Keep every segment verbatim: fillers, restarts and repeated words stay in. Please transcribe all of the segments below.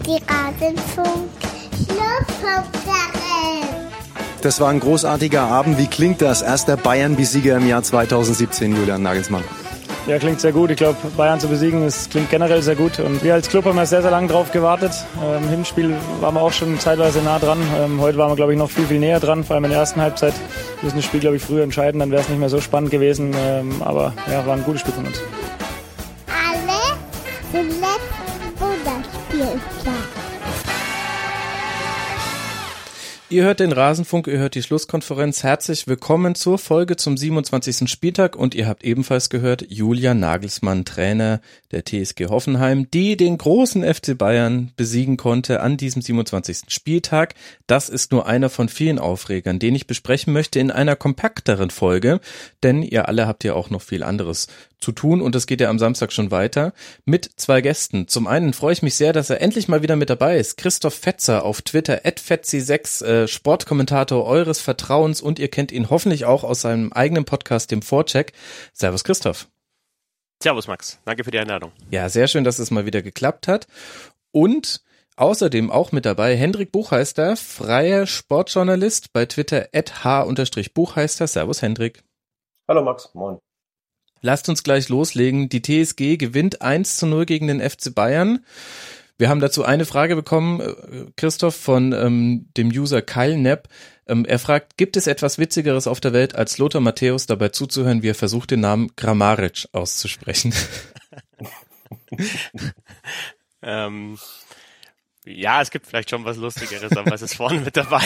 die Rasenfunk Schlupfpumperin. Das war ein großartiger Abend. Wie klingt das? Erster Bayern-Besieger im Jahr zweitausendsiebzehn, Julian Nagelsmann. Ja, klingt sehr gut. Ich glaube, Bayern zu besiegen, das klingt generell sehr gut. Und wir als Club haben ja sehr, sehr lange drauf gewartet. Ähm, Im Hinspiel waren wir auch schon zeitweise nah dran. Ähm, heute waren wir, glaube ich, noch viel, viel näher dran, vor allem in der ersten Halbzeit. Wir müssen das Spiel, glaube ich, früher entscheiden, dann wäre es nicht mehr so spannend gewesen. Ähm, aber ja, war ein gutes Spiel von uns. Alle zum letzten Bundesspieltag. Ihr hört den Rasenfunk, ihr hört die Schlusskonferenz. Herzlich willkommen zur Folge zum siebenundzwanzigsten Spieltag und ihr habt ebenfalls gehört Julian Nagelsmann, Trainer der T S G Hoffenheim, die den großen F C Bayern besiegen konnte an diesem siebenundzwanzigsten Spieltag. Das ist nur einer von vielen Aufregern, den ich besprechen möchte in einer kompakteren Folge, denn ihr alle habt ja auch noch viel anderes zu tun und es geht ja am Samstag schon weiter mit zwei Gästen. Zum einen freue ich mich sehr, dass er endlich mal wieder mit dabei ist. Christoph Fetzer auf Twitter, at fetzi sechs, äh, Sportkommentator eures Vertrauens und ihr kennt ihn hoffentlich auch aus seinem eigenen Podcast, dem Vorcheck. Servus Christoph. Servus Max, danke für die Einladung. Ja, sehr schön, dass es mal wieder geklappt hat. Und außerdem auch mit dabei Hendrik Buchheister, freier Sportjournalist bei Twitter at h Buchheister. Servus Hendrik. Hallo Max, moin. Lasst uns gleich loslegen. Die T S G gewinnt eins zu null gegen den F C Bayern. Wir haben dazu eine Frage bekommen, Christoph, von ähm, dem User Kyle Nepp. Ähm, er fragt, gibt es etwas Witzigeres auf der Welt, als Lothar Matthäus dabei zuzuhören, wie er versucht, den Namen Kramaric auszusprechen? ähm, ja, es gibt vielleicht schon was Lustigeres, aber es ist vorne mit dabei.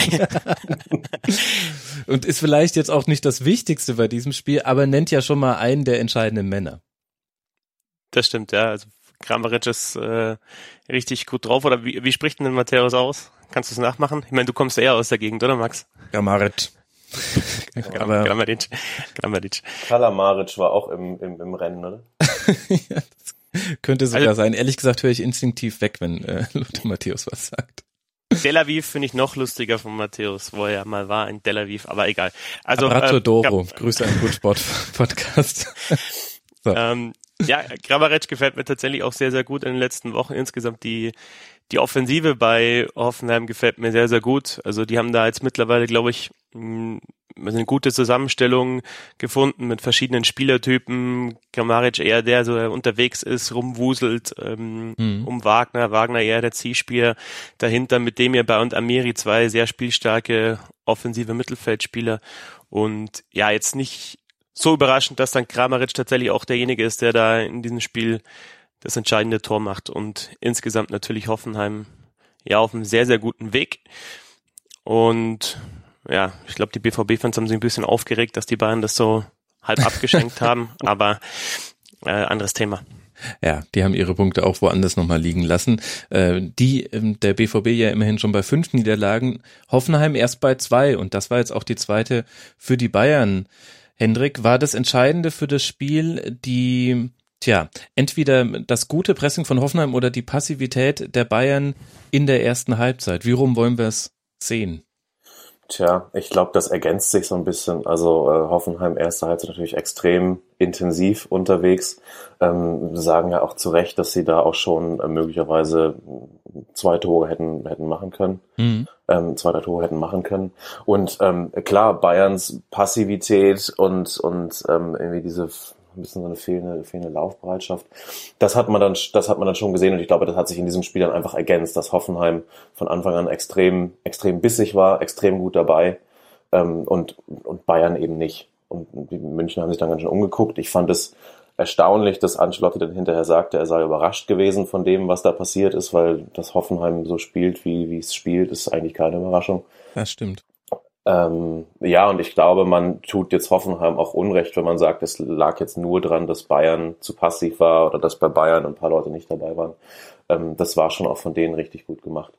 Und ist vielleicht jetzt auch nicht das Wichtigste bei diesem Spiel, aber nennt ja schon mal einen der entscheidenden Männer. Das stimmt, ja. Also Kramaric ist äh, richtig gut drauf. Oder wie, wie spricht denn Matthäus aus? Kannst du es nachmachen? Ich meine, du kommst eher aus der Gegend, oder Max? Kramaric. Aber Kramaric. Kramaric. Kalamaric war auch im, im, im Rennen, oder? Ja, das könnte sogar also, sein. Ehrlich gesagt höre ich instinktiv weg, wenn äh, Lothar Matthäus was sagt. Tel Aviv finde ich noch lustiger von Matthäus, wo er ja mal war in Tel Aviv, aber egal. Also Abbraccio ähm, Doro, ja, Grüße an Footsport-Podcast. So. Ähm, ja, Kramaric gefällt mir tatsächlich auch sehr, sehr gut in den letzten Wochen. Insgesamt die die Offensive bei Hoffenheim gefällt mir sehr, sehr gut. Also die haben da jetzt mittlerweile, glaube ich, eine gute Zusammenstellung gefunden mit verschiedenen Spielertypen. Kramaric eher der, so der unterwegs ist, rumwuselt ähm, mhm. um Wagner. Wagner eher der Zielspieler dahinter, mit dem ihr bei und Amiri zwei sehr spielstarke offensive Mittelfeldspieler. Und ja, jetzt nicht so überraschend, dass dann Kramaric tatsächlich auch derjenige ist, der da in diesem Spiel das entscheidende Tor macht und insgesamt natürlich Hoffenheim ja auf einem sehr, sehr guten Weg. Und ja, ich glaube, die B V B-Fans haben sich ein bisschen aufgeregt, dass die Bayern das so halb abgeschenkt haben, aber äh, anderes Thema. Ja, die haben ihre Punkte auch woanders nochmal liegen lassen. Äh, die, ähm, der B V B ja immerhin schon bei fünf Niederlagen, Hoffenheim erst bei zwei und das war jetzt auch die zweite für die Bayern. Hendrik, war das Entscheidende für das Spiel die Tja, entweder das gute Pressing von Hoffenheim oder die Passivität der Bayern in der ersten Halbzeit. Wie rum wollen wir es sehen? Tja, ich glaube, das ergänzt sich so ein bisschen. Also äh, Hoffenheim erste Halbzeit natürlich extrem intensiv unterwegs. Ähm, sagen ja auch zu Recht, dass sie da auch schon äh, möglicherweise zwei Tore hätten hätten machen können. Mhm. Ähm, zwei, drei Tore hätten machen können. Und ähm, klar, Bayerns Passivität und und ähm, irgendwie diese ein bisschen so eine fehlende, fehlende Laufbereitschaft. Das hat man dann, das hat man dann schon gesehen und ich glaube, das hat sich in diesem Spiel dann einfach ergänzt, dass Hoffenheim von Anfang an extrem, extrem bissig war, extrem gut dabei, ähm, und, und Bayern eben nicht. Und die München haben sich dann ganz schön umgeguckt. Ich fand es erstaunlich, dass Ancelotti dann hinterher sagte, er sei überrascht gewesen von dem, was da passiert ist, weil das Hoffenheim so spielt, wie, wie es spielt, ist eigentlich keine Überraschung. Das stimmt. Ähm, ja, und ich glaube, man tut jetzt Hoffenheim auch Unrecht, wenn man sagt, es lag jetzt nur dran, dass Bayern zu passiv war oder dass bei Bayern ein paar Leute nicht dabei waren. Ähm, das war schon auch von denen richtig gut gemacht.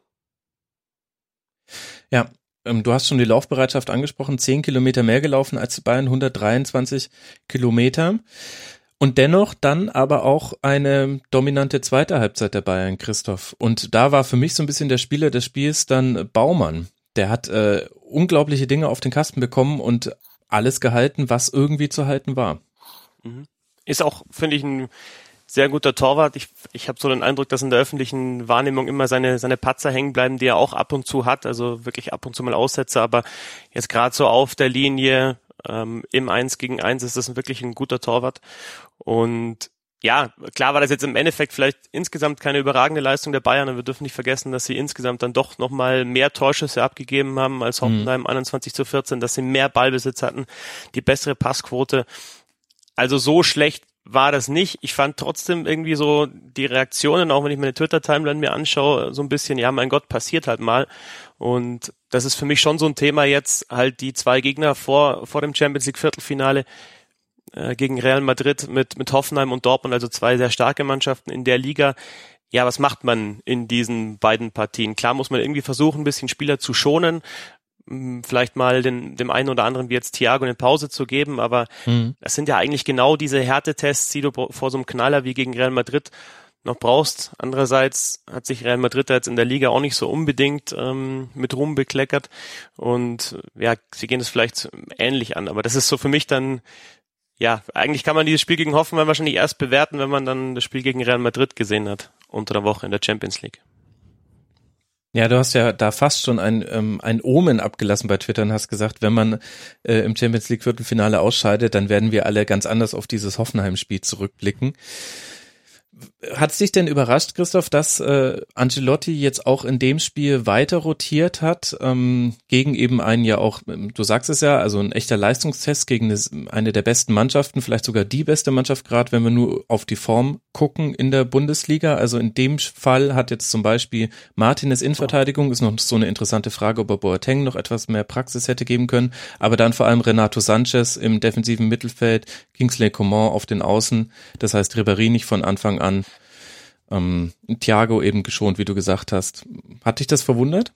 Ja, ähm, du hast schon die Laufbereitschaft angesprochen, zehn Kilometer mehr gelaufen als Bayern, hundertdreiundzwanzig Kilometer. Und dennoch dann aber auch eine dominante zweite Halbzeit der Bayern, Christoph. Und da war für mich so ein bisschen der Spieler des Spiels dann Baumann. Der hat äh, unglaubliche Dinge auf den Kasten bekommen und alles gehalten, was irgendwie zu halten war. Ist auch, finde ich, ein sehr guter Torwart. Ich, ich habe so den Eindruck, dass in der öffentlichen Wahrnehmung immer seine seine Patzer hängen bleiben, die er auch ab und zu hat, also wirklich ab und zu mal Aussätze, aber jetzt gerade so auf der Linie ähm, im Eins gegen Eins ist das wirklich ein guter Torwart. Und ja, klar war das jetzt im Endeffekt vielleicht insgesamt keine überragende Leistung der Bayern, und wir dürfen nicht vergessen, dass sie insgesamt dann doch nochmal mehr Torschüsse abgegeben haben als Hoffenheim, mhm. einundzwanzig zu vierzehn, dass sie mehr Ballbesitz hatten, die bessere Passquote. Also so schlecht war das nicht. Ich fand trotzdem irgendwie so die Reaktionen, auch wenn ich meine Twitter-Timeline mir anschaue, so ein bisschen, ja, mein Gott, passiert halt mal. Und das ist für mich schon so ein Thema jetzt, halt die zwei Gegner vor vor dem Champions League Viertelfinale äh, gegen Real Madrid mit mit Hoffenheim und Dortmund, also zwei sehr starke Mannschaften in der Liga. Ja, was macht man in diesen beiden Partien? Klar muss man irgendwie versuchen, ein bisschen Spieler zu schonen, vielleicht mal den, dem einen oder anderen wie jetzt Thiago eine Pause zu geben, aber mhm. das sind ja eigentlich genau diese Härtetests, die du vor so einem Knaller wie gegen Real Madrid noch brauchst. Andererseits hat sich Real Madrid jetzt in der Liga auch nicht so unbedingt ähm, mit Ruhm bekleckert, und ja, sie gehen es vielleicht ähnlich an, aber das ist so für mich dann, ja, eigentlich kann man dieses Spiel gegen Hoffenheim wahrscheinlich erst bewerten, wenn man dann das Spiel gegen Real Madrid gesehen hat, unter der Woche in der Champions League. Ja, du hast ja da fast schon ein ähm, ein Omen abgelassen bei Twitter und hast gesagt, wenn man äh, im Champions League Viertelfinale ausscheidet, dann werden wir alle ganz anders auf dieses Hoffenheim-Spiel zurückblicken. Hat es dich denn überrascht, Christoph, dass äh, Ancelotti jetzt auch in dem Spiel weiter rotiert hat, ähm, gegen eben einen ja auch, du sagst es ja, also ein echter Leistungstest gegen eine, eine der besten Mannschaften, vielleicht sogar die beste Mannschaft, gerade wenn wir nur auf die Form gucken in der Bundesliga. Also in dem Fall hat jetzt zum Beispiel Martinez Innenverteidigung, ist noch so eine interessante Frage, ob er Boateng noch etwas mehr Praxis hätte geben können, aber dann vor allem Renato Sanchez im defensiven Mittelfeld, Kingsley Coman auf den Außen, das heißt Ribéry nicht von Anfang an, ähm, Thiago eben geschont, wie du gesagt hast. Hat dich das verwundert?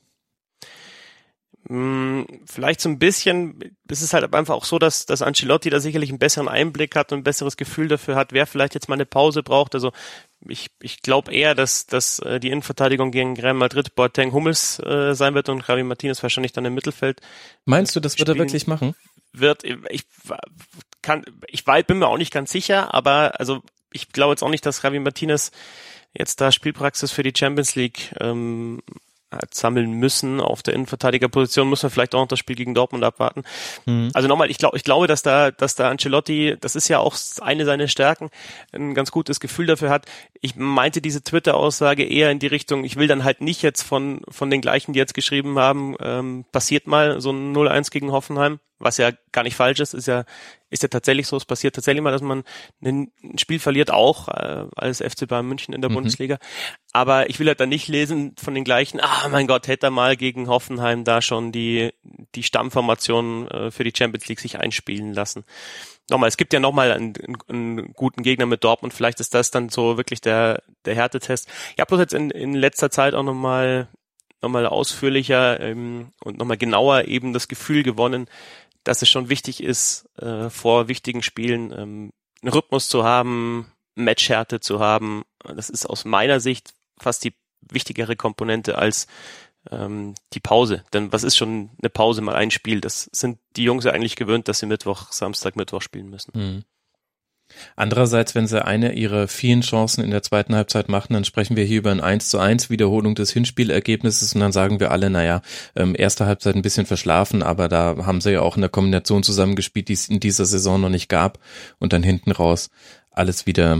Vielleicht so ein bisschen. Es ist halt einfach auch so, dass, dass Ancelotti da sicherlich einen besseren Einblick hat und ein besseres Gefühl dafür hat, wer vielleicht jetzt mal eine Pause braucht. Also ich, ich glaube eher, dass, dass die Innenverteidigung gegen Real Madrid Boateng Hummels äh, sein wird und Javi Martinez wahrscheinlich dann im Mittelfeld. Meinst du, das wird er wirklich machen? Wird, ich kann, ich bin mir auch nicht ganz sicher, aber also ich glaube jetzt auch nicht, dass Javi Martinez jetzt da Spielpraxis für die Champions League ähm, sammeln müssen. Auf der Innenverteidigerposition muss man vielleicht auch noch das Spiel gegen Dortmund abwarten. Mhm. Also nochmal, ich glaube, ich glaube, dass da, dass da Ancelotti, das ist ja auch eine seiner Stärken, ein ganz gutes Gefühl dafür hat. Ich meinte diese Twitter-Aussage eher in die Richtung, ich will dann halt nicht jetzt von, von den gleichen, die jetzt geschrieben haben, ähm, passiert mal so ein null eins gegen Hoffenheim, was ja gar nicht falsch ist, ist ja, ist ja tatsächlich so, es passiert tatsächlich mal, dass man ein Spiel verliert, auch äh, als F C Bayern München in der mhm. Bundesliga. Aber ich will halt dann nicht lesen von den gleichen, ah mein Gott, hätte er mal gegen Hoffenheim da schon die die Stammformation äh, für die Champions League sich einspielen lassen. Nochmal, es gibt ja nochmal einen, einen, einen guten Gegner mit Dortmund, vielleicht ist das dann so wirklich der der Härtetest. Ich habe bloß jetzt in, in letzter Zeit auch nochmal nochmal ausführlicher ähm, und nochmal genauer eben das Gefühl gewonnen, dass es schon wichtig ist, äh, vor wichtigen Spielen ähm, einen Rhythmus zu haben, Matchhärte zu haben. Das ist aus meiner Sicht fast die wichtigere Komponente als ähm, die Pause. Denn was ist schon eine Pause, mal ein Spiel? Das sind die Jungs ja eigentlich gewöhnt, dass sie Mittwoch, Samstag, Mittwoch spielen müssen. Mhm. Andererseits, wenn sie eine ihrer vielen Chancen in der zweiten Halbzeit machen, dann sprechen wir hier über ein eins zu eins Wiederholung des Hinspielergebnisses und dann sagen wir alle, naja, ähm, erste Halbzeit ein bisschen verschlafen, aber da haben sie ja auch in der Kombination zusammengespielt, die es in dieser Saison noch nicht gab, und dann hinten raus alles wieder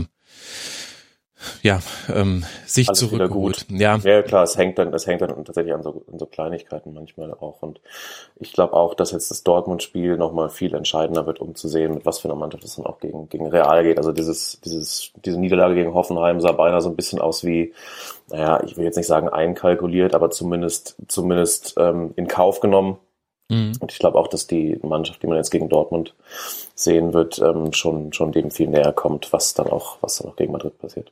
ja, ähm, sich Alles zurückgeholt. Ja. ja, klar, es hängt dann, es hängt dann tatsächlich an so, an so Kleinigkeiten manchmal auch. Und ich glaube auch, dass jetzt das Dortmund-Spiel nochmal viel entscheidender wird, um zu sehen, mit was für einer Mannschaft es dann auch gegen, gegen Real geht. Also dieses, dieses, diese Niederlage gegen Hoffenheim sah beinahe so ein bisschen aus wie, naja, ich will jetzt nicht sagen einkalkuliert, aber zumindest, zumindest ähm, in Kauf genommen. Mhm. Und ich glaube auch, dass die Mannschaft, die man jetzt gegen Dortmund sehen wird, ähm, schon, schon dem viel näher kommt, was dann auch, was dann auch gegen Madrid passiert.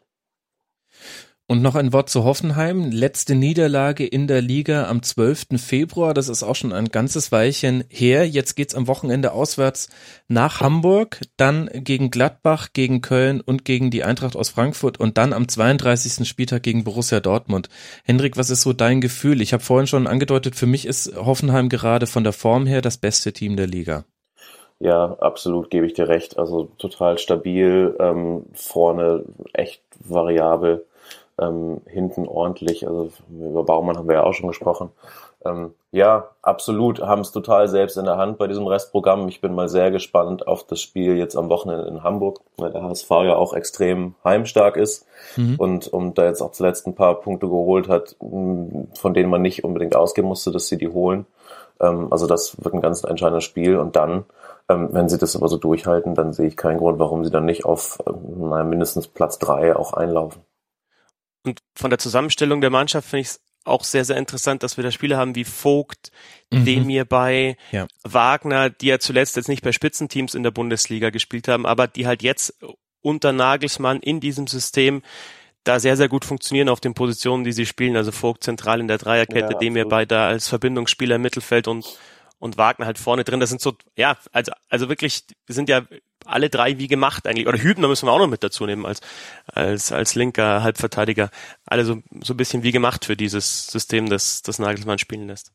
Und noch ein Wort zu Hoffenheim. Letzte Niederlage in der Liga am zwölften Februar. Das ist auch schon ein ganzes Weilchen her. Jetzt geht's am Wochenende auswärts nach Hamburg, dann gegen Gladbach, gegen Köln und gegen die Eintracht aus Frankfurt und dann am zweiunddreißigsten Spieltag gegen Borussia Dortmund. Hendrik, was ist so dein Gefühl? Ich habe vorhin schon angedeutet, für mich ist Hoffenheim gerade von der Form her das beste Team der Liga. Ja, absolut, gebe ich dir recht. Also total stabil, ähm, vorne echt variabel, ähm, hinten ordentlich. Also über Baumann haben wir ja auch schon gesprochen. Ähm, ja, absolut, haben es total selbst in der Hand bei diesem Restprogramm. Ich bin mal sehr gespannt auf das Spiel jetzt am Wochenende in Hamburg, weil der H S V ja auch extrem heimstark ist mhm. und, und da jetzt auch zuletzt ein paar Punkte geholt hat, von denen man nicht unbedingt ausgehen musste, dass sie die holen. Ähm, also das wird ein ganz entscheidendes Spiel und dann, ähm, wenn sie das aber so durchhalten, dann sehe ich keinen Grund, warum sie dann nicht auf ähm, naja, mindestens Platz drei auch einlaufen. Und von der Zusammenstellung der Mannschaft finde ich es auch sehr, sehr interessant, dass wir da Spieler haben wie Vogt, mhm. Demir bei, ja. Wagner, die ja zuletzt jetzt nicht bei Spitzenteams in der Bundesliga gespielt haben, aber die halt jetzt unter Nagelsmann in diesem System da sehr, sehr gut funktionieren auf den Positionen, die sie spielen. Also Vogt zentral in der Dreierkette, ja, Demir bei da als Verbindungsspieler im Mittelfeld und und Wagner halt vorne drin. Das sind so, ja, also also wirklich, wir sind ja alle drei wie gemacht eigentlich. Oder Hübner müssen wir auch noch mit dazu nehmen als als als linker Halbverteidiger. Alle so so ein bisschen wie gemacht für dieses System, das das Nagelsmann spielen lässt.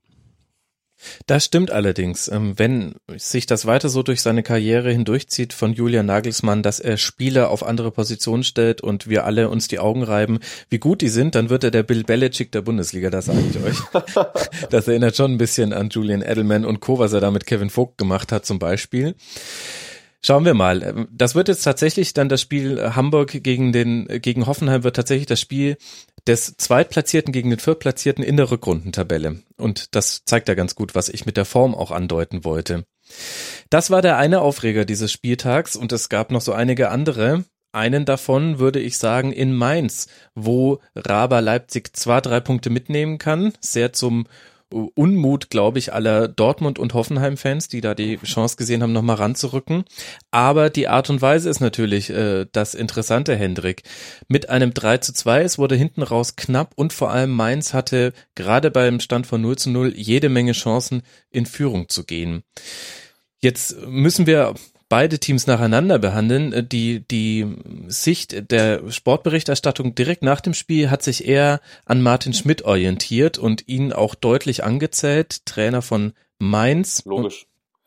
Das stimmt allerdings. Wenn sich das weiter so durch seine Karriere hindurchzieht von Julian Nagelsmann, dass er Spieler auf andere Positionen stellt und wir alle uns die Augen reiben, wie gut die sind, dann wird er der Bill Belichick der Bundesliga, das sage ich euch. Das erinnert schon ein bisschen an Julian Edelman und Co., was er da mit Kevin Vogt gemacht hat zum Beispiel. Schauen wir mal. Das wird jetzt tatsächlich dann das Spiel Hamburg gegen den gegen Hoffenheim wird tatsächlich das Spiel des Zweitplatzierten gegen den Viertplatzierten in der Rückrundentabelle. Und das zeigt ja ganz gut, was ich mit der Form auch andeuten wollte. Das war der eine Aufreger dieses Spieltags und es gab noch so einige andere. Einen davon würde ich sagen in Mainz, wo Raber Leipzig zwar drei Punkte mitnehmen kann, sehr zum Unmut, glaube ich, aller Dortmund- und Hoffenheim-Fans, die da die Chance gesehen haben, nochmal ranzurücken. Aber die Art und Weise ist natürlich äh, das Interessante, Hendrik. Mit einem drei zu zwei, es wurde hinten raus knapp und vor allem Mainz hatte gerade beim Stand von null zu null jede Menge Chancen, in Führung zu gehen. Jetzt müssen wir beide Teams nacheinander behandeln. Die, die Sicht der Sportberichterstattung direkt nach dem Spiel hat sich eher an Martin Schmidt orientiert und ihn auch deutlich angezählt, Trainer von Mainz. Logisch.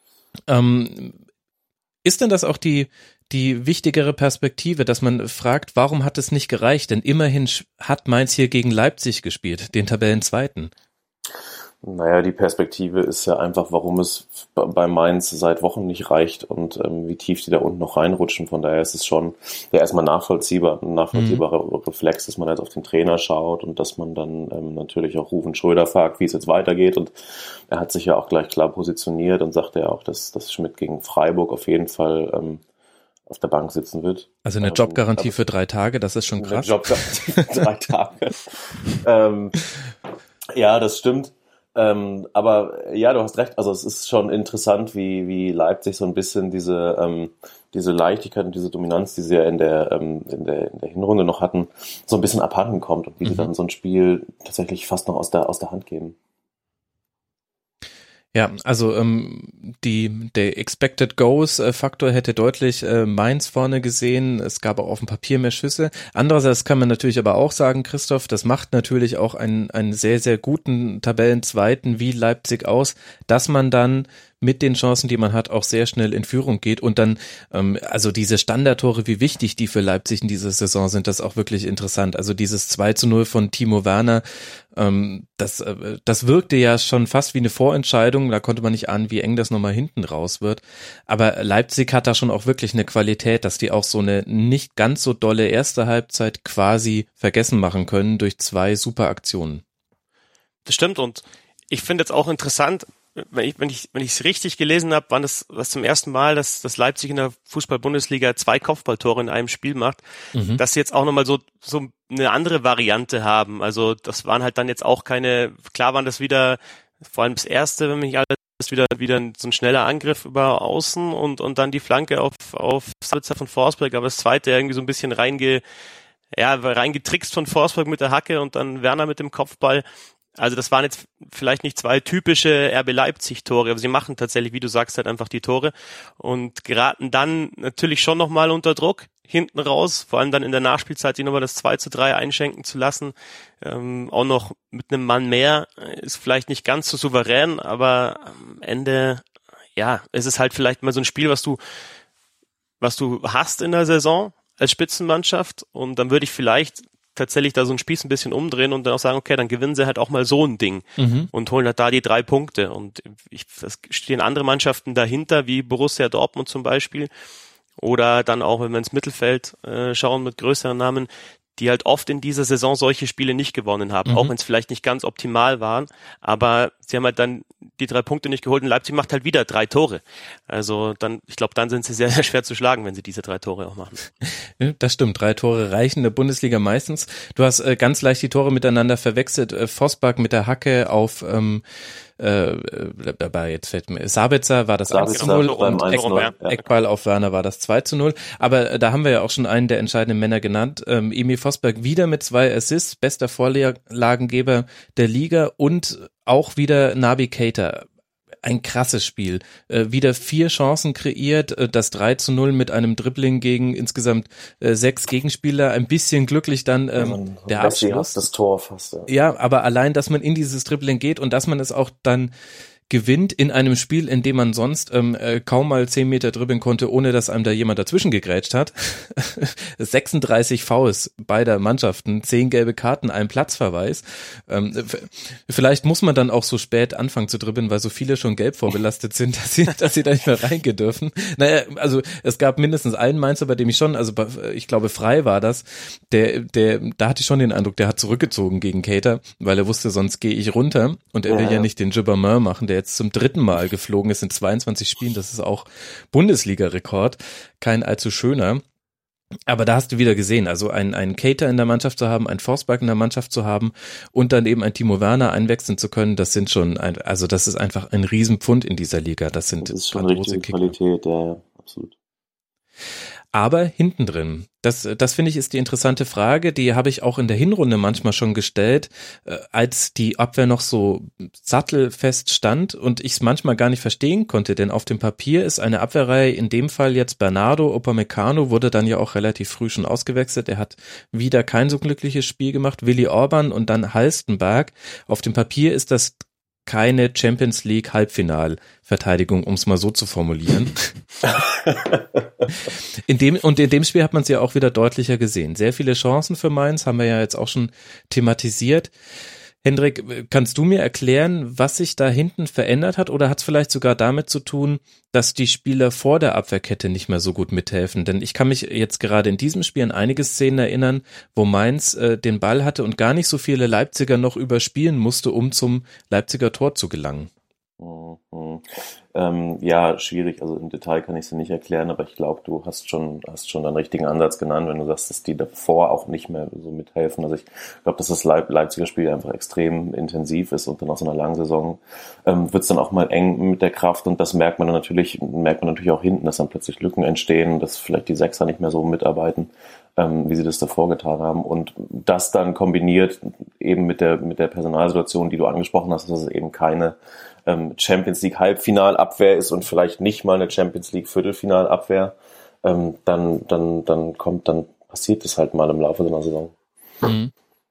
Ähm, ist denn das auch die, die wichtigere Perspektive, dass man fragt, warum hat es nicht gereicht? Denn immerhin hat Mainz hier gegen Leipzig gespielt, den Tabellenzweiten. Naja, die Perspektive ist ja einfach, warum es bei Mainz seit Wochen nicht reicht und ähm, wie tief die da unten noch reinrutschen. Von daher ist es schon ja erstmal nachvollziehbar, ein nachvollziehbarer mhm. Reflex, dass man jetzt auf den Trainer schaut und dass man dann ähm, natürlich auch Ruven Schröder fragt, wie es jetzt weitergeht. Und er hat sich ja auch gleich klar positioniert und sagte ja auch, dass, dass Schmidt gegen Freiburg auf jeden Fall ähm, auf der Bank sitzen wird. Also eine Jobgarantie für drei Tage, das ist schon krass. Eine Jobgarantie für drei Tage. ähm, ja, das stimmt. Ähm, aber ja, du hast recht, also es ist schon interessant, wie wie Leipzig so ein bisschen diese ähm, diese Leichtigkeit und diese Dominanz, die sie ja in der ähm, in der in der Hinrunde noch hatten, so ein bisschen abhanden kommt und wie mhm. sie dann so ein Spiel tatsächlich fast noch aus der aus der Hand geben. Ja, also ähm, die der Expected Goals Faktor hätte deutlich äh, Mainz vorne gesehen. Es gab auch auf dem Papier mehr Schüsse. Andererseits kann man natürlich aber auch sagen, Christoph, das macht natürlich auch einen einen sehr sehr guten Tabellenzweiten wie Leipzig aus, dass man dann mit den Chancen, die man hat, auch sehr schnell in Führung geht und dann, ähm, also diese Standardtore, wie wichtig die für Leipzig in dieser Saison sind, das ist auch wirklich interessant. Also dieses zwei zu null von Timo Werner, ähm, das, äh, das wirkte ja schon fast wie eine Vorentscheidung, da konnte man nicht ahnen, wie eng das nochmal hinten raus wird. Aber Leipzig hat da schon auch wirklich eine Qualität, dass die auch so eine nicht ganz so dolle erste Halbzeit quasi vergessen machen können durch zwei super Aktionen. Das stimmt und ich finde jetzt auch interessant, wenn ich wenn ich wenn ich es richtig gelesen habe, war das was zum ersten Mal, dass dass Leipzig in der Fußball-Bundesliga zwei Kopfballtore in einem Spiel macht, mhm. dass sie jetzt auch nochmal so so eine andere Variante haben. Also das waren halt dann jetzt auch keine, klar waren das wieder vor allem das erste, wenn mich alles wieder wieder so ein schneller Angriff über außen und und dann die Flanke auf auf Sabitzer von Forsberg, aber das zweite irgendwie so ein bisschen reinge ja reingetrickst von Forsberg mit der Hacke und dann Werner mit dem Kopfball. Also das waren jetzt vielleicht nicht zwei typische R B Leipzig-Tore, aber sie machen tatsächlich, wie du sagst, halt einfach die Tore und geraten dann natürlich schon nochmal unter Druck hinten raus, vor allem dann in der Nachspielzeit, die nochmal das zwei zu drei einschenken zu lassen. Ähm, auch noch mit einem Mann mehr ist vielleicht nicht ganz so souverän, aber am Ende ja, es ist halt vielleicht mal so ein Spiel, was du, was du hast in der Saison als Spitzenmannschaft, und dann würde ich vielleicht tatsächlich da so ein Spieß ein bisschen umdrehen und dann auch sagen, okay, dann gewinnen sie halt auch mal so ein Ding mhm. und holen halt da die drei Punkte. Und ich, es stehen andere Mannschaften dahinter, wie Borussia Dortmund zum Beispiel, oder dann auch, wenn wir ins Mittelfeld äh, schauen mit größeren Namen, die halt oft in dieser Saison solche Spiele nicht gewonnen haben, mhm. auch wenn es vielleicht nicht ganz optimal waren, aber sie haben halt dann die drei Punkte nicht geholt und Leipzig macht halt wieder drei Tore. Also dann, ich glaube, dann sind sie sehr, sehr schwer zu schlagen, wenn sie diese drei Tore auch machen. Das stimmt, drei Tore reichen in der Bundesliga meistens. Du hast äh, ganz leicht die Tore miteinander verwechselt. Äh, Vosberg mit der Hacke auf ähm, äh, dabei jetzt fällt mir Sabitzer war das eins zu null und Eckball, Eckball auf Werner war das zwei zu null. Aber äh, da haben wir ja auch schon einen der entscheidenden Männer genannt. Ähm, Emil Vosberg wieder mit zwei Assists, bester Vorlagengeber der Liga, und auch wieder Naby Keita. Ein krasses Spiel. Äh, wieder vier Chancen kreiert, äh, das drei zu null mit einem Dribbling gegen insgesamt äh, sechs Gegenspieler. Ein bisschen glücklich dann ähm, ja, der Abschluss. Das Tor fast. Ja. ja, aber allein, dass man in dieses Dribbling geht und dass man es auch dann gewinnt in einem Spiel, in dem man sonst ähm, äh, kaum mal zehn Meter dribbeln konnte, ohne dass einem da jemand dazwischen gegrätscht hat. sechsunddreißig Fouls beider Mannschaften, zehn gelbe Karten, ein Platzverweis. Ähm, f- vielleicht muss man dann auch so spät anfangen zu dribbeln, weil so viele schon gelb vorbelastet sind, dass sie, dass sie da nicht mehr reingehen dürfen. Naja, also es gab mindestens einen Mainzer, bei dem ich schon, also ich glaube Frei war das, der, der, da hatte ich schon den Eindruck, der hat zurückgezogen gegen Keita, weil er wusste, sonst gehe ich runter, und er ja. will ja nicht den Gibbermann machen, der jetzt zum dritten Mal geflogen ist in zweiundzwanzig Spielen. Das ist auch Bundesliga-Rekord. Kein allzu schöner. Aber da hast du wieder gesehen, also einen, einen Keita in der Mannschaft zu haben, einen Forsberg in der Mannschaft zu haben und dann eben ein Timo Werner einwechseln zu können, das sind schon, ein, also das ist einfach ein Riesenpfund in dieser Liga. Das sind das ist schon richtige Qualität, ja, ja, absolut. Aber hinten drin, das, das finde ich ist die interessante Frage, die habe ich auch in der Hinrunde manchmal schon gestellt, äh, als die Abwehr noch so sattelfest stand und ich es manchmal gar nicht verstehen konnte, denn auf dem Papier ist eine Abwehrreihe, in dem Fall jetzt Bernardo, Upamecano wurde dann ja auch relativ früh schon ausgewechselt, er hat wieder kein so glückliches Spiel gemacht, Willi Orban und dann Halstenberg. Auf dem Papier ist das keine Champions League Halbfinalverteidigung, um es mal so zu formulieren. in dem, und in dem Spiel hat man es ja auch wieder deutlicher gesehen. Sehr viele Chancen für Mainz, haben wir ja jetzt auch schon thematisiert. Hendrik, kannst du mir erklären, was sich da hinten verändert hat, oder hat es vielleicht sogar damit zu tun, dass die Spieler vor der Abwehrkette nicht mehr so gut mithelfen? Denn ich kann mich jetzt gerade in diesem Spiel an einige Szenen erinnern, wo Mainz äh, den Ball hatte und gar nicht so viele Leipziger noch überspielen musste, um zum Leipziger Tor zu gelangen. Mhm. Ähm, ja, schwierig. Also im Detail kann ich es dir nicht erklären, aber ich glaube, du hast schon hast schon einen richtigen Ansatz genannt, wenn du sagst, dass die davor auch nicht mehr so mithelfen. Also ich glaube, dass das Leip- Leipziger Spiel einfach extrem intensiv ist und dann nach so einer langen Saison ähm, wird es dann auch mal eng mit der Kraft, und das merkt man dann natürlich, merkt man natürlich auch hinten, dass dann plötzlich Lücken entstehen, dass vielleicht die Sechser nicht mehr so mitarbeiten, ähm, wie sie das davor getan haben, und das dann kombiniert eben mit der mit der Personalsituation, die du angesprochen hast, dass es eben keine Champions League Halbfinalabwehr ist und vielleicht nicht mal eine Champions League Viertelfinalabwehr, ähm, dann, dann, dann kommt, dann passiert das halt mal im Laufe so einer Saison. Mhm.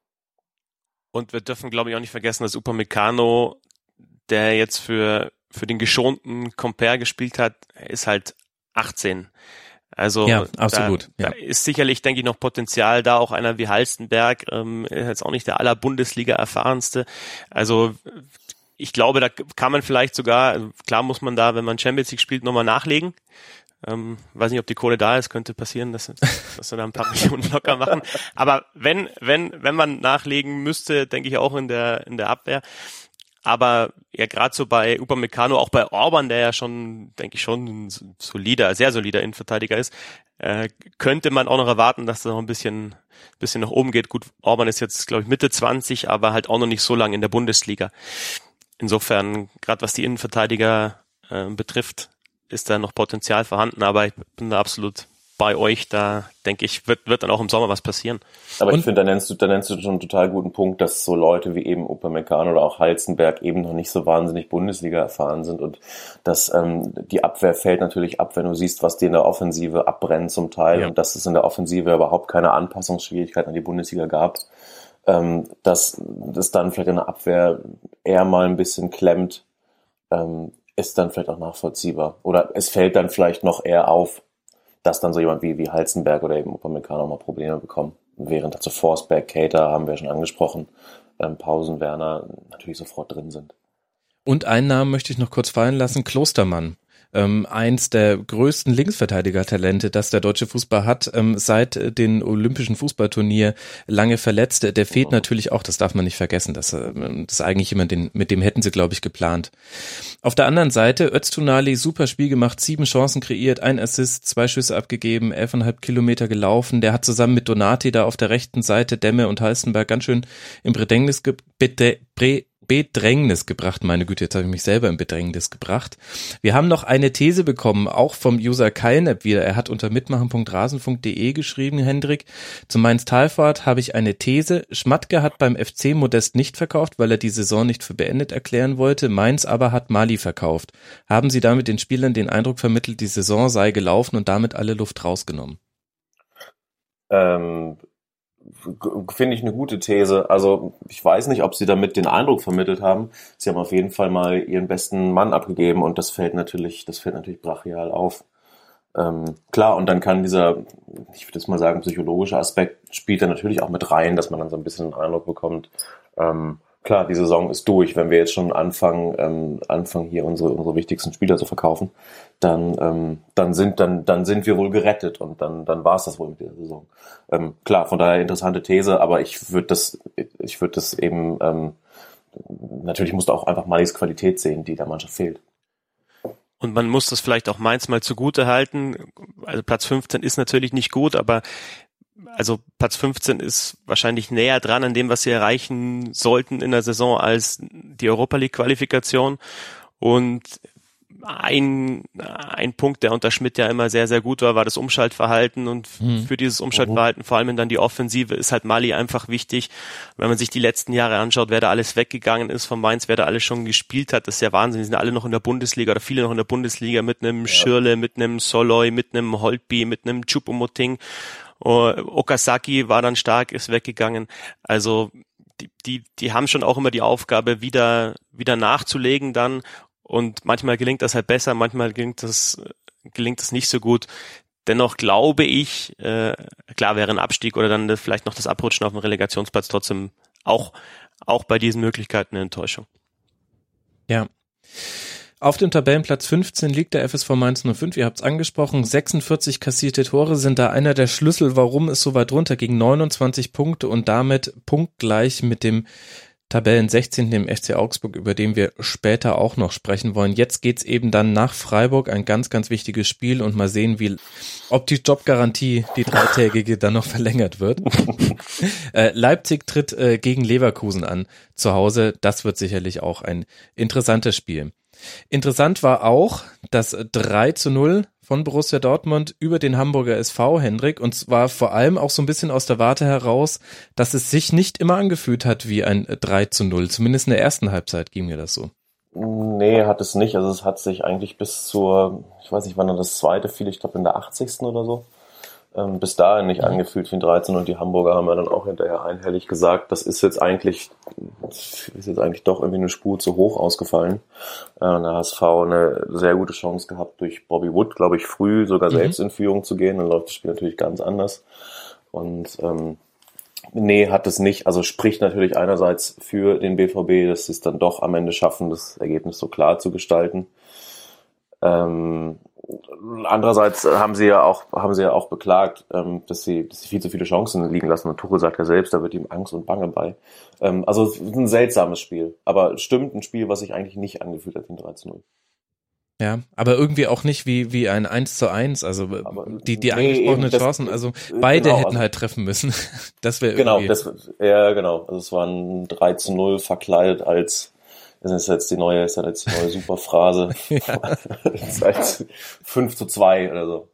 Und wir dürfen, glaube ich, auch nicht vergessen, dass Upamecano, der jetzt für, für den geschonten Compare gespielt hat, ist halt achtzehn. Also ja, absolut. Da, ja. da ist sicherlich, denke ich, noch Potenzial da. Auch einer wie Halstenberg, ähm, ist jetzt auch nicht der aller Bundesliga erfahrenste. Also ich glaube, da kann man vielleicht sogar, klar muss man da, wenn man Champions League spielt, nochmal nachlegen. Ähm, weiß nicht, ob die Kohle da ist, könnte passieren, dass, dass wir da ein paar Millionen locker machen. Aber wenn, wenn, wenn man nachlegen müsste, denke ich auch in der, in der Abwehr. Aber ja, gerade so bei Upamecano, auch bei Orban, der ja schon, denke ich, schon ein solider, sehr solider Innenverteidiger ist, äh, könnte man auch noch erwarten, dass das noch ein bisschen, bisschen nach oben geht. Gut, Orban ist jetzt, glaube ich, Mitte zwanzig, aber halt auch noch nicht so lange in der Bundesliga. Insofern, gerade was die Innenverteidiger äh, betrifft, ist da noch Potenzial vorhanden, aber ich bin da absolut bei euch, da denke ich, wird wird dann auch im Sommer was passieren. Aber Und, ich finde, da nennst du da nennst du schon einen total guten Punkt, dass so Leute wie eben Upamecano oder auch Halstenberg eben noch nicht so wahnsinnig Bundesliga erfahren sind, und dass ähm, die Abwehr fällt natürlich ab, wenn du siehst, was die in der Offensive abbrennen zum Teil, ja. Und dass es in der Offensive überhaupt keine Anpassungsschwierigkeiten an die Bundesliga gab. Ähm, dass das dann vielleicht in der Abwehr eher mal ein bisschen klemmt. Ähm, ist dann vielleicht auch nachvollziehbar. Oder es fällt dann vielleicht noch eher auf, dass dann so jemand wie, wie Halzenberg oder eben Upamecano mal Probleme bekommen. Während dazu Forsberg, Keita, haben wir schon angesprochen, ähm, Pausen, Werner natürlich sofort drin sind. Und einen Namen möchte ich noch kurz fallen lassen, Klostermann. Ähm, eins der größten Linksverteidiger-Talente, das der deutsche Fußball hat, ähm, seit den Olympischen Fußballturnier lange verletzt. Der fehlt natürlich auch, das darf man nicht vergessen. Das, äh, das ist eigentlich jemand, den, mit dem hätten sie, glaube ich, geplant. Auf der anderen Seite, Öztunali, super Spiel gemacht, sieben Chancen kreiert, ein Assist, zwei Schüsse abgegeben, elfeinhalb Kilometer gelaufen. Der hat zusammen mit Donati da auf der rechten Seite, Demme und Halstenberg ganz schön im Bedrängnis ge- Bedre- Bre- Bedrängnis gebracht, meine Güte, jetzt habe ich mich selber in Bedrängnis gebracht. Wir haben noch eine These bekommen, auch vom User Kylnap wieder. Er hat unter mitmachen punkt rasenfunk punkt de geschrieben, Hendrik. Zu Mainz-Talfahrt habe ich eine These. Schmatke hat beim F C Modest nicht verkauft, weil er die Saison nicht für beendet erklären wollte. Mainz aber hat Mali verkauft. Haben Sie damit den Spielern den Eindruck vermittelt, die Saison sei gelaufen und damit alle Luft rausgenommen? Ähm... Finde ich eine gute These. Also ich weiß nicht, ob sie damit den Eindruck vermittelt haben. Sie haben auf jeden Fall mal ihren besten Mann abgegeben und das fällt natürlich, das fällt natürlich brachial auf. Ähm, klar, und dann kann dieser, ich würde jetzt mal sagen, psychologische Aspekt spielt da natürlich auch mit rein, dass man dann so ein bisschen den Eindruck bekommt, ähm, klar, die Saison ist durch. Wenn wir jetzt schon anfangen, ähm, anfangen hier unsere unsere wichtigsten Spieler zu verkaufen, dann ähm, dann sind dann dann sind wir wohl gerettet und dann dann war es das wohl mit dieser Saison. Ähm, klar, von daher interessante These, aber ich würde das ich würde das eben ähm, natürlich musst du auch einfach Malis Qualität sehen, die der Mannschaft fehlt. Und man muss das vielleicht auch Mainz mal zugute halten. Also Platz fünfzehn ist natürlich nicht gut, aber also Platz fünfzehn ist wahrscheinlich näher dran an dem, was sie erreichen sollten in der Saison als die Europa League Qualifikation. Und ein, ein Punkt, der unter Schmidt ja immer sehr, sehr gut war, war das Umschaltverhalten. Und mhm. für dieses Umschaltverhalten, vor allem dann die Offensive, ist halt Mali einfach wichtig. Wenn man sich die letzten Jahre anschaut, wer da alles weggegangen ist von Mainz, wer da alles schon gespielt hat, das ist ja Wahnsinn. Die sind alle noch in der Bundesliga oder viele noch in der Bundesliga mit einem ja. Schirle, mit einem Soloy, mit einem Holtby, mit einem Choupo-Moting. Okazaki war dann stark, ist weggegangen. Also die, die, die haben schon auch immer die Aufgabe, wieder, wieder nachzulegen dann. Und manchmal gelingt das halt besser, manchmal gelingt das, gelingt das nicht so gut. Dennoch glaube ich, äh, klar wäre ein Abstieg oder dann vielleicht noch das Abrutschen auf dem Relegationsplatz trotzdem auch, auch bei diesen Möglichkeiten eine Enttäuschung. Ja. Auf dem Tabellenplatz fünfzehn liegt der F S V Mainz null fünf, ihr habt es angesprochen, sechsundvierzig kassierte Tore sind da einer der Schlüssel, warum es so weit runter ging, neunundzwanzig Punkte und damit punktgleich mit dem Tabellen sechzehnten dem F C Augsburg, über den wir später auch noch sprechen wollen. Jetzt geht's eben dann nach Freiburg, ein ganz, ganz wichtiges Spiel und mal sehen, wie, ob die Jobgarantie, die dreitägige, dann noch verlängert wird. äh, Leipzig tritt äh, gegen Leverkusen an zu Hause, das wird sicherlich auch ein interessantes Spiel. Interessant war auch das drei zu null von Borussia Dortmund über den Hamburger S V, Hendrik, und zwar vor allem auch so ein bisschen aus der Warte heraus, dass es sich nicht immer angefühlt hat wie ein drei zu null, zumindest in der ersten Halbzeit ging mir das so. Nee, hat es nicht, also es hat sich eigentlich bis zur, ich weiß nicht, wann dann das zweite fiel, ich glaube in der achtzigsten oder so, ähm, bis dahin nicht angefühlt wie ein drei zu null und die Hamburger haben ja dann auch hinterher einhellig gesagt, das ist jetzt eigentlich, ist jetzt eigentlich doch irgendwie eine Spur zu hoch ausgefallen. Äh, und der H S V eine sehr gute Chance gehabt, durch Bobby Wood, glaube ich, früh sogar mhm. selbst in Führung zu gehen, dann läuft das Spiel natürlich ganz anders. Und ähm, nee, hat es nicht, also spricht natürlich einerseits für den B V B, dass sie es dann doch am Ende schaffen, das Ergebnis so klar zu gestalten. Ähm, Andererseits haben sie ja auch, haben sie ja auch beklagt, ähm, dass sie, dass sie viel zu viele Chancen liegen lassen. Und Tuchel sagt ja selbst, da wird ihm Angst und Bange bei. Ähm, also es ist ein seltsames Spiel. Aber stimmt, ein Spiel, was sich eigentlich nicht angefühlt hat wie ein drei zu null. Ja, aber irgendwie auch nicht wie, wie ein eins zu eins. Also aber die, die nee, angesprochenen das, Chancen, also beide genau, hätten also, halt treffen müssen. Das wäre genau, irgendwie. Das, ja, genau. Also es war ein drei zu null verkleidet als Das ist jetzt die neue, ist ja jetzt die neue Superphrase. Ja. Als fünf zu zwei oder so.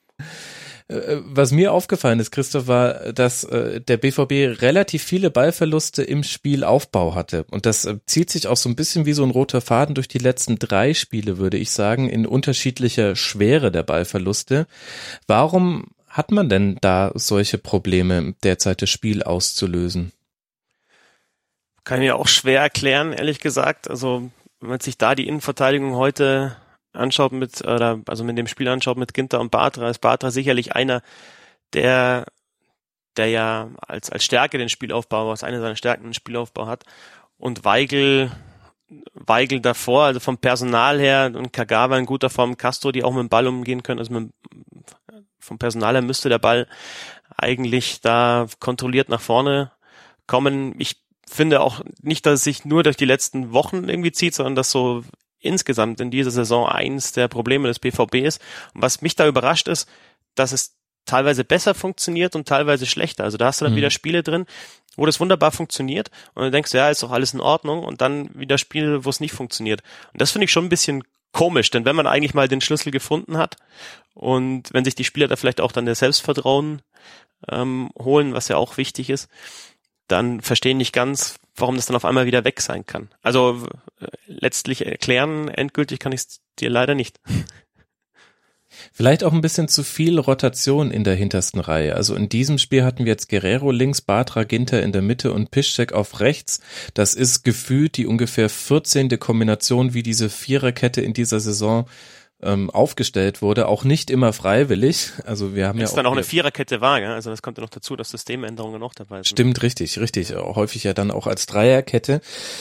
Was mir aufgefallen ist, Christoph, war, dass äh, der B V B relativ viele Ballverluste im Spielaufbau hatte. Und das äh, zieht sich auch so ein bisschen wie so ein roter Faden durch die letzten drei Spiele, würde ich sagen, in unterschiedlicher Schwere der Ballverluste. Warum hat man denn da solche Probleme, derzeit das Spiel auszulösen? Kann ich auch schwer erklären, ehrlich gesagt. Also wenn man sich da die Innenverteidigung heute anschaut mit, oder also mit dem Spiel anschaut mit Ginter und Bartra, ist Bartra sicherlich einer, der, der ja als, als Stärke den Spielaufbau, als eine seiner Stärken den Spielaufbau hat. Und Weigl, Weigl davor, also vom Personal her, und Kagawa in guter Form, Castro, die auch mit dem Ball umgehen können, also mit, vom Personal her müsste der Ball eigentlich da kontrolliert nach vorne kommen. Ich finde auch nicht, dass es sich nur durch die letzten Wochen irgendwie zieht, sondern dass so insgesamt in dieser Saison eins der Probleme des B V B ist. Und was mich da überrascht ist, dass es teilweise besser funktioniert und teilweise schlechter. Also da hast du dann mhm. wieder Spiele drin, wo das wunderbar funktioniert und du denkst, ja, ist doch alles in Ordnung, und dann wieder Spiele, wo es nicht funktioniert. Und das finde ich schon ein bisschen komisch, denn wenn man eigentlich mal den Schlüssel gefunden hat und wenn sich die Spieler da vielleicht auch dann das Selbstvertrauen ähm, holen, was ja auch wichtig ist, dann verstehen nicht ganz, warum das dann auf einmal wieder weg sein kann. Also äh, letztlich erklären, endgültig kann ich es dir leider nicht. Vielleicht auch ein bisschen zu viel Rotation in der hintersten Reihe. Also in diesem Spiel hatten wir jetzt Guerrero links, Bartra, Ginter in der Mitte und Piszczek auf rechts. Das ist gefühlt die ungefähr vierzehnte Kombination, wie diese Viererkette in dieser Saison ähm, aufgestellt wurde. Auch nicht immer freiwillig. Also wir haben das ja ist auch dann auch eine Viererkette war, ja? Also das kommt ja noch dazu, dass Systemänderungen noch dabei sind. Stimmt, richtig, richtig. Häufig ja dann auch als Dreierkette.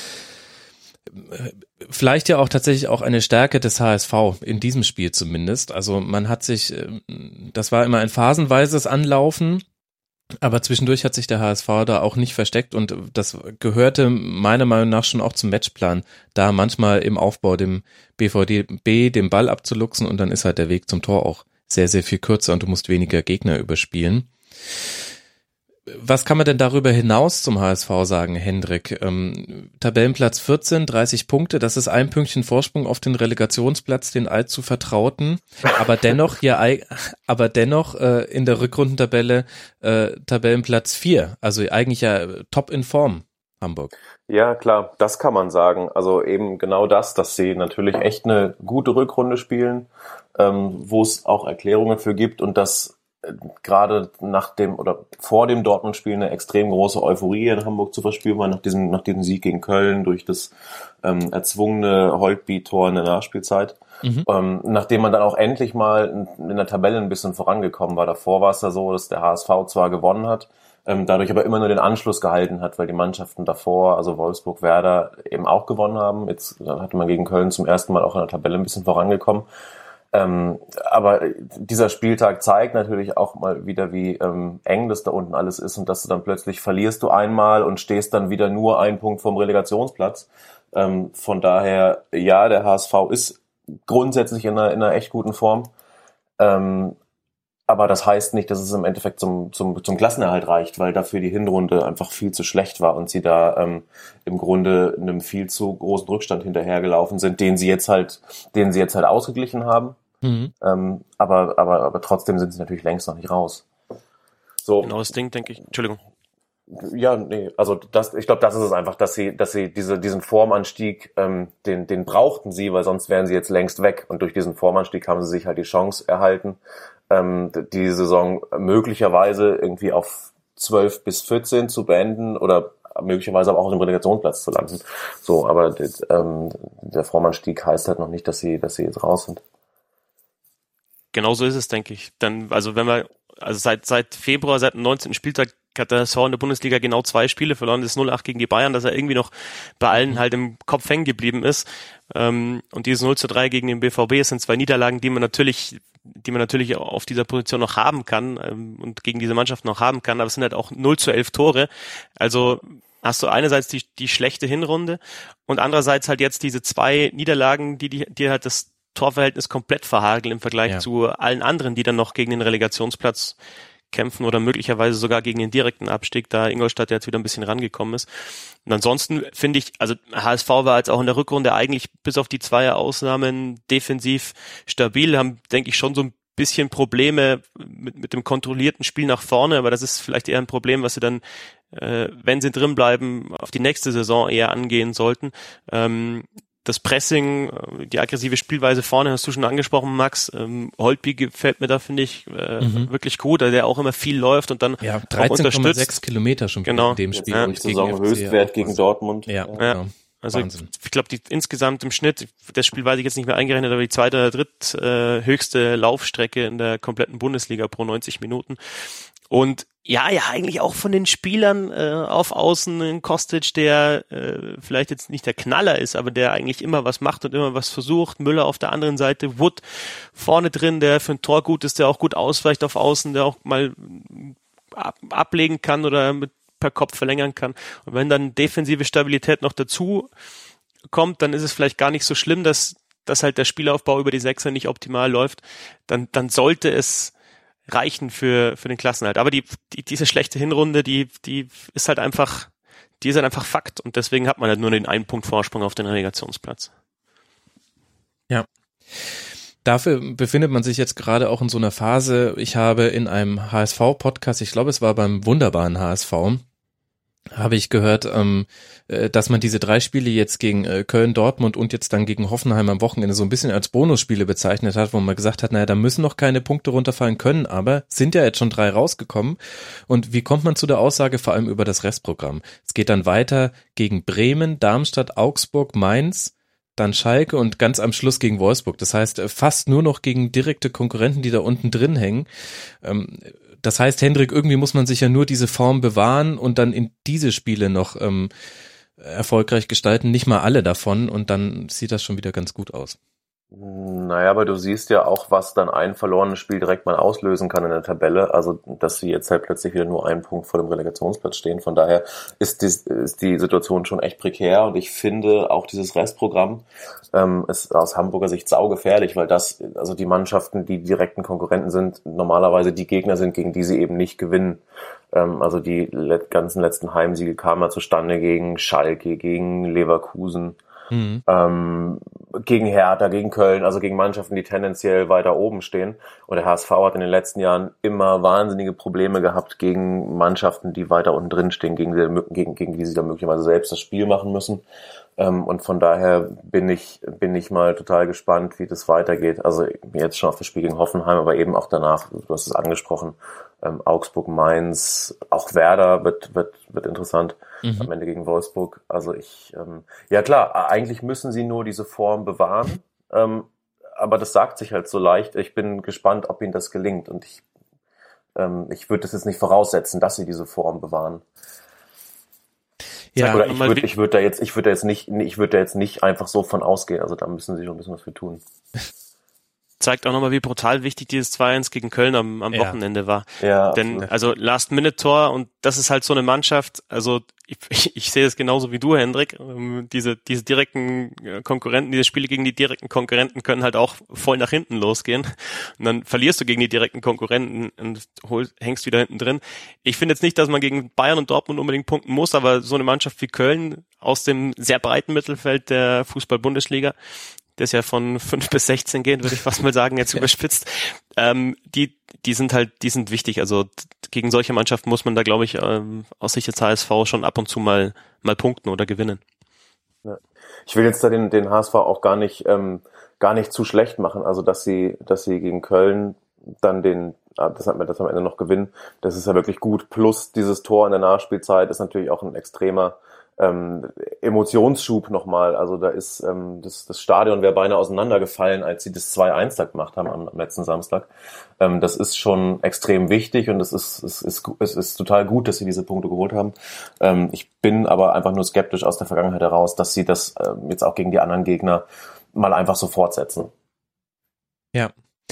Vielleicht ja auch tatsächlich auch eine Stärke des H S V in diesem Spiel zumindest. Also man hat sich, das war immer ein phasenweises Anlaufen, aber zwischendurch hat sich der H S V da auch nicht versteckt, und das gehörte meiner Meinung nach schon auch zum Matchplan, da manchmal im Aufbau dem B V B den Ball abzuluxen, und dann ist halt der Weg zum Tor auch sehr, sehr viel kürzer und du musst weniger Gegner überspielen. Was kann man denn darüber hinaus zum H S V sagen, Hendrik? Ähm, Tabellenplatz vierzehn, dreißig Punkte, das ist ein Pünktchen Vorsprung auf den Relegationsplatz, den allzu vertrauten, aber dennoch hier, aber dennoch äh, in der Rückrundentabelle äh, Tabellenplatz vier, also eigentlich ja top in Form, Hamburg. Ja, klar, das kann man sagen. Also eben genau das, dass sie natürlich echt eine gute Rückrunde spielen, ähm, wo es auch Erklärungen für gibt, und dass gerade nach dem oder vor dem Dortmund-Spiel eine extrem große Euphorie in Hamburg zu verspüren war, nach diesem, nach diesem Sieg gegen Köln durch das ähm, erzwungene Holtby-Tor in der Nachspielzeit. Mhm. Ähm, nachdem man dann auch endlich mal in, in der Tabelle ein bisschen vorangekommen war. Davor war es ja so, dass der H S V zwar gewonnen hat, ähm, dadurch aber immer nur den Anschluss gehalten hat, weil die Mannschaften davor, also Wolfsburg, Werder, eben auch gewonnen haben. Jetzt hatte man gegen Köln zum ersten Mal auch in der Tabelle ein bisschen vorangekommen. Ähm, aber dieser Spieltag zeigt natürlich auch mal wieder, wie ähm, eng das da unten alles ist, und dass du dann plötzlich verlierst du einmal und stehst dann wieder nur einen Punkt vom Relegationsplatz. Ähm, von daher, ja, der H S V ist grundsätzlich in einer, in einer echt guten Form. Ähm, aber das heißt nicht, dass es im Endeffekt zum, zum, zum Klassenerhalt reicht, weil dafür die Hinrunde einfach viel zu schlecht war und sie da ähm, im Grunde einem viel zu großen Rückstand hinterhergelaufen sind, den sie jetzt halt, den sie jetzt halt ausgeglichen haben. Mhm. Ähm, aber, aber, aber trotzdem sind sie natürlich längst noch nicht raus. So. Genau das Ding, denke ich. Entschuldigung. Ja, nee, also das, ich glaube, das ist es einfach, dass sie, dass sie diese, diesen Formanstieg, ähm, den, den brauchten sie, weil sonst wären sie jetzt längst weg, und durch diesen Formanstieg haben sie sich halt die Chance erhalten, ähm, die Saison möglicherweise irgendwie auf zwölf bis vierzehn zu beenden oder möglicherweise aber auch auf dem Relegationsplatz zu landen. So, aber ähm, der Formanstieg heißt halt noch nicht, dass sie, dass sie jetzt raus sind. Genau so ist es, denke ich. Dann, also wenn wir, also seit seit Februar, seit dem neunzehnten Spieltag hat der S V in der Bundesliga genau zwei Spiele verloren, das null acht gegen die Bayern, dass er irgendwie noch bei allen halt im Kopf hängen geblieben ist. Ähm, und dieses null zu drei gegen den B V B sind zwei Niederlagen, die man natürlich, die man natürlich auf dieser Position noch haben kann ähm, und gegen diese Mannschaft noch haben kann, aber es sind halt auch null zu elf Tore. Also hast du einerseits die die schlechte Hinrunde und andererseits halt jetzt diese zwei Niederlagen, die die, die halt das Torverhältnis komplett verhageln im Vergleich ja. zu allen anderen, die dann noch gegen den Relegationsplatz kämpfen oder möglicherweise sogar gegen den direkten Abstieg, da Ingolstadt jetzt wieder ein bisschen rangekommen ist. Und ansonsten finde ich, also H S V war jetzt auch in der Rückrunde eigentlich bis auf die zwei Ausnahmen defensiv stabil, haben, denke ich, schon so ein bisschen Probleme mit, mit dem kontrollierten Spiel nach vorne, aber das ist vielleicht eher ein Problem, was sie dann, äh, wenn sie drin bleiben, auf die nächste Saison eher angehen sollten. Ähm, Das Pressing, die aggressive Spielweise vorne, hast du schon angesprochen, Max. Ähm, Holtby gefällt mir da, finde ich, äh, mhm. wirklich gut, also der auch immer viel läuft und dann ja, dreizehn Komma sechs Kilometer schon genau. in dem Spiel. Ja, Saison Höchstwert gegen Dortmund. Ja, ja. Genau. Also Wahnsinn. ich, ich glaube, die insgesamt im Schnitt, das Spiel weiß ich jetzt nicht mehr eingerechnet, aber die zweite oder dritt äh, höchste Laufstrecke in der kompletten Bundesliga pro neunzig Minuten. Und ja, ja, eigentlich auch von den Spielern äh, auf Außen in Kostic, der äh, vielleicht jetzt nicht der Knaller ist, aber der eigentlich immer was macht und immer was versucht. Müller auf der anderen Seite, Wood vorne drin, der für ein Tor gut ist, der auch gut ausweicht auf Außen, der auch mal ab, ablegen kann oder mit per Kopf verlängern kann. Und wenn dann defensive Stabilität noch dazu kommt, dann ist es vielleicht gar nicht so schlimm, dass, dass halt der Spielaufbau über die Sechser nicht optimal läuft. Dann, dann sollte es reichen für, für den Klassenerhalt. Aber die, die, diese schlechte Hinrunde, die, die ist halt einfach, die ist halt einfach Fakt. Und deswegen hat man halt nur den einen Punkt Vorsprung auf den Relegationsplatz. Ja. Dafür befindet man sich jetzt gerade auch in so einer Phase. Ich habe in einem H S V-Podcast, ich glaube, es war beim wunderbaren H S V, habe ich gehört, ähm, dass man diese drei Spiele jetzt gegen äh, Köln, Dortmund und jetzt dann gegen Hoffenheim am Wochenende so ein bisschen als Bonusspiele bezeichnet hat, wo man gesagt hat, naja, da müssen noch keine Punkte runterfallen können, aber sind ja jetzt schon drei rausgekommen. Und wie kommt man zu der Aussage, vor allem über das Restprogramm? Es geht dann weiter gegen Bremen, Darmstadt, Augsburg, Mainz, dann Schalke und ganz am Schluss gegen Wolfsburg. Das heißt, fast nur noch gegen direkte Konkurrenten, die da unten drin hängen. Ähm, Das heißt, Hendrik, irgendwie muss man sich ja nur diese Form bewahren und dann in diese Spiele noch ähm, erfolgreich gestalten. Nicht mal alle davon und dann sieht das schon wieder ganz gut aus. Naja, aber du siehst ja auch, was dann ein verlorenes Spiel direkt mal auslösen kann in der Tabelle. Also, dass sie jetzt halt plötzlich wieder nur einen Punkt vor dem Relegationsplatz stehen. Von daher ist die, ist die Situation schon echt prekär. Und ich finde auch dieses Restprogramm ähm, ist aus Hamburger Sicht saugefährlich, weil das, also die Mannschaften, die direkten Konkurrenten sind, normalerweise die Gegner sind, gegen die sie eben nicht gewinnen. Ähm, also die let- ganzen letzten Heimsiege kamen ja zustande gegen Schalke, gegen Leverkusen. Mhm. Ähm, gegen Hertha, gegen Köln, also gegen Mannschaften, die tendenziell weiter oben stehen. Und der H S V hat in den letzten Jahren immer wahnsinnige Probleme gehabt gegen Mannschaften, die weiter unten drin stehen, gegen die, gegen, gegen die sie dann möglicherweise selbst das Spiel machen müssen. Ähm, und von daher bin ich, bin ich mal total gespannt, wie das weitergeht. Also jetzt schon auf das Spiel gegen Hoffenheim, aber eben auch danach, du hast es angesprochen, ähm, Augsburg, Mainz, auch Werder wird, wird, wird interessant. Mhm. Am Ende gegen Wolfsburg. Also ich, ähm, ja klar, eigentlich müssen sie nur diese Form bewahren, ähm, aber das sagt sich halt so leicht. Ich bin gespannt, ob ihnen das gelingt und ich, ähm, ich würde das jetzt nicht voraussetzen, dass sie diese Form bewahren. Ja, oder ich würde, ich würde da jetzt, ich würde da jetzt nicht, ich würde da jetzt nicht einfach so von ausgehen. Also da müssen sie schon ein bisschen was für tun. Zeigt auch nochmal, wie brutal wichtig dieses zwei eins gegen Köln am, am ja. Wochenende war. Ja, denn, absolut. Also Last-Minute-Tor und das ist halt so eine Mannschaft, also ich, ich, ich sehe es genauso wie du, Hendrik, diese, diese direkten Konkurrenten, diese Spiele gegen die direkten Konkurrenten können halt auch voll nach hinten losgehen und dann verlierst du gegen die direkten Konkurrenten und hol, hängst wieder hinten drin. Ich finde jetzt nicht, dass man gegen Bayern und Dortmund unbedingt punkten muss, aber so eine Mannschaft wie Köln aus dem sehr breiten Mittelfeld der Fußball-Bundesliga, das ja von fünf bis sechzehn geht, würde ich fast mal sagen, jetzt überspitzt, ähm, die die sind halt, die sind wichtig. Also gegen solche Mannschaften muss man da, glaube ich, ähm, aus Sicht des H S V schon ab und zu mal mal punkten oder gewinnen. Ja. Ich will jetzt da den den H S V auch gar nicht ähm, gar nicht zu schlecht machen. Also dass sie dass sie gegen Köln dann den das hat mir das am Ende noch gewinnen. Das ist ja wirklich gut. Plus dieses Tor in der Nachspielzeit ist natürlich auch ein extremer Ähm, Emotionsschub nochmal, also da ist ähm, das, das Stadion wäre beinahe auseinandergefallen, als sie das zwei eins da gemacht haben am, am letzten Samstag. Ähm, das ist schon extrem wichtig und es ist, es ist es ist total gut, dass sie diese Punkte geholt haben. Ähm, ich bin aber einfach nur skeptisch aus der Vergangenheit heraus, dass sie das ähm, jetzt auch gegen die anderen Gegner mal einfach so fortsetzen. Ja.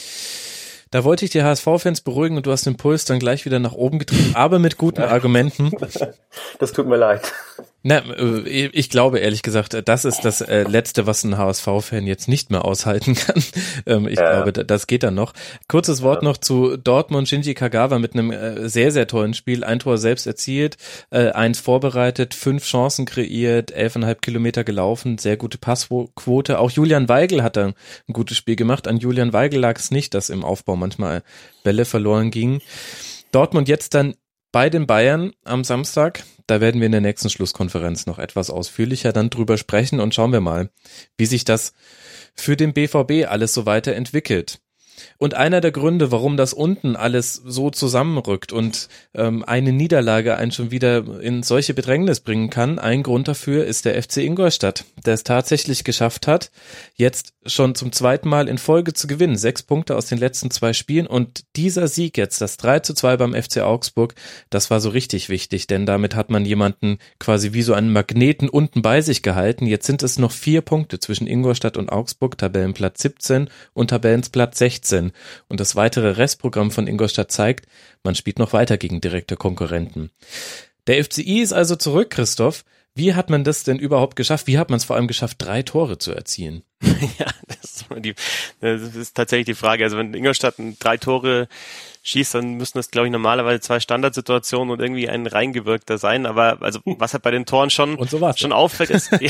Da wollte ich die H S V-Fans beruhigen und du hast den Puls dann gleich wieder nach oben getrieben, aber mit guten ja. Argumenten. Das tut mir leid. Na, ich glaube ehrlich gesagt, das ist das Letzte, was ein H S V-Fan jetzt nicht mehr aushalten kann. Ich ja. glaube, das geht dann noch. Kurzes Wort ja. noch zu Dortmund. Shinji Kagawa mit einem sehr, sehr tollen Spiel. Ein Tor selbst erzielt, eins vorbereitet, fünf Chancen kreiert, elfeinhalb Kilometer gelaufen, sehr gute Passquote. Auch Julian Weigl hat ein gutes Spiel gemacht. An Julian Weigl lag es nicht, dass im Aufbau manchmal Bälle verloren gingen. Dortmund jetzt dann bei den Bayern am Samstag. Da werden wir in der nächsten Schlusskonferenz noch etwas ausführlicher dann drüber sprechen und schauen wir mal, wie sich das für den B V B alles so weiterentwickelt. Und einer der Gründe, warum das unten alles so zusammenrückt und ähm, eine Niederlage einen schon wieder in solche Bedrängnis bringen kann, ein Grund dafür ist der F C Ingolstadt, der es tatsächlich geschafft hat, jetzt schon zum zweiten Mal in Folge zu gewinnen. Sechs Punkte aus den letzten zwei Spielen und dieser Sieg jetzt, das drei zu zwei beim F C Augsburg, das war so richtig wichtig, denn damit hat man jemanden quasi wie so einen Magneten unten bei sich gehalten. Jetzt sind es noch vier Punkte zwischen Ingolstadt und Augsburg, Tabellenplatz siebzehn und Tabellenplatz sechzehn. Und das weitere Restprogramm von Ingolstadt zeigt, man spielt noch weiter gegen direkte Konkurrenten. Der F C I ist also zurück, Christoph. Wie hat man das denn überhaupt geschafft? Wie hat man es vor allem geschafft, drei Tore zu erzielen? Ja, das ist, die, das ist tatsächlich die Frage. Also wenn Ingolstadt drei Tore schießt, dann müssen das, glaube ich, normalerweise zwei Standardsituationen und irgendwie ein reingewirkter sein. Aber also was halt bei den Toren schon, und so war's schon auffällt, ist, ja,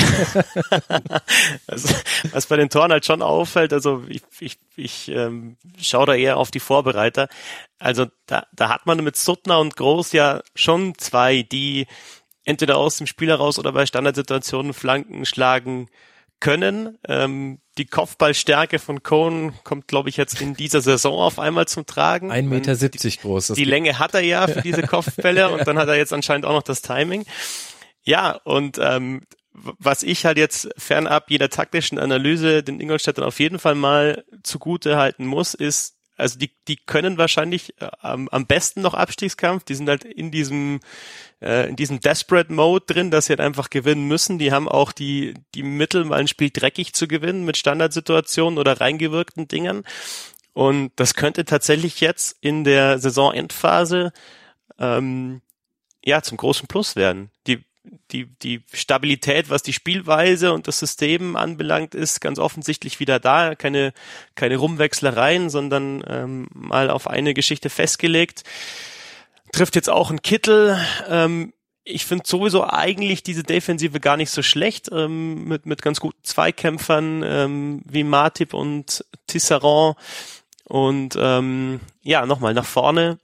also, was bei den Toren halt schon auffällt, also ich, ich, ich ähm, schaue da eher auf die Vorbereiter. Also da, da hat man mit Suttner und Groß ja schon zwei, die entweder aus dem Spiel heraus oder bei Standardsituationen Flanken schlagen können. Ähm, die Kopfballstärke von Cohn kommt, glaube ich, jetzt in dieser Saison auf einmal zum Tragen. ein Meter siebzig groß. Die Länge hat er ja für diese Kopfbälle und dann hat er jetzt anscheinend auch noch das Timing. Ja, und ähm, was ich halt jetzt fernab jeder taktischen Analyse den Ingolstädtern auf jeden Fall mal zugute halten muss, ist, also die die können wahrscheinlich äh, am, am besten noch Abstiegskampf. Die sind halt in diesem äh, in diesem Desperate Mode drin, dass sie halt einfach gewinnen müssen. Die haben auch die die Mittel, mal ein Spiel dreckig zu gewinnen mit Standardsituationen oder reingewirkten Dingern. Und das könnte tatsächlich jetzt in der Saisonendphase ähm, ja zum großen Plus werden. Die die die Stabilität, was die Spielweise und das System anbelangt, ist ganz offensichtlich wieder da. Keine keine Rumwechslereien, sondern ähm, mal auf eine Geschichte festgelegt. Trifft jetzt auch ein Kittel. Ähm, ich finde sowieso eigentlich diese Defensive gar nicht so schlecht, ähm, mit mit ganz guten Zweikämpfern ähm, wie Matip und Tisserand. Und ähm, ja, nochmal nach vorne.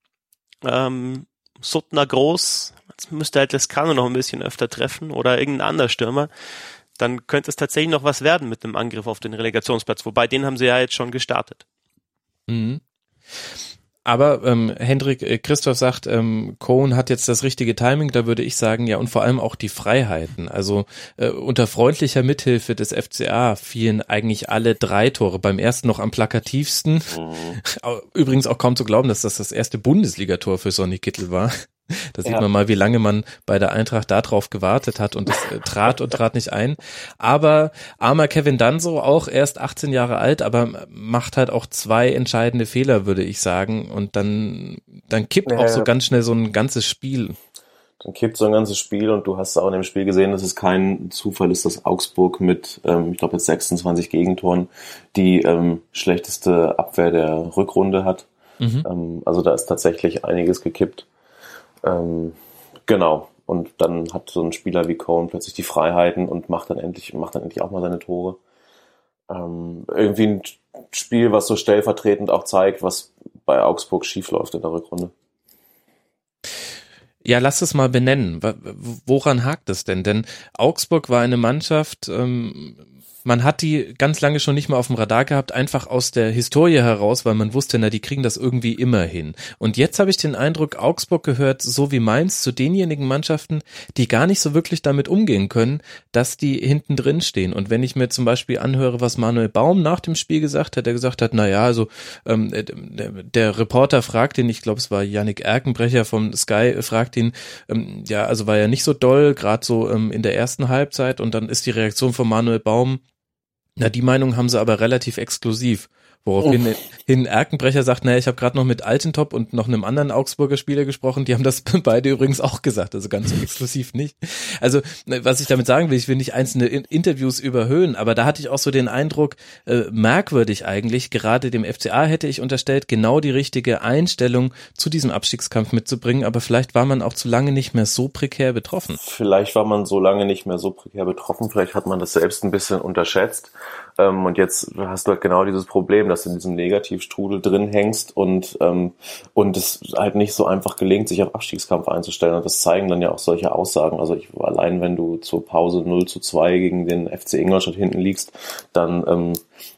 Ähm, Suttner Groß. Jetzt müsste halt Lescano noch ein bisschen öfter treffen oder irgendein anderer Stürmer. Dann könnte es tatsächlich noch was werden mit einem Angriff auf den Relegationsplatz. Wobei, den haben sie ja jetzt schon gestartet. Mhm. Aber ähm, Hendrik, äh, Christoph sagt, ähm, Cohn hat jetzt das richtige Timing, da würde ich sagen, ja, und vor allem auch die Freiheiten. Also äh, unter freundlicher Mithilfe des F C A fielen eigentlich alle drei Tore, beim ersten noch am plakativsten. Mhm. Übrigens auch kaum zu glauben, dass das das erste Bundesligator für Sonny Kittel war. Da sieht ja. man mal, wie lange man bei der Eintracht darauf gewartet hat und es äh, trat und trat nicht ein. Aber armer Kevin Danso, auch erst achtzehn Jahre alt, aber macht halt auch zwei entscheidende Fehler, würde ich sagen. Und dann, dann kippt ja, auch so ganz schnell so ein ganzes Spiel. Dann kippt so ein ganzes Spiel und du hast auch in dem Spiel gesehen, dass es kein Zufall ist, dass Augsburg mit, ähm, ich glaube jetzt sechsundzwanzig Gegentoren die ähm, schlechteste Abwehr der Rückrunde hat. Mhm. Ähm, also da ist tatsächlich einiges gekippt. Ähm, genau. Und dann hat so ein Spieler wie Cohn plötzlich die Freiheiten und macht dann endlich, macht dann endlich auch mal seine Tore. Ähm, irgendwie ein Spiel, was so stellvertretend auch zeigt, was bei Augsburg schiefläuft in der Rückrunde. Ja, lass es mal benennen. Woran hakt es denn? Denn Augsburg war eine Mannschaft, ähm, man hat die ganz lange schon nicht mehr auf dem Radar gehabt, einfach aus der Historie heraus, weil man wusste, na, die kriegen das irgendwie immer hin. Und jetzt habe ich den Eindruck, Augsburg gehört, so wie Mainz, zu denjenigen Mannschaften, die gar nicht so wirklich damit umgehen können, dass die hinten drin stehen. Und wenn ich mir zum Beispiel anhöre, was Manuel Baum nach dem Spiel gesagt hat, der gesagt hat, na ja, also ähm, der, der Reporter fragt ihn, ich glaube, es war Yannick Erkenbrecher vom Sky, fragt ihn, ähm, ja, also war ja nicht so doll, gerade so ähm, in der ersten Halbzeit. Und dann ist die Reaktion von Manuel Baum, na, die Meinung haben sie aber relativ exklusiv. Woraufhin hin Erkenbrecher sagt, naja, ich habe gerade noch mit Altentop und noch einem anderen Augsburger Spieler gesprochen, die haben das beide übrigens auch gesagt, also ganz so exklusiv nicht. Also was ich damit sagen will, ich will nicht einzelne Interviews überhöhen, aber da hatte ich auch so den Eindruck, äh, merkwürdig eigentlich, gerade dem F C A hätte ich unterstellt, genau die richtige Einstellung zu diesem Abstiegskampf mitzubringen, aber vielleicht war man auch zu lange nicht mehr so prekär betroffen. Vielleicht war man so lange nicht mehr so prekär betroffen, vielleicht hat man das selbst ein bisschen unterschätzt. Ähm, und jetzt hast du halt genau dieses Problem, dass du in diesem Negativstrudel drin hängst und ähm, und es halt nicht so einfach gelingt, sich auf Abstiegskampf einzustellen. Und das zeigen dann ja auch solche Aussagen. Also ich, allein wenn du zur Pause null zu zwei gegen den F C Ingolstadt hinten liegst, dann ähm,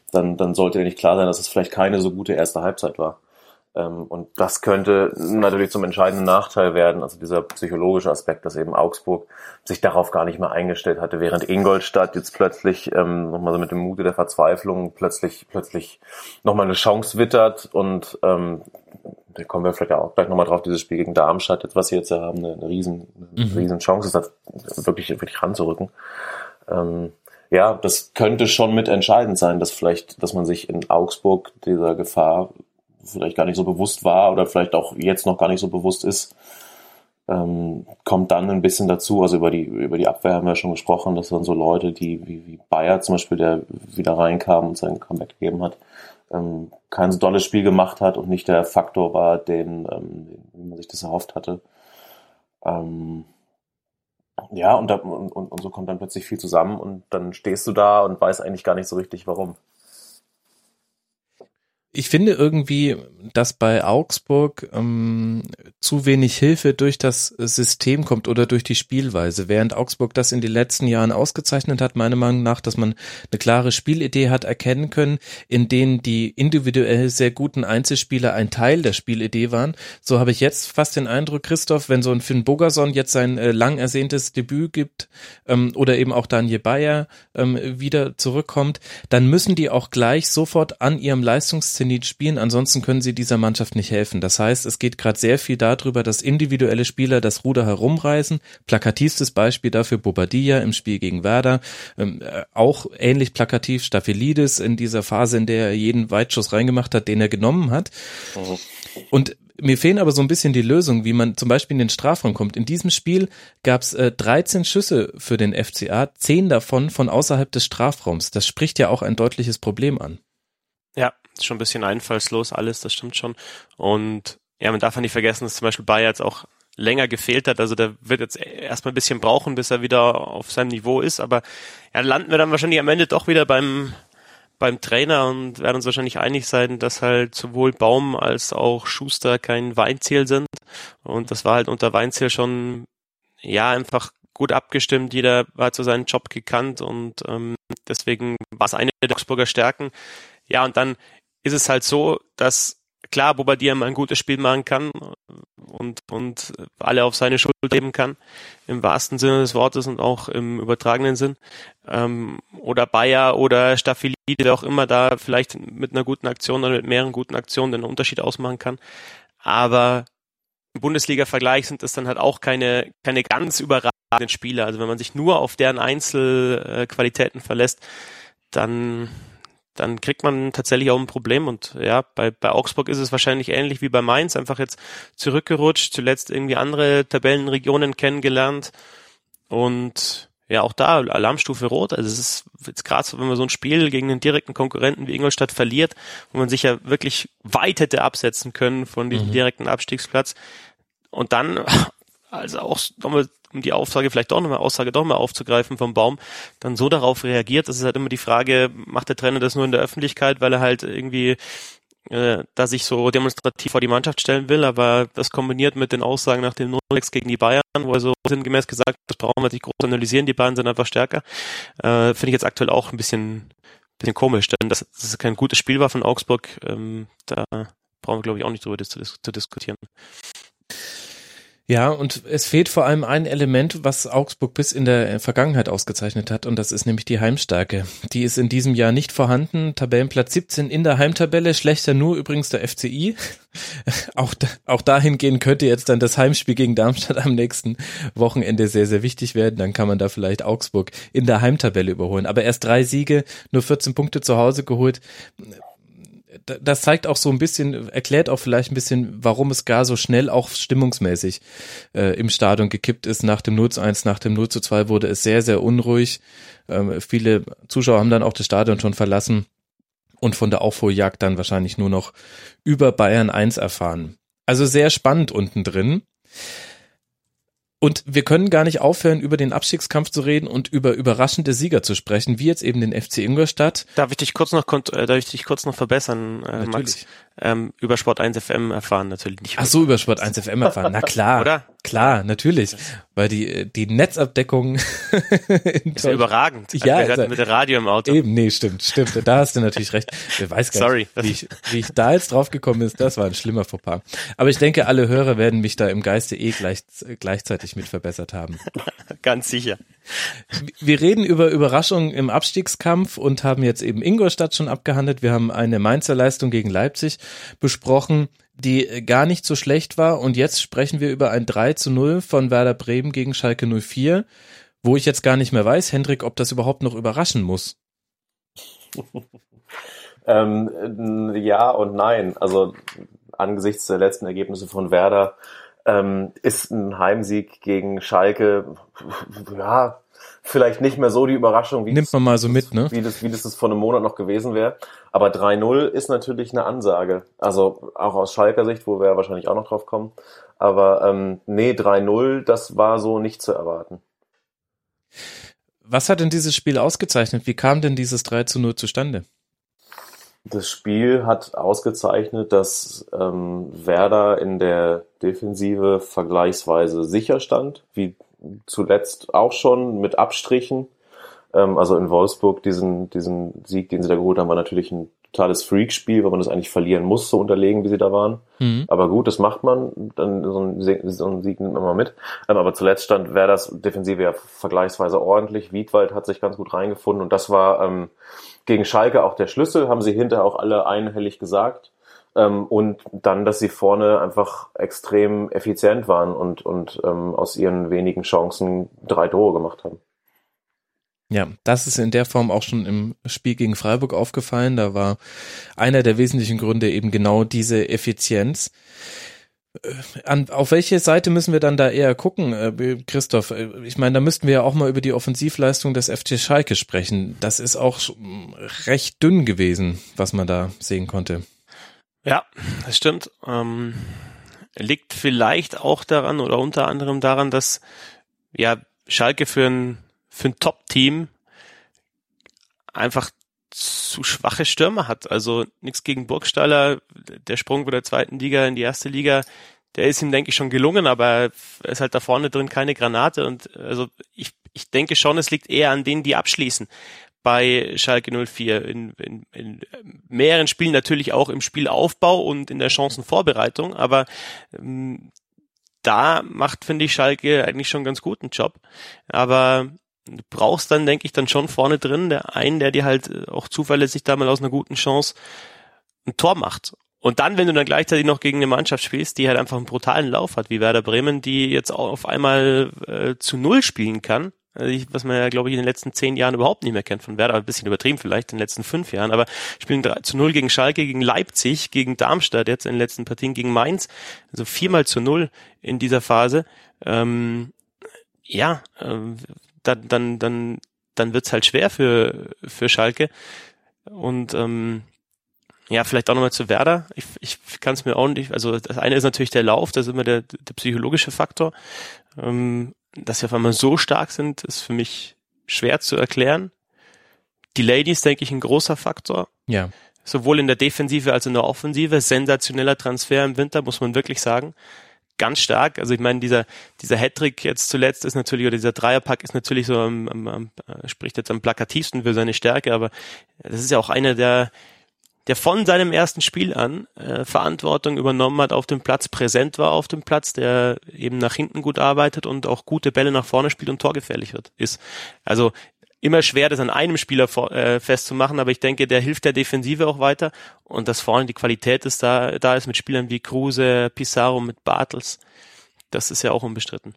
dann, dann sollte dir nicht klar sein, dass es vielleicht keine so gute erste Halbzeit war. Ähm, und das könnte natürlich zum entscheidenden Nachteil werden, also dieser psychologische Aspekt, dass eben Augsburg sich darauf gar nicht mehr eingestellt hatte, während Ingolstadt jetzt plötzlich ähm, nochmal so mit dem Mute der Verzweiflung plötzlich plötzlich nochmal eine Chance wittert und ähm, da kommen wir vielleicht auch gleich nochmal drauf, dieses Spiel gegen Darmstadt, jetzt, was sie jetzt ja haben, eine, eine riesen, eine mhm. riesen Chance ist, das wirklich, wirklich ranzurücken. Ähm, ja, das könnte schon mit entscheidend sein, dass vielleicht, dass man sich in Augsburg dieser Gefahr vielleicht gar nicht so bewusst war oder vielleicht auch jetzt noch gar nicht so bewusst ist, ähm, kommt dann ein bisschen dazu. Also über die über die Abwehr haben wir schon gesprochen, dass dann so Leute, die wie, wie Bayer zum Beispiel, der wieder reinkam und sein Comeback gegeben hat, ähm, kein so dolles Spiel gemacht hat und nicht der Faktor war, den, ähm, den man sich das erhofft hatte. Ähm, ja, und, da, und, und so kommt dann plötzlich viel zusammen und dann stehst du da und weißt eigentlich gar nicht so richtig, warum. Ich finde irgendwie, dass bei Augsburg ähm, zu wenig Hilfe durch das System kommt oder durch die Spielweise, während Augsburg das in den letzten Jahren ausgezeichnet hat, meiner Meinung nach, dass man eine klare Spielidee hat erkennen können, in denen die individuell sehr guten Einzelspieler ein Teil der Spielidee waren. So habe ich jetzt fast den Eindruck, Christoph, wenn so ein Finn Bogerson jetzt sein äh, lang ersehntes Debüt gibt ähm, oder eben auch Daniel Bayer ähm, wieder zurückkommt, dann müssen die auch gleich sofort an ihrem Leistungszenit spielen, ansonsten können sie dieser Mannschaft nicht helfen. Das heißt, es geht gerade sehr viel darüber, dass individuelle Spieler das Ruder herumreißen. Plakativstes Beispiel dafür Bobadilla im Spiel gegen Werder. Ähm, äh, auch ähnlich plakativ Staphylides in dieser Phase, in der er jeden Weitschuss reingemacht hat, den er genommen hat. Mhm. Und mir fehlen aber so ein bisschen die Lösungen, wie man zum Beispiel in den Strafraum kommt. In diesem Spiel gab es äh, dreizehn Schüsse für den F C A, zehn davon von außerhalb des Strafraums. Das spricht ja auch ein deutliches Problem an. Ja, ist schon ein bisschen einfallslos alles, das stimmt schon. Und ja, man darf ja nicht vergessen, dass zum Beispiel Bayer jetzt auch länger gefehlt hat. Also der wird jetzt erstmal ein bisschen brauchen, bis er wieder auf seinem Niveau ist. Aber ja, landen wir dann wahrscheinlich am Ende doch wieder beim beim Trainer und werden uns wahrscheinlich einig sein, dass halt sowohl Baum als auch Schuster kein Weinziel sind. Und das war halt unter Weinziel schon ja einfach gut abgestimmt. Jeder hat so seinen Job gekannt und ähm, deswegen war es eine der Augsburger Stärken. Ja, und dann ist es halt so, dass klar Bobadilla mal ein gutes Spiel machen kann und und alle auf seine Schuld geben kann, im wahrsten Sinne des Wortes und auch im übertragenen Sinn. Ähm, oder Bayer oder Staphylides, der auch immer da vielleicht mit einer guten Aktion oder mit mehreren guten Aktionen den Unterschied ausmachen kann. Aber im Bundesliga-Vergleich sind das dann halt auch keine keine ganz überragenden Spieler. Also wenn man sich nur auf deren Einzelqualitäten verlässt, dann dann kriegt man tatsächlich auch ein Problem. Und ja, bei, bei Augsburg ist es wahrscheinlich ähnlich wie bei Mainz, einfach jetzt zurückgerutscht, zuletzt irgendwie andere Tabellenregionen kennengelernt und ja, auch da Alarmstufe Rot. Also es ist jetzt gerade so, wenn man so ein Spiel gegen einen direkten Konkurrenten wie Ingolstadt verliert, wo man sich ja wirklich weit hätte absetzen können von diesem mhm. direkten Abstiegsplatz und dann, also auch nochmal, um die Aussage vielleicht doch nochmal Aussage doch mal aufzugreifen vom Baum, dann so darauf reagiert. Das ist halt immer die Frage, macht der Trainer das nur in der Öffentlichkeit, weil er halt irgendwie äh, da sich so demonstrativ vor die Mannschaft stellen will, aber das kombiniert mit den Aussagen nach dem null sechs gegen die Bayern, wo er so sinngemäß gesagt hat, das brauchen wir nicht groß analysieren, die Bayern sind einfach stärker, äh, finde ich jetzt aktuell auch ein bisschen bisschen komisch, denn dass das kein gutes Spiel war von Augsburg, ähm, da brauchen wir glaube ich auch nicht drüber dis- dis- zu diskutieren. Ja, und es fehlt vor allem ein Element, was Augsburg bis in der Vergangenheit ausgezeichnet hat, und das ist nämlich die Heimstärke. Die ist in diesem Jahr nicht vorhanden. Tabellenplatz siebzehn in der Heimtabelle, schlechter nur übrigens der F C I. Auch, auch dahingehend könnte jetzt dann das Heimspiel gegen Darmstadt am nächsten Wochenende sehr, sehr wichtig werden. Dann kann man da vielleicht Augsburg in der Heimtabelle überholen. Aber erst drei Siege, nur vierzehn Punkte zu Hause geholt. Das zeigt auch so ein bisschen, erklärt auch vielleicht ein bisschen, warum es gar so schnell auch stimmungsmäßig äh, im Stadion gekippt ist. Nach dem null zu eins, nach dem null zu zwei wurde es sehr, sehr unruhig. Ähm, viele Zuschauer haben dann auch das Stadion schon verlassen und von der Aufholjagd dann wahrscheinlich nur noch über Bayern eins erfahren. Also sehr spannend unten drin. Und wir können gar nicht aufhören, über den Abstiegskampf zu reden und über überraschende Sieger zu sprechen, wie jetzt eben den F C Ingolstadt. Darf ich dich kurz noch äh, darf ich dich kurz noch verbessern, äh, Max? Ähm, über Sport eins F M erfahren natürlich nicht. Ach so, über Sport eins F M erfahren, na klar. Oder? Klar, natürlich, weil die die Netzabdeckung ist ja überragend. Ja, wir hatten mit dem Radio im Auto. Eben, nee, stimmt, stimmt. Da hast du natürlich recht. Ich weiß gar Sorry. nicht, wie ich, wie ich da jetzt drauf gekommen ist. Das war ein schlimmer Fauxpas. Aber ich denke, alle Hörer werden mich da im Geiste eh gleich, gleichzeitig mit verbessert haben. Ganz sicher. Wir reden über Überraschungen im Abstiegskampf und haben jetzt eben Ingolstadt schon abgehandelt. Wir haben eine Mainzer Leistung gegen Leipzig besprochen, die gar nicht so schlecht war. Und jetzt sprechen wir über ein drei zu null von Werder Bremen gegen Schalke null vier, wo ich jetzt gar nicht mehr weiß, Hendrik, ob das überhaupt noch überraschen muss. ähm, ja und nein. Also angesichts der letzten Ergebnisse von Werder ähm, ist ein Heimsieg gegen Schalke ja vielleicht nicht mehr so die Überraschung, wie nimmt das, man mal so mit, ne? Wie das, wie das, das vor einem Monat noch gewesen wäre. Aber drei null ist natürlich eine Ansage. Also auch aus Schalker Sicht, wo wir ja wahrscheinlich auch noch drauf kommen. Aber ähm, nee, drei null, das war so nicht zu erwarten. Was hat denn dieses Spiel ausgezeichnet? Wie kam denn dieses drei zu null zustande? Das Spiel hat ausgezeichnet, dass ähm, Werder in der Defensive vergleichsweise sicher stand, wie zuletzt auch schon mit Abstrichen. Ähm, also in Wolfsburg diesen diesen Sieg, den sie da geholt haben, war natürlich ein totales Freakspiel, weil man das eigentlich verlieren muss, so unterlegen, wie sie da waren. Mhm. Aber gut, das macht man, dann so ein, so ein Sieg nimmt man mal mit. Ähm, aber zuletzt stand Werders Defensive ja vergleichsweise ordentlich. Wiedwald hat sich ganz gut reingefunden und das war ähm, gegen Schalke auch der Schlüssel, haben sie hinterher auch alle einhellig gesagt. Ähm, und dann, dass sie vorne einfach extrem effizient waren und, und ähm, aus ihren wenigen Chancen drei Tore gemacht haben. Ja, das ist in der Form auch schon im Spiel gegen Freiburg aufgefallen. Da war einer der wesentlichen Gründe eben genau diese Effizienz. An, auf welche Seite müssen wir dann da eher gucken, äh, Christoph? Ich meine, da müssten wir ja auch mal über die Offensivleistung des F C Schalke sprechen. Das ist auch recht dünn gewesen, was man da sehen konnte. Ja, das stimmt. Ähm, liegt vielleicht auch daran oder unter anderem daran, dass ja Schalke für ein für ein Top-Team einfach zu schwache Stürmer hat. Also nichts gegen Burgstaller, der Sprung von der zweiten Liga in die erste Liga, der ist ihm, denke ich, schon gelungen, aber er ist halt da vorne drin keine Granate und also ich, ich denke schon, es liegt eher an denen, die abschließen bei Schalke null vier. In, in, in mehreren Spielen natürlich auch im Spielaufbau und in der Chancenvorbereitung, aber ähm, da macht, finde ich, Schalke eigentlich schon einen ganz guten Job. Aber du brauchst dann, denke ich, dann schon vorne drin der einen, der dir halt auch zuverlässig da mal aus einer guten Chance ein Tor macht. Und dann, wenn du dann gleichzeitig noch gegen eine Mannschaft spielst, die halt einfach einen brutalen Lauf hat, wie Werder Bremen, die jetzt auch auf einmal äh, zu Null spielen kann, also ich, was man ja, glaube ich, in den letzten zehn Jahren überhaupt nicht mehr kennt von Werder, ein bisschen übertrieben vielleicht in den letzten fünf Jahren, aber spielen drei zu null gegen Schalke, gegen Leipzig, gegen Darmstadt, jetzt in den letzten Partien gegen Mainz, also viermal zu null in dieser Phase. Ähm, ja, ähm, dann dann dann dann wird's halt schwer für für Schalke und ähm, ja, vielleicht auch nochmal zu Werder. Ich, ich kann es mir auch nicht, also das eine ist natürlich der Lauf, das ist immer der, der psychologische Faktor. Ähm, dass sie auf einmal so stark sind, ist für mich schwer zu erklären. Die Ladies, denke ich, ein großer Faktor. Ja. Sowohl in der Defensive als auch in der Offensive. Sensationeller Transfer im Winter, muss man wirklich sagen. Ganz stark. Also ich meine, dieser dieser Hattrick jetzt zuletzt ist natürlich, oder dieser Dreierpack ist natürlich so, am, am, am, spricht jetzt am plakativsten für seine Stärke, aber das ist ja auch einer der der von seinem ersten Spiel an äh, Verantwortung übernommen hat auf dem Platz, präsent war auf dem Platz, der eben nach hinten gut arbeitet und auch gute Bälle nach vorne spielt und torgefährlich wird, ist. Also immer schwer, das an einem Spieler vor, äh, festzumachen, aber ich denke, der hilft der Defensive auch weiter und dass vorne die Qualität ist da, da ist mit Spielern wie Kruse, Pizarro, mit Bartels, das ist ja auch unbestritten.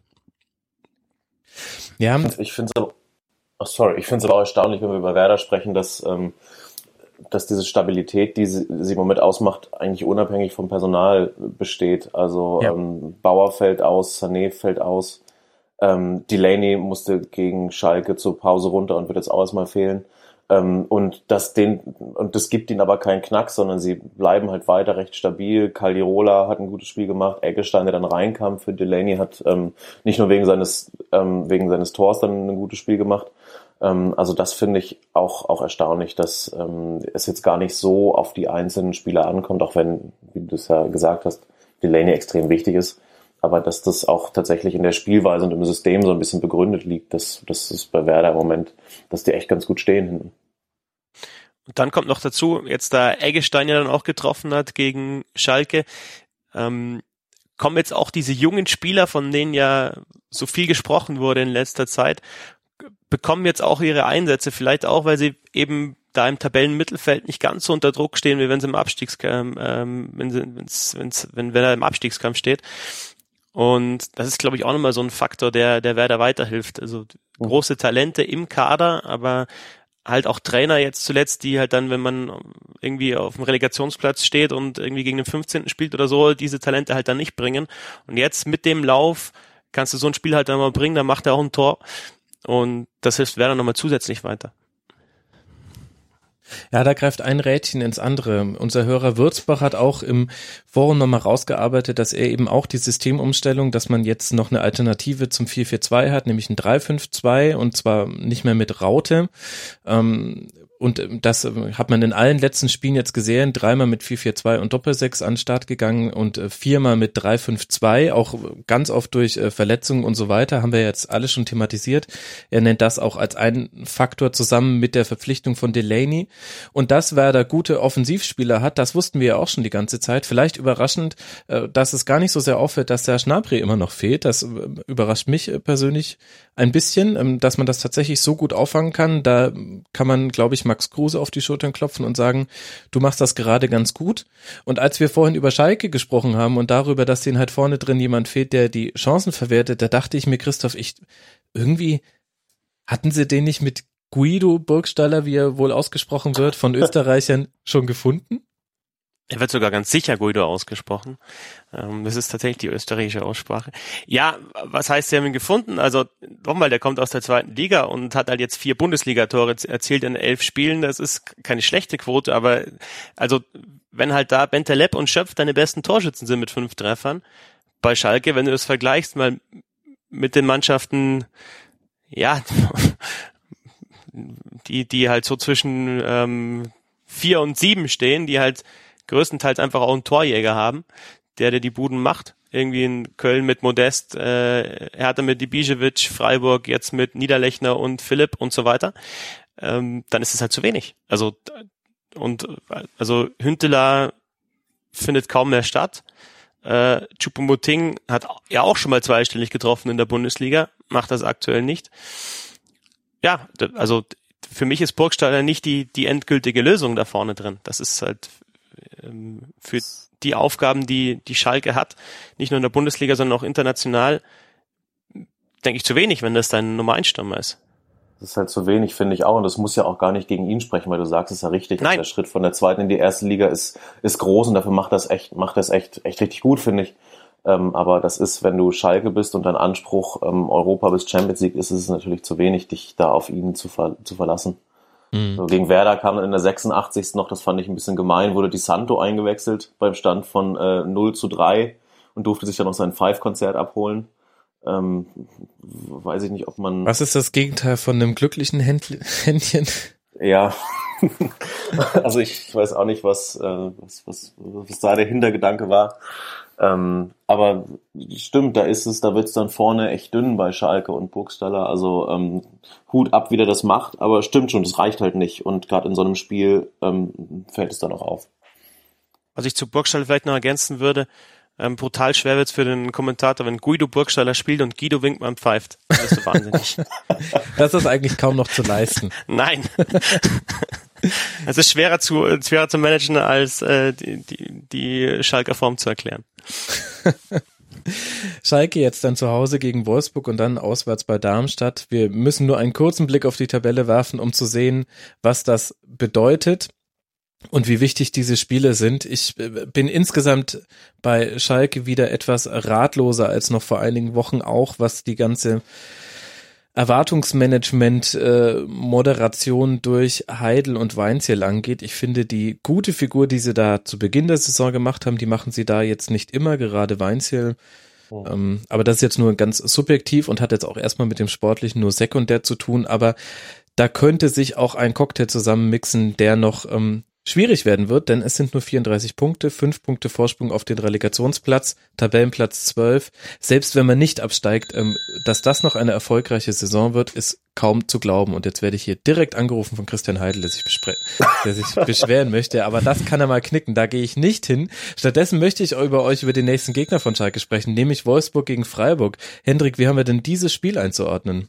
Ja, ich finde es aber, oh sorry, ich finde es aber auch erstaunlich, wenn wir über Werder sprechen, dass ähm, dass diese Stabilität, die sie, sie im Moment ausmacht, eigentlich unabhängig vom Personal besteht. Also ja. ähm, Bauer fällt aus, Sané fällt aus, ähm, Delaney musste gegen Schalke zur Pause runter und wird jetzt auch erstmal fehlen. Ähm, und das den und das gibt ihnen aber keinen Knack, sondern sie bleiben halt weiter recht stabil. Caldirola hat ein gutes Spiel gemacht, Eggestein, der dann reinkam für Delaney, hat ähm, nicht nur wegen seines ähm, wegen seines Tors dann ein gutes Spiel gemacht. Also das finde ich auch auch erstaunlich, dass ähm, es jetzt gar nicht so auf die einzelnen Spieler ankommt, auch wenn, wie du es ja gesagt hast, Delaney extrem wichtig ist. aber dass das auch tatsächlich in der Spielweise und im System so ein bisschen begründet liegt, das, das ist bei Werder im Moment, dass die echt ganz gut stehen hinten. Und dann kommt noch dazu, jetzt da Eggestein ja dann auch getroffen hat gegen Schalke, ähm, kommen jetzt auch diese jungen Spieler, von denen ja so viel gesprochen wurde in letzter Zeit, bekommen jetzt auch ihre Einsätze, vielleicht auch, weil sie eben da im Tabellenmittelfeld nicht ganz so unter Druck stehen, wie wenn sie im Abstiegskampf, ähm, wenn sie, wenn's, wenn's, wenn, wenn er im Abstiegskampf steht. Und das ist, glaube ich, auch nochmal so ein Faktor, der, der Werder weiterhilft. Also große Talente im Kader, aber halt auch Trainer jetzt zuletzt, die halt dann, wenn man irgendwie auf dem Relegationsplatz steht und irgendwie gegen den fünfzehnten spielt oder so, diese Talente halt dann nicht bringen. Und jetzt mit dem Lauf kannst du so ein Spiel halt dann mal bringen, dann macht er auch ein Tor. Und das hilft Werder nochmal zusätzlich weiter. Ja, da greift ein Rädchen ins andere. Unser Hörer Würzbach hat auch im Forum nochmal rausgearbeitet, dass er eben auch die Systemumstellung, dass man jetzt noch eine Alternative zum vier vier zwei hat, nämlich ein drei fünf zwei und zwar nicht mehr mit Raute. Ähm, Und das hat man in allen letzten Spielen jetzt gesehen, dreimal mit vier vier zwei und Doppelsechs an den Start gegangen und viermal mit drei fünf zwei, auch ganz oft durch Verletzungen und so weiter, haben wir jetzt alle schon thematisiert. Er nennt das auch als einen Faktor zusammen mit der Verpflichtung von Delaney. Und dass Werder gute Offensivspieler hat, das wussten wir ja auch schon die ganze Zeit. Vielleicht überraschend, dass es gar nicht so sehr auffällt, dass der Gnabry immer noch fehlt. Das überrascht mich persönlich ein bisschen, dass man das tatsächlich so gut auffangen kann. Da kann man, glaube ich, Max Kruse auf die Schultern klopfen und sagen, du machst das gerade ganz gut. Und als wir vorhin über Schalke gesprochen haben und darüber, dass denen halt vorne drin jemand fehlt, der die Chancen verwertet, da dachte ich mir, Christoph, ich irgendwie hatten sie den nicht mit Guido Burgstaller, wie er wohl ausgesprochen wird, von Österreichern schon gefunden? Er wird sogar ganz sicher Guido ausgesprochen. Das ist tatsächlich die österreichische Aussprache. Ja, was heißt, sie haben ihn gefunden? Also nochmal, der kommt aus der zweiten Liga und hat halt jetzt vier Bundesliga-Tore erzielt in elf Spielen. Das ist keine schlechte Quote, aber also wenn halt da Bentaleb und Schöpf deine besten Torschützen sind mit fünf Treffern, bei Schalke, wenn du das vergleichst mal mit den Mannschaften, ja, die die halt so zwischen ähm, vier und sieben stehen, die halt größtenteils einfach auch einen Torjäger haben, der der die Buden macht. Irgendwie in Köln mit Modest, äh, Hertha mit Ibišević, Freiburg jetzt mit Niederlechner und Philipp und so weiter. Ähm, dann ist es halt zu wenig. Also und also Hünteler findet kaum mehr statt. Äh, Choupo-Moting hat ja auch schon mal zweistellig getroffen in der Bundesliga, macht das aktuell nicht. Ja, also für mich ist Burgstaller nicht die die endgültige Lösung da vorne drin. Das ist halt für die Aufgaben, die die Schalke hat, nicht nur in der Bundesliga, sondern auch international, denke ich, zu wenig, wenn das dein Nummer eins Stürmer ist. Das ist halt zu wenig, finde ich auch. Und das muss ja auch gar nicht gegen ihn sprechen, weil du sagst, es ist ja richtig. Nein. Der Schritt von der zweiten in die erste Liga ist ist groß und dafür macht das echt macht das echt echt richtig gut, finde ich. Ähm, aber das ist, wenn du Schalke bist und dein Anspruch ähm, Europa bis Champions League ist, ist es natürlich zu wenig, dich da auf ihn zu ver- zu verlassen. So, gegen Werder kam dann in der sechsundachtzigsten noch, das fand ich ein bisschen gemein, wurde Di Santo eingewechselt beim Stand von äh, null zu drei und durfte sich dann noch sein Five-Konzert abholen. Ähm, weiß ich nicht, ob man... Was ist das Gegenteil von einem glücklichen Händl- Händchen? Ja, also ich weiß auch nicht, was, äh, was, was, was da der Hintergedanke war. Ähm, aber stimmt, da ist es, da wird's dann vorne echt dünn bei Schalke und Burgstaller. Also ähm, Hut ab, wie der das macht, aber stimmt schon, das reicht halt nicht. Und gerade in so einem Spiel ähm, fällt es dann auch auf. Was ich zu Burgstaller vielleicht noch ergänzen würde, ähm, brutal schwer wird's für den Kommentator, wenn Guido Burgstaller spielt und Guido Winkmann pfeift. Das ist so wahnsinnig. Das ist eigentlich kaum noch zu leisten. Nein. Es ist schwerer zu schwerer zu managen, als äh, die, die, die Schalker Form zu erklären. Schalke jetzt dann zu Hause gegen Wolfsburg und dann auswärts bei Darmstadt. Wir müssen nur einen kurzen Blick auf die Tabelle werfen, um zu sehen, was das bedeutet und wie wichtig diese Spiele sind. Ich bin insgesamt bei Schalke wieder etwas ratloser als noch vor einigen Wochen auch, was die ganze Erwartungsmanagement, äh, Moderation durch Heidel und Weinzierl angeht. Ich finde, die gute Figur, die sie da zu Beginn der Saison gemacht haben, die machen sie da jetzt nicht immer, gerade Weinzierl. Oh. Ähm, aber das ist jetzt nur ganz subjektiv und hat jetzt auch erstmal mit dem Sportlichen nur sekundär zu tun. Aber da könnte sich auch ein Cocktail zusammenmixen, der noch ähm, schwierig werden wird, denn es sind nur vierunddreißig Punkte, fünf Punkte Vorsprung auf den Relegationsplatz, Tabellenplatz zwölf. Selbst wenn man nicht absteigt, ähm, dass das noch eine erfolgreiche Saison wird, ist kaum zu glauben. Und jetzt werde ich hier direkt angerufen von Christian Heidel, der sich, bespre- der sich beschweren möchte, aber das kann er mal knicken, da gehe ich nicht hin. Stattdessen möchte ich über euch über den nächsten Gegner von Schalke sprechen, nämlich Wolfsburg gegen Freiburg. Hendrik, wie haben wir denn dieses Spiel einzuordnen?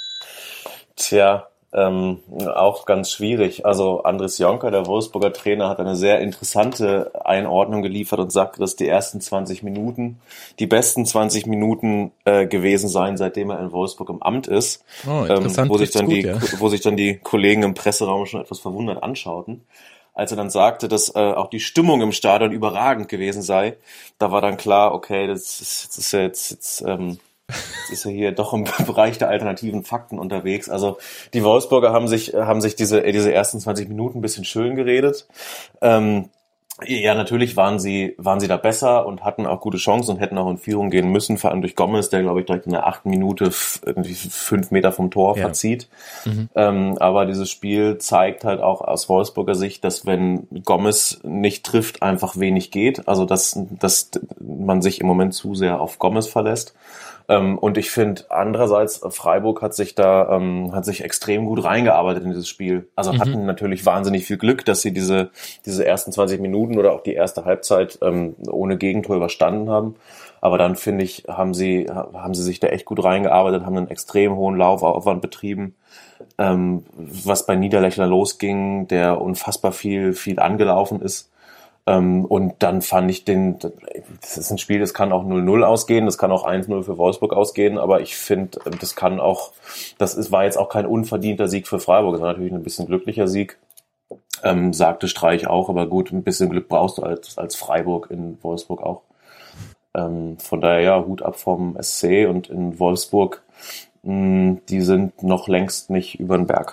Tja, Ähm, auch ganz schwierig. Also Andres Jonker, der Wolfsburger Trainer, hat eine sehr interessante Einordnung geliefert und sagte, dass die ersten zwanzig Minuten die besten zwanzig Minuten äh, gewesen seien, seitdem er in Wolfsburg im Amt ist. Oh, interessant, ähm, wo sich dann gut, die, ja. wo sich dann die Kollegen im Presseraum schon etwas verwundert anschauten. Als er dann sagte, dass äh, auch die Stimmung im Stadion überragend gewesen sei, da war dann klar, okay, das ist, das ist ja jetzt, jetzt ähm, Jetzt ist er hier doch im Bereich der alternativen Fakten unterwegs. Also die Wolfsburger haben sich haben sich diese diese ersten zwanzig Minuten ein bisschen schön geredet. Ähm, ja, natürlich waren sie waren sie da besser und hatten auch gute Chancen und hätten auch in Führung gehen müssen, vor allem durch Gomez, der, glaube ich, direkt in der achten Minute f- irgendwie fünf Meter vom Tor ja. verzieht. Mhm. Ähm, aber dieses Spiel zeigt halt auch aus Wolfsburger Sicht, dass wenn Gomez nicht trifft, einfach wenig geht. Also dass dass man sich im Moment zu sehr auf Gomez verlässt. Ähm, und ich finde, andererseits, Freiburg hat sich da, ähm, hat sich extrem gut reingearbeitet in dieses Spiel. Also Mhm. hatten natürlich wahnsinnig viel Glück, dass sie diese, diese ersten zwanzig Minuten oder auch die erste Halbzeit ähm, ohne Gegentor überstanden haben. Aber dann, finde ich, haben sie, haben sie sich da echt gut reingearbeitet, haben einen extrem hohen Laufaufwand betrieben. Ähm, was bei Niederlechner losging, der unfassbar viel, viel angelaufen ist. Und dann fand ich den, das ist ein Spiel, das kann auch null null ausgehen, das kann auch eins null für Wolfsburg ausgehen, aber ich finde, das kann auch, das ist, war jetzt auch kein unverdienter Sieg für Freiburg, das war natürlich ein bisschen glücklicher Sieg, ähm, sagte Streich auch, aber gut, ein bisschen Glück brauchst du als, als Freiburg in Wolfsburg auch. Ähm, von daher, ja, Hut ab vom S C und in Wolfsburg, mh, die sind noch längst nicht über den Berg.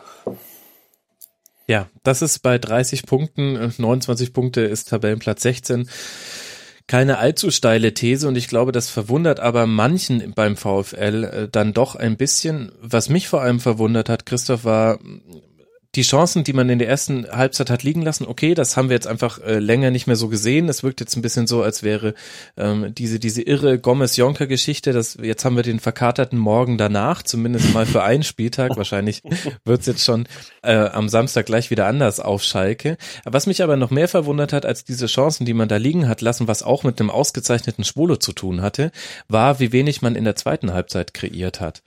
Ja, das ist bei dreißig Punkten, neunundzwanzig Punkte ist Tabellenplatz sechzehn. Keine allzu steile These und ich glaube, das verwundert aber manchen beim VfL äh, dann doch ein bisschen. Was mich vor allem verwundert hat, Christoph, war die Chancen, die man in der ersten Halbzeit hat liegen lassen. Okay, das haben wir jetzt einfach äh, länger nicht mehr so gesehen. Es wirkt jetzt ein bisschen so, als wäre ähm, diese diese irre Gomez-Jonker-Geschichte, dass jetzt haben wir den verkaterten Morgen danach, zumindest mal für einen Spieltag. Wahrscheinlich wird's jetzt schon äh, am Samstag gleich wieder anders auf Schalke. Was mich aber noch mehr verwundert hat, als diese Chancen, die man da liegen hat lassen, was auch mit einem ausgezeichneten Schwolo zu tun hatte, war, wie wenig man in der zweiten Halbzeit kreiert hat.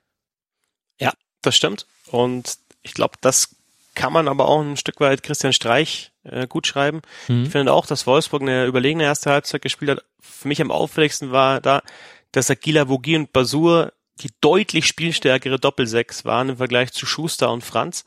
Ja, das stimmt. Und ich glaube, das kann man aber auch ein Stück weit Christian Streich äh, gut schreiben. Mhm. Ich finde auch, dass Wolfsburg eine überlegene erste Halbzeit gespielt hat. Für mich am auffälligsten war da, dass Aguila Vogie und Basur die deutlich spielstärkere Doppelsechs waren im Vergleich zu Schuster und Franz.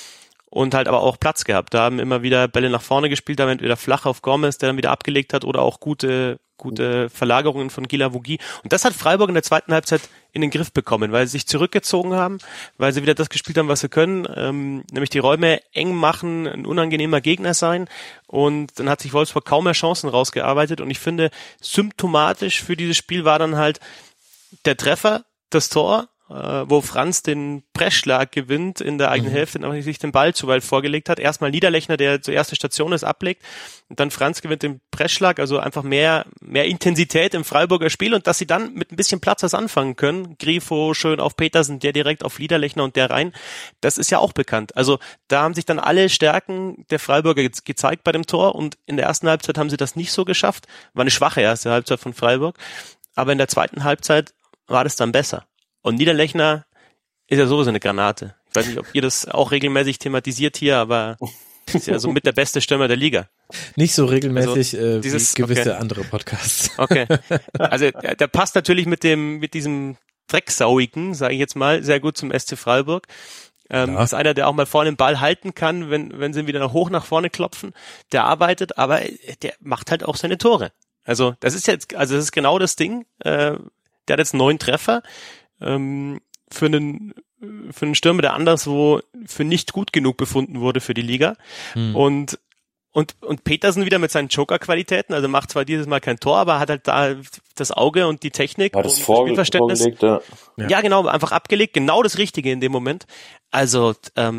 Und halt aber auch Platz gehabt. Da haben immer wieder Bälle nach vorne gespielt, da haben entweder flach auf Gomez, der dann wieder abgelegt hat, oder auch gute gute Verlagerungen von Aguila Vogie. Und das hat Freiburg in der zweiten Halbzeit in den Griff bekommen, weil sie sich zurückgezogen haben, weil sie wieder das gespielt haben, was sie können, ähm, nämlich die Räume eng machen, ein unangenehmer Gegner sein. Und dann hat sich Wolfsburg kaum mehr Chancen rausgearbeitet. Und ich finde, symptomatisch für dieses Spiel war dann halt der Treffer, das Tor, wo Franz den Pressschlag gewinnt in der eigenen mhm. Hälfte, nachdem sich den Ball zu weit vorgelegt hat. Erstmal Niederlechner, der zur ersten Station ist, ablegt. Und dann Franz gewinnt den Pressschlag, also einfach mehr mehr Intensität im Freiburger Spiel und dass sie dann mit ein bisschen Platz was anfangen können. Grifo schön auf Petersen, der direkt auf Niederlechner und der rein. Das ist ja auch bekannt. Also da haben sich dann alle Stärken der Freiburger ge- gezeigt bei dem Tor und in der ersten Halbzeit haben sie das nicht so geschafft. War eine schwache erste Halbzeit von Freiburg. Aber in der zweiten Halbzeit war das dann besser. Und Niederlechner ist ja sowieso eine Granate. Ich weiß nicht, ob ihr das auch regelmäßig thematisiert hier, aber ist ja so mit der beste Stürmer der Liga. Nicht so regelmäßig also, äh, dieses, wie gewisse okay. andere Podcasts. Okay. Also der, der passt natürlich mit dem mit diesem Drecksauigen, sage ich jetzt mal, sehr gut zum S C Freiburg. Ähm, ja. Ist einer, der auch mal vorne den Ball halten kann, wenn wenn sie ihn wieder hoch nach vorne klopfen. Der arbeitet, aber der macht halt auch seine Tore. Also das ist jetzt, also das ist genau das Ding. Äh, der hat jetzt neun Treffer. Ähm, für einen für einen Stürmer, der anderswo für nicht gut genug befunden wurde für die Liga. Hm. Und und und Petersen wieder mit seinen Joker-Qualitäten, also macht zwar dieses Mal kein Tor, aber hat halt da das Auge und die Technik hat und das Vorge- Spielverständnis. Vorgelegt, ja. Ja, genau, einfach abgelegt, genau das Richtige in dem Moment. Also ähm,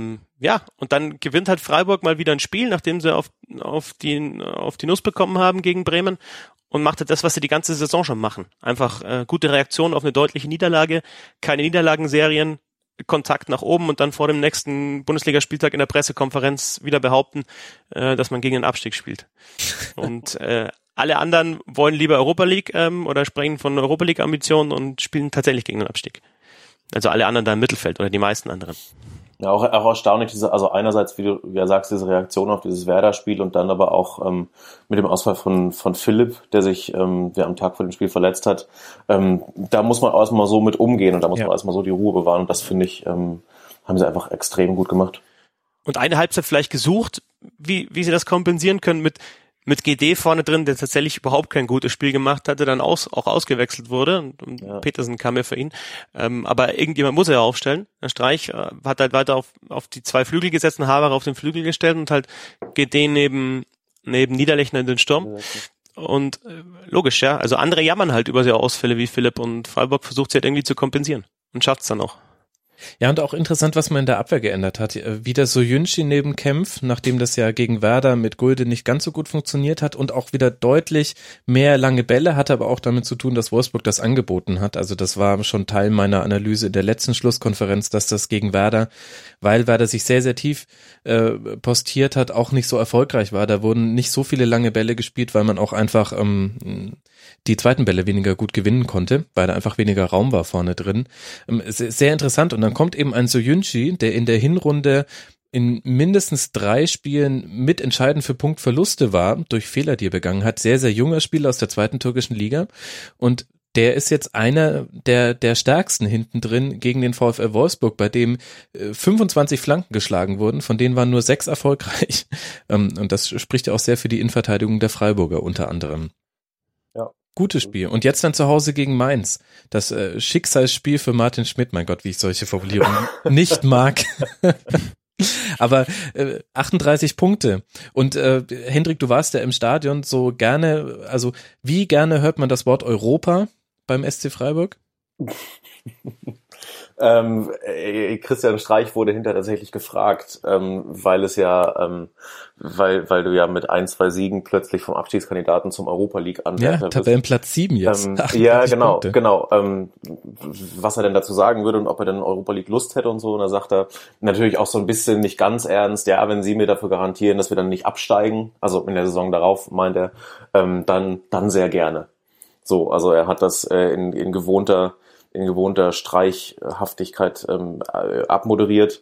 ja, und dann gewinnt halt Freiburg mal wieder ein Spiel, nachdem sie auf, auf die, auf die Nuss bekommen haben gegen Bremen und macht halt das, was sie die ganze Saison schon machen. Einfach äh, gute Reaktion auf eine deutliche Niederlage, keine Niederlagenserien, Kontakt nach oben und dann vor dem nächsten Bundesligaspieltag in der Pressekonferenz wieder behaupten, äh, dass man gegen den Abstieg spielt. Und äh, alle anderen wollen lieber Europa League ähm, oder sprechen von Europa League Ambitionen und spielen tatsächlich gegen den Abstieg. Also alle anderen da im Mittelfeld oder die meisten anderen. Ja, auch, auch erstaunlich, diese, also einerseits, wie du ja sagst, diese Reaktion auf dieses Werder-Spiel und dann aber auch ähm, mit dem Ausfall von von Philipp, der sich ähm, der am Tag vor dem Spiel verletzt hat. Ähm, da muss man erstmal so mit umgehen und da muss ja. man erstmal so die Ruhe bewahren und das finde ich, ähm, haben sie einfach extrem gut gemacht. Und eine Halbzeit vielleicht gesucht, wie wie sie das kompensieren können mit mit G D vorne drin, der tatsächlich überhaupt kein gutes Spiel gemacht hatte, dann aus, auch ausgewechselt wurde und, und ja. Petersen kam ja für ihn. Ähm, aber irgendjemand muss er ja aufstellen. Der Streich äh, hat halt weiter auf, auf die zwei Flügel gesetzt und Haberer auf den Flügel gestellt und halt G D neben, neben Niederlechner in den Sturm. Ja. Und äh, logisch, ja. Also andere jammern halt über so Ausfälle wie Philipp und Freiburg versucht sie halt irgendwie zu kompensieren und schafft es dann auch. Ja, und auch interessant, was man in der Abwehr geändert hat. Wieder Soyuncu neben Kempf, nachdem das ja gegen Werder mit Gulde nicht ganz so gut funktioniert hat und auch wieder deutlich mehr lange Bälle, hatte aber auch damit zu tun, dass Wolfsburg das angeboten hat. Also das war schon Teil meiner Analyse in der letzten Schlusskonferenz, dass das gegen Werder, weil Werder sich sehr, sehr tief äh, postiert hat, auch nicht so erfolgreich war. Da wurden nicht so viele lange Bälle gespielt, weil man auch einfach ähm, die zweiten Bälle weniger gut gewinnen konnte, weil da einfach weniger Raum war vorne drin. Ähm, sehr interessant. Und dann kommt eben ein Soyuncu, der in der Hinrunde in mindestens drei Spielen mitentscheidend für Punktverluste war, durch Fehler, die er begangen hat. Sehr, sehr junger Spieler aus der zweiten türkischen Liga. Und der ist jetzt einer der der stärksten hinten drin gegen den VfL Wolfsburg, bei dem äh, fünfundzwanzig Flanken geschlagen wurden, von denen waren nur sechs erfolgreich. Ähm, und das spricht ja auch sehr für die Innenverteidigung der Freiburger unter anderem. Ja. Gutes Spiel. Und jetzt dann zu Hause gegen Mainz. Das äh, Schicksalsspiel für Martin Schmidt. Mein Gott, wie ich solche Formulierungen nicht mag. Aber äh, achtunddreißig Punkte. Und äh, Hendrik, du warst ja im Stadion so gerne, also wie gerne hört man das Wort Europa beim S C Freiburg? ähm, äh, Christian Streich wurde hinterher tatsächlich gefragt, ähm, weil es ja, ähm, weil weil du ja mit ein, zwei Siegen plötzlich vom Abstiegskandidaten zum Europa League Anwärter Ja, Tabellenplatz sieben jetzt. Ähm, ja, genau, Punkte. genau. Ähm, was er denn dazu sagen würde und ob er denn Europa League Lust hätte und so. Und da sagt er natürlich auch so ein bisschen nicht ganz ernst, ja, wenn Sie mir dafür garantieren, dass wir dann nicht absteigen, also in der Saison darauf, meint er, ähm, dann dann sehr gerne. So, also er hat das äh, in, in gewohnter in gewohnter Streichhaftigkeit ähm, abmoderiert.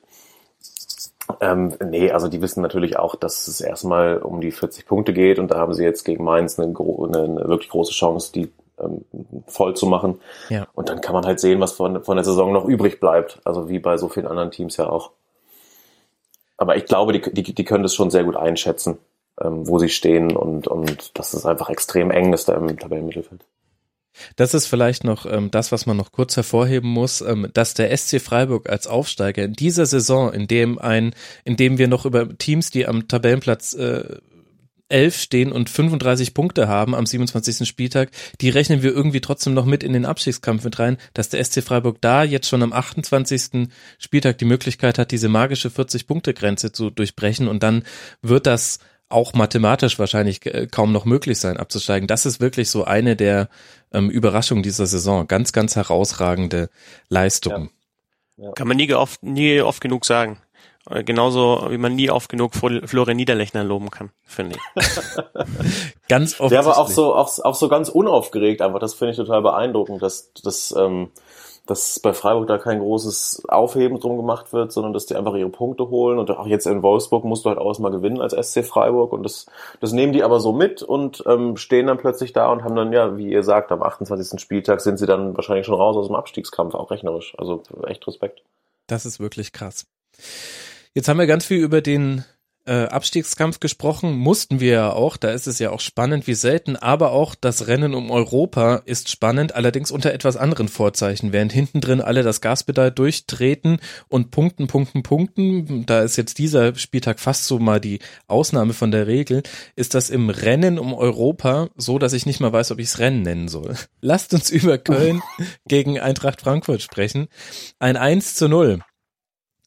Ähm, nee, also die wissen natürlich auch, dass es erstmal um die vierzig Punkte geht und da haben sie jetzt gegen Mainz eine, eine, eine wirklich große Chance, die ähm, voll zu machen. Ja. Und dann kann man halt sehen, was von, von der Saison noch übrig bleibt. Also wie bei so vielen anderen Teams ja auch. Aber ich glaube, die, die, die können das schon sehr gut einschätzen, ähm, wo sie stehen und, und dass es einfach extrem eng ist da im Tabellenmittelfeld. Das ist vielleicht noch ähm, das, was man noch kurz hervorheben muss, ähm, dass der S C Freiburg als Aufsteiger in dieser Saison, in dem ein, in dem wir noch über Teams, die am Tabellenplatz äh, elf stehen und fünfunddreißig Punkte haben am siebenundzwanzigsten Spieltag, die rechnen wir irgendwie trotzdem noch mit in den Abstiegskampf mit rein, dass der S C Freiburg da jetzt schon am achtundzwanzigsten Spieltag die Möglichkeit hat, diese magische vierzig-Punkte-Grenze zu durchbrechen und dann wird das auch mathematisch wahrscheinlich kaum noch möglich sein, abzusteigen. Das ist wirklich so eine der ähm, Überraschungen dieser Saison. Ganz, ganz herausragende Leistungen. Ja. Ja. Kann man nie oft, nie oft genug sagen. Genauso wie man nie oft genug Florian Niederlechner loben kann, finde ich. Ganz offensichtlich. Der aber auch so, auch, auch so ganz unaufgeregt einfach. Das finde ich total beeindruckend, dass, dass, ähm, dass bei Freiburg da kein großes Aufheben drum gemacht wird, sondern dass die einfach ihre Punkte holen und auch jetzt in Wolfsburg musst du halt auch erstmal gewinnen als S C Freiburg und das das nehmen die aber so mit und ähm, stehen dann plötzlich da und haben dann, ja, wie ihr sagt, am achtundzwanzigsten Spieltag sind sie dann wahrscheinlich schon raus aus dem Abstiegskampf, auch rechnerisch. Also echt Respekt. Das ist wirklich krass. Jetzt haben wir ganz viel über den äh, Abstiegskampf gesprochen, mussten wir ja auch, da ist es ja auch spannend wie selten, aber auch das Rennen um Europa ist spannend, allerdings unter etwas anderen Vorzeichen, während hinten drin alle das Gaspedal durchtreten und punkten, punkten, punkten, da ist jetzt dieser Spieltag fast so mal die Ausnahme von der Regel, ist das im Rennen um Europa so, dass ich nicht mal weiß, ob ich es Rennen nennen soll. Lasst uns über Köln gegen Eintracht Frankfurt sprechen. Ein eins zu null.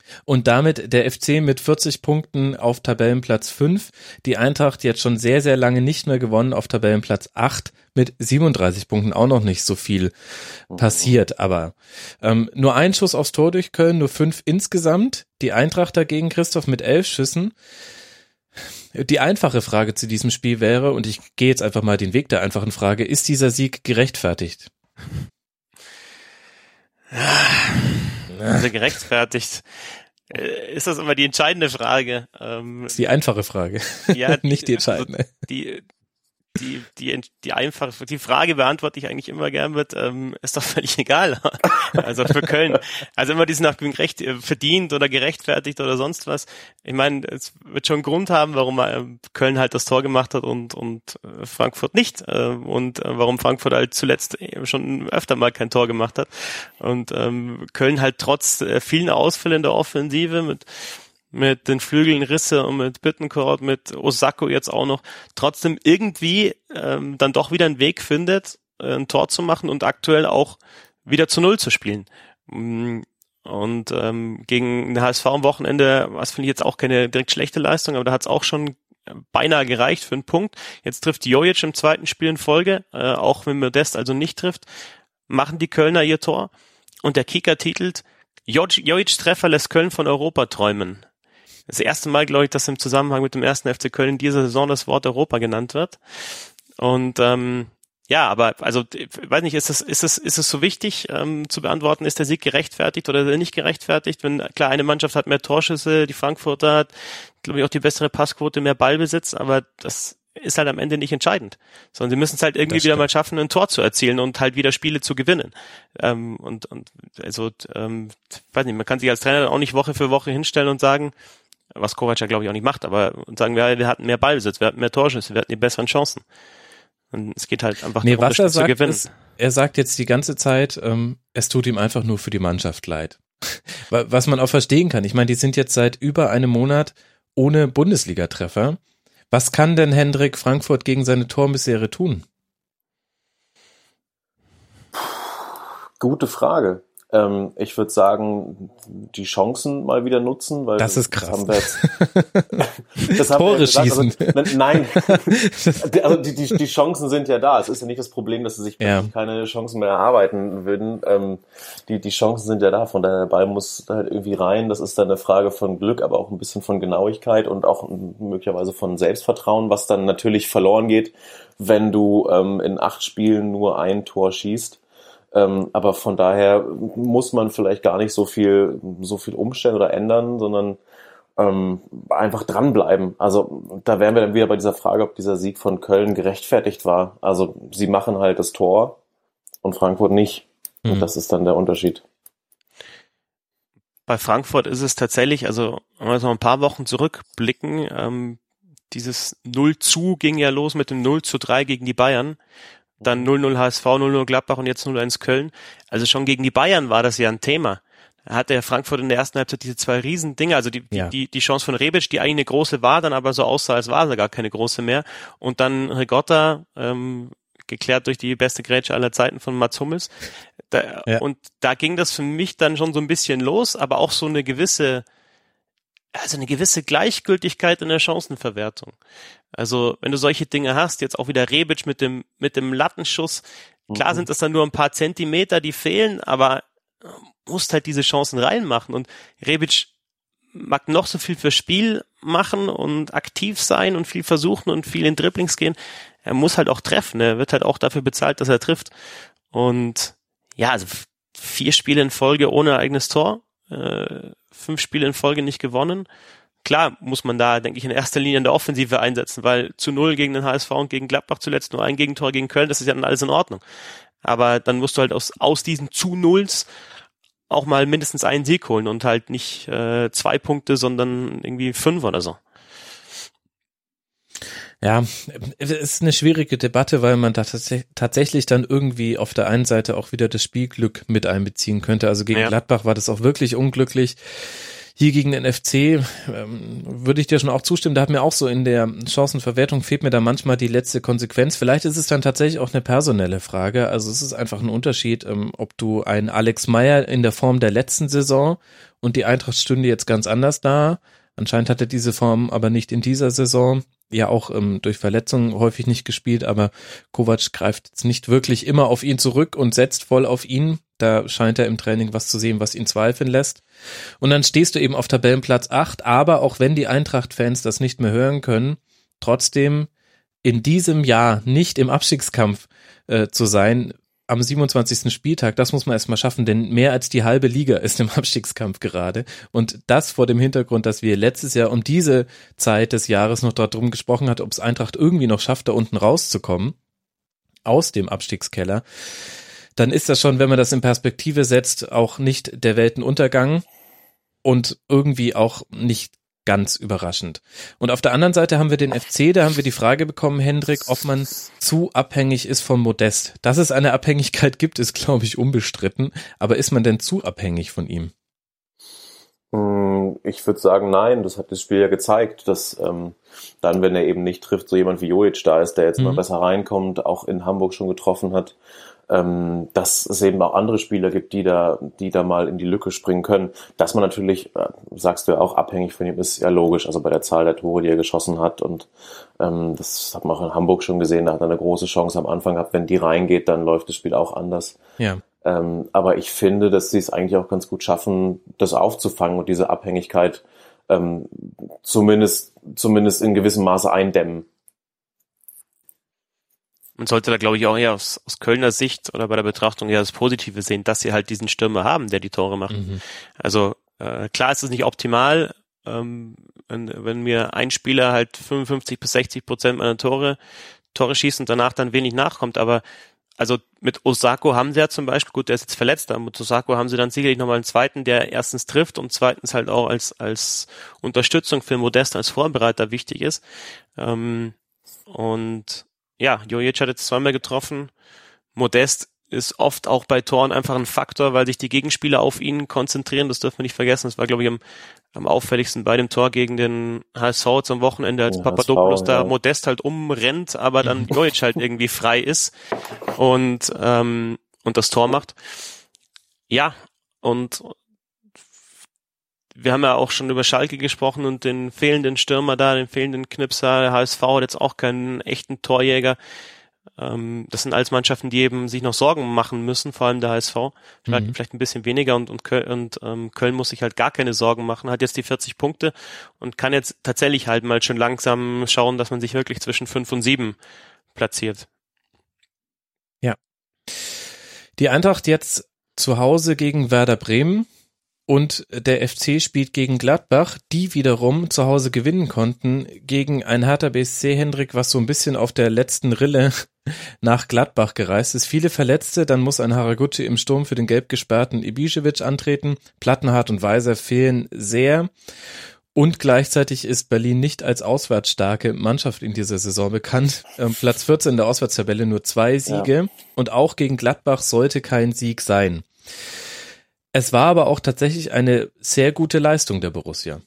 Und damit der F C mit vierzig Punkten auf Tabellenplatz fünf. Die Eintracht jetzt schon sehr, sehr lange nicht mehr gewonnen auf Tabellenplatz acht mit siebenunddreißig Punkten. Auch noch nicht so viel passiert. Aber ähm, nur ein Schuss aufs Tor durch Köln, nur fünf insgesamt. Die Eintracht dagegen, Christoph, mit elf Schüssen. Die einfache Frage zu diesem Spiel wäre, und ich gehe jetzt einfach mal den Weg der einfachen Frage, ist dieser Sieg gerechtfertigt? Also gerechtfertigt. Ist das immer die entscheidende Frage? Ähm, das ist die einfache Frage. Ja, nicht die entscheidende. Also die, die, die, die einfache, die Frage beantworte ich eigentlich immer gern mit, ähm, ist doch völlig egal. Also für Köln. Also immer diesen nach Recht verdient oder gerechtfertigt oder sonst was. Ich meine, es wird schon einen Grund haben, warum Köln halt das Tor gemacht hat und, und Frankfurt nicht. Und warum Frankfurt halt zuletzt schon öfter mal kein Tor gemacht hat. Und ähm, Köln halt trotz vielen Ausfällen in der Offensive mit mit den Flügeln Risse und mit Bittencourt, mit Osako jetzt auch noch, trotzdem irgendwie ähm, dann doch wieder einen Weg findet, äh, ein Tor zu machen und aktuell auch wieder zu Null zu spielen. Und ähm, gegen den H S V am Wochenende, was finde ich jetzt auch keine direkt schlechte Leistung, aber da hat es auch schon beinahe gereicht für einen Punkt. Jetzt trifft Jojic im zweiten Spiel in Folge, äh, auch wenn Modest also nicht trifft, machen die Kölner ihr Tor und der Kicker titelt, Jojic Treffer lässt Köln von Europa träumen. Das erste Mal, glaube ich, dass im Zusammenhang mit dem ersten F C Köln in dieser Saison das Wort Europa genannt wird. Und ähm, ja, aber also ich weiß nicht, ist es ist es ist es so wichtig ähm, zu beantworten, ist der Sieg gerechtfertigt oder nicht gerechtfertigt? Wenn klar, eine Mannschaft hat mehr Torschüsse, die Frankfurter hat, glaube ich, auch die bessere Passquote, mehr Ballbesitz, aber das ist halt am Ende nicht entscheidend, sondern sie müssen es halt irgendwie wieder mal schaffen, ein Tor zu erzielen und halt wieder Spiele zu gewinnen. Ähm, und und also ähm, weiß nicht, man kann sich als Trainer auch nicht Woche für Woche hinstellen und sagen, was Kovac ja glaube ich auch nicht macht, aber und sagen wir, wir hatten mehr Ballbesitz, wir hatten mehr Torschüsse, wir hatten die besseren Chancen. Und es geht halt einfach nee, darum, was er das Spiel sagt, zu gewinnen. Ist, er sagt jetzt die ganze Zeit, ähm, es tut ihm einfach nur für die Mannschaft leid. Was man auch verstehen kann. Ich meine, die sind jetzt seit über einem Monat ohne Bundesliga-Treffer. Was kann denn Hendrik Frankfurt gegen seine Tormisere tun? Gute Frage. Ähm, ich würde sagen, die Chancen mal wieder nutzen, weil das ist krass. Das haben wir jetzt, das haben Tore wir jetzt gesagt, schießen. Also, nein, also die, die, die Chancen sind ja da. Es ist ja nicht das Problem, dass sie sich ja. keine Chancen mehr erarbeiten würden. Ähm, die, die Chancen sind ja da, von daher der Ball muss halt irgendwie rein. Das ist dann eine Frage von Glück, aber auch ein bisschen von Genauigkeit und auch möglicherweise von Selbstvertrauen, was dann natürlich verloren geht, wenn du ähm, in acht Spielen nur ein Tor schießt. Ähm, aber von daher muss man vielleicht gar nicht so viel, so viel umstellen oder ändern, sondern ähm, einfach dranbleiben. Also da wären wir dann wieder bei dieser Frage, ob dieser Sieg von Köln gerechtfertigt war. Also sie machen halt das Tor und Frankfurt nicht. Mhm. Und das ist dann der Unterschied. Bei Frankfurt ist es tatsächlich, also wenn wir so ein paar Wochen zurückblicken, ähm, dieses null zu ging ja los mit dem null zu drei gegen die Bayern. Dann null null H S V, null null Gladbach und jetzt null eins Köln. Also schon gegen die Bayern war das ja ein Thema. Da hatte Frankfurt in der ersten Halbzeit diese zwei riesen Dinge, also die, ja. die, die Chance von Rebic, die eigentlich eine große war, dann aber so aussah, als war sie gar keine große mehr. Und dann Rigotta, ähm, geklärt durch die beste Grätsche aller Zeiten von Mats Hummels. Da, ja. Und da ging das für mich dann schon so ein bisschen los, aber auch so eine gewisse, also eine gewisse Gleichgültigkeit in der Chancenverwertung. Also wenn du solche Dinge hast, jetzt auch wieder Rebic mit dem mit dem Lattenschuss, klar mhm. sind das dann nur ein paar Zentimeter, die fehlen, aber musst halt diese Chancen reinmachen. Und Rebic mag noch so viel fürs Spiel machen und aktiv sein und viel versuchen und viel in Dribblings gehen. Er muss halt auch treffen. Er wird halt auch dafür bezahlt, dass er trifft. Und ja, also vier Spiele in Folge ohne eigenes Tor, äh, fünf Spiele in Folge nicht gewonnen. Klar muss man da, denke ich, in erster Linie in der Offensive einsetzen, weil zu null gegen den H S V und gegen Gladbach zuletzt nur ein Gegentor gegen Köln, das ist ja dann alles in Ordnung. Aber dann musst du halt aus, aus diesen zu Nulls auch mal mindestens einen Sieg holen und halt nicht äh, zwei Punkte, sondern irgendwie fünf oder so. Ja, es ist eine schwierige Debatte, weil man da tats- tatsächlich dann irgendwie auf der einen Seite auch wieder das Spielglück mit einbeziehen könnte. Also gegen ja. Gladbach war das auch wirklich unglücklich. hier gegen den F C ähm, würde ich dir schon auch zustimmen. Da hat mir auch so in der Chancenverwertung fehlt mir da manchmal die letzte Konsequenz. Vielleicht ist es dann tatsächlich auch eine personelle Frage. Also es ist einfach ein Unterschied, ähm, ob du einen Alex Meyer in der Form der letzten Saison und die Eintracht stünde jetzt ganz anders da. Anscheinend hat er diese Form aber nicht in dieser Saison. Ja, auch ähm, durch Verletzungen häufig nicht gespielt, aber Kovac greift jetzt nicht wirklich immer auf ihn zurück und setzt voll auf ihn. Da scheint er im Training was zu sehen, was ihn zweifeln lässt. Und dann stehst du eben auf Tabellenplatz acht, aber auch wenn die Eintracht-Fans das nicht mehr hören können, trotzdem in diesem Jahr nicht im Abstiegskampf äh, zu sein, am siebenundzwanzigsten Spieltag, das muss man erstmal schaffen, denn mehr als die halbe Liga ist im Abstiegskampf gerade. Und das vor dem Hintergrund, dass wir letztes Jahr um diese Zeit des Jahres noch darum gesprochen hat, ob es Eintracht irgendwie noch schafft, da unten rauszukommen, aus dem Abstiegskeller, dann ist das schon, wenn man das in Perspektive setzt, auch nicht der Weltenuntergang und irgendwie auch nicht ganz überraschend. Und auf der anderen Seite haben wir den F C, da haben wir die Frage bekommen, Hendrik, ob man zu abhängig ist von Modest. Dass es eine Abhängigkeit gibt, ist, glaube ich, unbestritten. Aber ist man denn zu abhängig von ihm? Ich würde sagen, nein. Das hat das Spiel ja gezeigt, dass ähm, dann, wenn er eben nicht trifft, so jemand wie Jojic da ist, der jetzt mhm. mal besser reinkommt, auch in Hamburg schon getroffen hat, ähm, dass es eben auch andere Spieler gibt, die da, die da mal in die Lücke springen können. Dass man natürlich, äh, sagst du ja auch, abhängig von ihm ist, ja logisch. Also bei der Zahl der Tore, die er geschossen hat, und ähm, das hat man auch in Hamburg schon gesehen, da hat er eine große Chance am Anfang gehabt. Wenn die reingeht, dann läuft das Spiel auch anders. Ja. Ähm, aber ich finde, dass sie es eigentlich auch ganz gut schaffen, das aufzufangen und diese Abhängigkeit ähm, zumindest, zumindest in gewissem Maße eindämmen. Man sollte da, glaube ich, auch eher aus, aus Kölner Sicht oder bei der Betrachtung eher das Positive sehen, dass sie halt diesen Stürmer haben, der die Tore macht. Mhm. Also äh, klar ist es nicht optimal, ähm, wenn, wenn mir ein Spieler halt fünfundfünfzig bis sechzig Prozent meiner Tore Tore schießt und danach dann wenig nachkommt, aber also mit Osako haben sie ja zum Beispiel, gut, der ist jetzt verletzt, aber mit Osako haben sie dann sicherlich nochmal einen zweiten, der erstens trifft und zweitens halt auch als als Unterstützung für Modest, als Vorbereiter wichtig ist. Ähm, und ja, Jojic hat jetzt zweimal getroffen. Modest ist oft auch bei Toren einfach ein Faktor, weil sich die Gegenspieler auf ihn konzentrieren. Das dürfen wir nicht vergessen. Das war, glaube ich, am, am auffälligsten bei dem Tor gegen den H S V jetzt am Wochenende, als ja, Papadopoulos H S V, da ja. Modest halt umrennt, aber dann Jojic halt irgendwie frei ist und ähm, und das Tor macht. Ja, und wir haben ja auch schon über Schalke gesprochen und den fehlenden Stürmer da, den fehlenden Knipser. H S V hat jetzt auch keinen echten Torjäger. Ähm, das sind alles Mannschaften, die eben sich noch Sorgen machen müssen, vor allem der H S V. Vielleicht, mhm. vielleicht ein bisschen weniger und, und, Köln, und ähm, Köln muss sich halt gar keine Sorgen machen, hat jetzt die vierzig Punkte und kann jetzt tatsächlich halt mal schon langsam schauen, dass man sich wirklich zwischen fünf und sieben platziert. Ja. Die Eintracht jetzt zu Hause gegen Werder Bremen. Und der F C spielt gegen Gladbach, die wiederum zu Hause gewinnen konnten gegen ein Hertha B S C, Hendrik, was so ein bisschen auf der letzten Rille nach Gladbach gereist ist. Viele Verletzte, dann muss ein Haraguchi im Sturm für den gelb gesperrten Ibišević antreten. Plattenhardt und Weiser fehlen sehr. Und gleichzeitig ist Berlin nicht als auswärtsstarke Mannschaft in dieser Saison bekannt. Ähm, Platz vierzehn in der Auswärtstabelle, nur zwei Siege. Ja. Und auch gegen Gladbach sollte kein Sieg sein. Es war aber auch tatsächlich eine sehr gute Leistung der Borussia.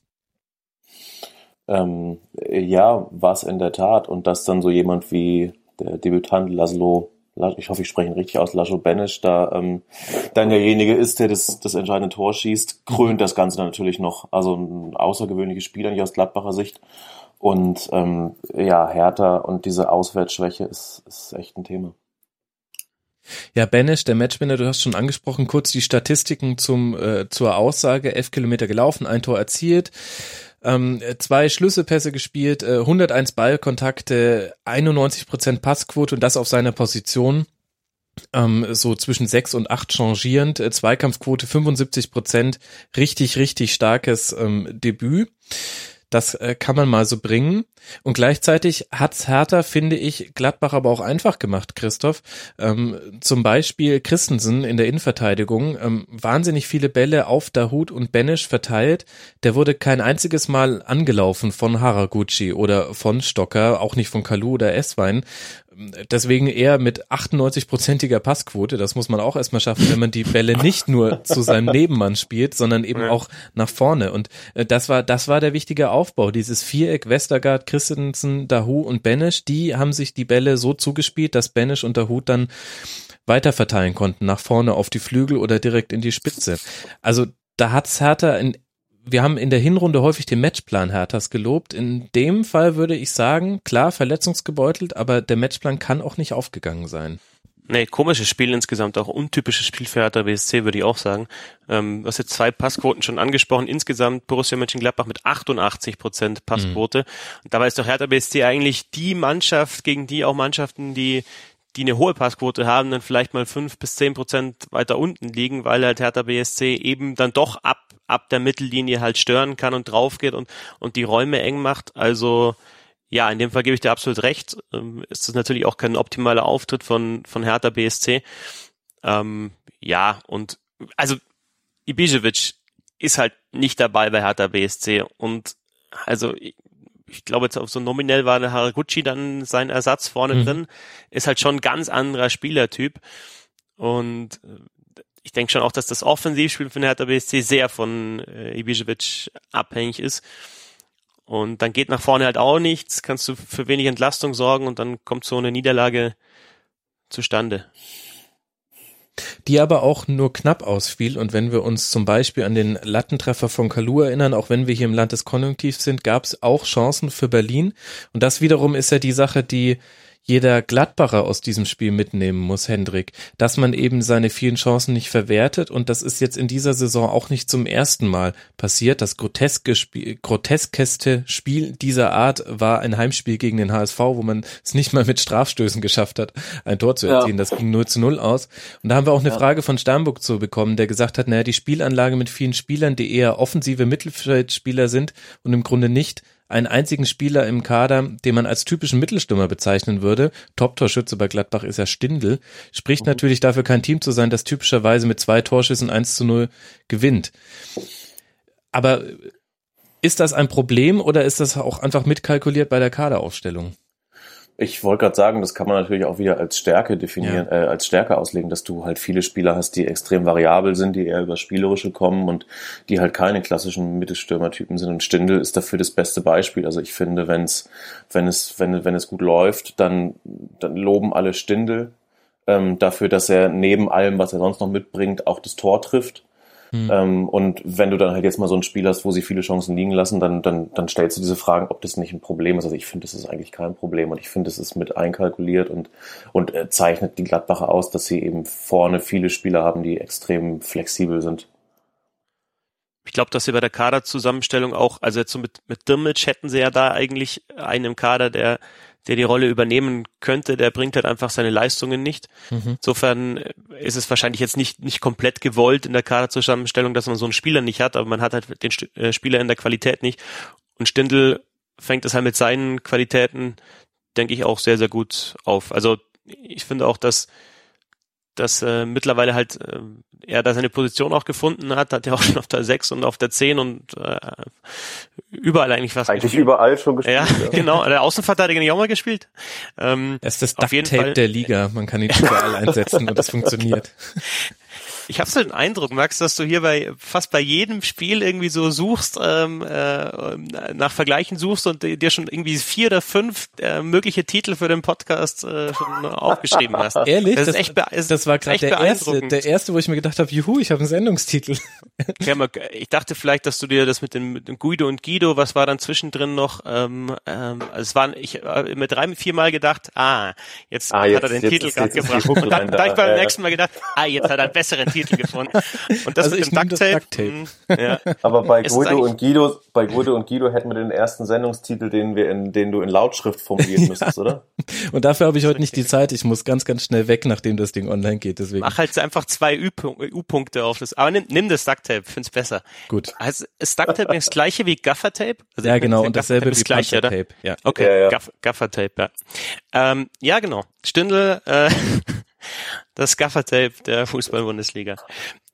Ähm, ja, war es in der Tat. Und dass dann so jemand wie der Debütant Laszlo, ich hoffe, ich spreche ihn richtig aus, Laszlo Benesch, da ähm, dann derjenige ist, der das, das entscheidende Tor schießt, krönt das Ganze natürlich noch. Also ein außergewöhnliches Spiel eigentlich aus Gladbacher Sicht. Und ähm, ja, Hertha und diese Auswärtsschwäche ist, ist echt ein Thema. Ja, Benesch, der Matchwinner, du hast schon angesprochen, kurz die Statistiken zum äh, zur Aussage, elf Kilometer gelaufen, ein Tor erzielt, ähm, zwei Schlüsselpässe gespielt, äh, hunderteins Ballkontakte, einundneunzig Prozent Passquote und das auf seiner Position, ähm, so zwischen sechs und acht changierend, äh, Zweikampfquote fünfundsiebzig Prozent, richtig, richtig starkes ähm, Debüt. Das äh, kann man mal so bringen. Und gleichzeitig hat's Hertha, finde ich, Gladbach aber auch einfach gemacht, Christoph. Ähm, zum Beispiel Christensen in der Innenverteidigung, ähm, wahnsinnig viele Bälle auf Dahoud und Benesch verteilt. Der wurde kein einziges Mal angelaufen von Haraguchi oder von Stocker, auch nicht von Kalou oder Esswein. deswegen eher mit achtundneunzig-prozentiger Passquote. Das muss man auch erstmal schaffen, wenn man die Bälle nicht nur zu seinem Nebenmann spielt, sondern eben ja. auch nach vorne. Und äh, das war das war der wichtige Aufbau. Dieses Viereck, Westergaard, Christensen, Dahoud und Benesch, die haben sich die Bälle so zugespielt, dass Benesch und Dahoud dann weiter verteilen konnten, nach vorne auf die Flügel oder direkt in die Spitze. Also da hat's Hertha in Wir haben in der Hinrunde häufig den Matchplan Herthas gelobt. In dem Fall würde ich sagen, klar, verletzungsgebeutelt, aber der Matchplan kann auch nicht aufgegangen sein. Nee, komisches Spiel insgesamt, auch untypisches Spiel für Hertha B S C, würde ich auch sagen. Ähm, du hast jetzt zwei Passquoten schon angesprochen. Insgesamt Borussia Mönchengladbach mit achtundachtzig Prozent Passquote. Mhm. Und dabei ist doch Hertha B S C eigentlich die Mannschaft, gegen die auch Mannschaften, die die eine hohe Passquote haben, dann vielleicht mal fünf bis zehn Prozent weiter unten liegen, weil halt Hertha B S C eben dann doch ab ab der Mittellinie halt stören kann und drauf geht und und die Räume eng macht. Also ja, in dem Fall gebe ich dir absolut recht. Ähm, ist das natürlich auch kein optimaler Auftritt von von Hertha B S C. Ähm, ja, und also Ibišević ist halt nicht dabei bei Hertha B S C und also ich, ich glaube jetzt auch so nominell war der Haraguchi dann sein Ersatz vorne mhm. drin, ist halt schon ein ganz anderer Spielertyp und ich denke schon auch, dass das Offensivspiel von Hertha B S C sehr von äh, Ibišević abhängig ist und dann geht nach vorne halt auch nichts, kannst du für wenig Entlastung sorgen und dann kommt so eine Niederlage zustande. Die aber auch nur knapp ausfiel und wenn wir uns zum Beispiel an den Lattentreffer von Kalou erinnern, auch wenn wir hier im Land des Konjunktivs sind, gab es auch Chancen für Berlin und das wiederum ist ja die Sache, die jeder Gladbacher aus diesem Spiel mitnehmen muss, Hendrik, dass man eben seine vielen Chancen nicht verwertet und das ist jetzt in dieser Saison auch nicht zum ersten Mal passiert. Das groteske Spiel, groteskeste Spiel dieser Art war ein Heimspiel gegen den H S V, wo man es nicht mal mit Strafstößen geschafft hat, ein Tor zu erzielen. Ja. Das ging null zu null aus. Und da haben wir auch eine ja. Frage von Sternburg zu bekommen, der gesagt hat, naja, die Spielanlage mit vielen Spielern, die eher offensive Mittelfeldspieler sind und im Grunde nicht einen einzigen Spieler im Kader, den man als typischen Mittelstürmer bezeichnen würde. Top-Torschütze bei Gladbach ist ja Stindl. Spricht mhm. natürlich dafür, kein Team zu sein, das typischerweise mit zwei Torschüssen eins zu null gewinnt. Aber ist das ein Problem oder ist das auch einfach mitkalkuliert bei der Kaderaufstellung? Ich wollte gerade sagen, das kann man natürlich auch wieder als Stärke definieren, ja. äh, als Stärke auslegen, dass du halt viele Spieler hast, die extrem variabel sind, die eher über Spielerische kommen und die halt keine klassischen Mittelstürmertypen sind. Und Stindl ist dafür das beste Beispiel. Also ich finde, wenn's, wenn es, wenn, wenn es gut läuft, dann, dann loben alle Stindl ähm, dafür, dass er neben allem, was er sonst noch mitbringt, auch das Tor trifft. Hm. Ähm, und wenn du dann halt jetzt mal so ein Spiel hast, wo sie viele Chancen liegen lassen, dann, dann, dann stellst du diese Fragen, ob das nicht ein Problem ist. Also ich finde, das ist eigentlich kein Problem und ich finde, es ist mit einkalkuliert und, und äh, zeichnet die Gladbacher aus, dass sie eben vorne viele Spieler haben, die extrem flexibel sind. Ich glaube, dass sie bei der Kaderzusammenstellung auch, also jetzt so mit, mit Dirmic hätten sie ja da eigentlich einen im Kader, der der die Rolle übernehmen könnte, der bringt halt einfach seine Leistungen nicht. Mhm. Insofern ist es wahrscheinlich jetzt nicht nicht komplett gewollt in der Kaderzusammenstellung, dass man so einen Spieler nicht hat, aber man hat halt den St- äh, Spieler in der Qualität nicht. Und Stindl fängt es halt mit seinen Qualitäten, denke ich, auch sehr, sehr gut auf. Also ich finde auch, dass dass äh, mittlerweile halt äh, er da seine Position auch gefunden hat, hat ja auch schon auf der sechs und auf der zehn und äh, überall eigentlich was Eigentlich gespielt. Überall schon gespielt. Ja, ja. Genau. Der Außenverteidiger nicht auch mal gespielt. Ähm, er ist das Ducktape der Liga. Man kann ihn überall einsetzen und das funktioniert. Ich habe so den Eindruck, Max, dass du hier bei fast bei jedem Spiel irgendwie so suchst, ähm, äh, nach Vergleichen suchst und dir schon irgendwie vier oder fünf äh, mögliche Titel für den Podcast äh, schon aufgeschrieben hast. Ehrlich? Das, das, ist echt be- ist das war gerade der erste, der erste, wo ich mir gedacht habe, juhu, ich habe einen Sendungstitel. Ich dachte vielleicht, dass du dir das mit dem, mit dem Guido und Guido, was war dann zwischendrin noch? Ähm, ähm, also es waren, ich habe mir drei, vier Mal gedacht, ah, jetzt ah, hat jetzt, er den jetzt, Titel gerade gebracht. Und dann, da, da ich beim ja, nächsten Mal gedacht, ah, jetzt hat er einen besseren Titel gefunden. Und das also mit ich dem Ducktape. Ducktape. Ja. Aber bei Guido und Guido, bei Guido und Guido hätten wir den ersten Sendungstitel, den wir in, den du in Lautschrift formulieren müsstest, ja. Oder? Und dafür habe ich heute nicht die Zeit. Ich muss ganz, ganz schnell weg, nachdem das Ding online geht. Deswegen. Mach halt einfach zwei U-Punkte auf das. Aber nimm, nimm das Ducktape, find's besser. Gut. Also ist Ducktape das gleiche wie Gaffertape? Also ja, genau. Und dasselbe wie das gleiche, oder? Ja. Okay. Ja, ja. Gaff, Gaffertape, ja. Ähm, ja, genau. Stindl, äh, das Gaffertape der Fußball-Bundesliga.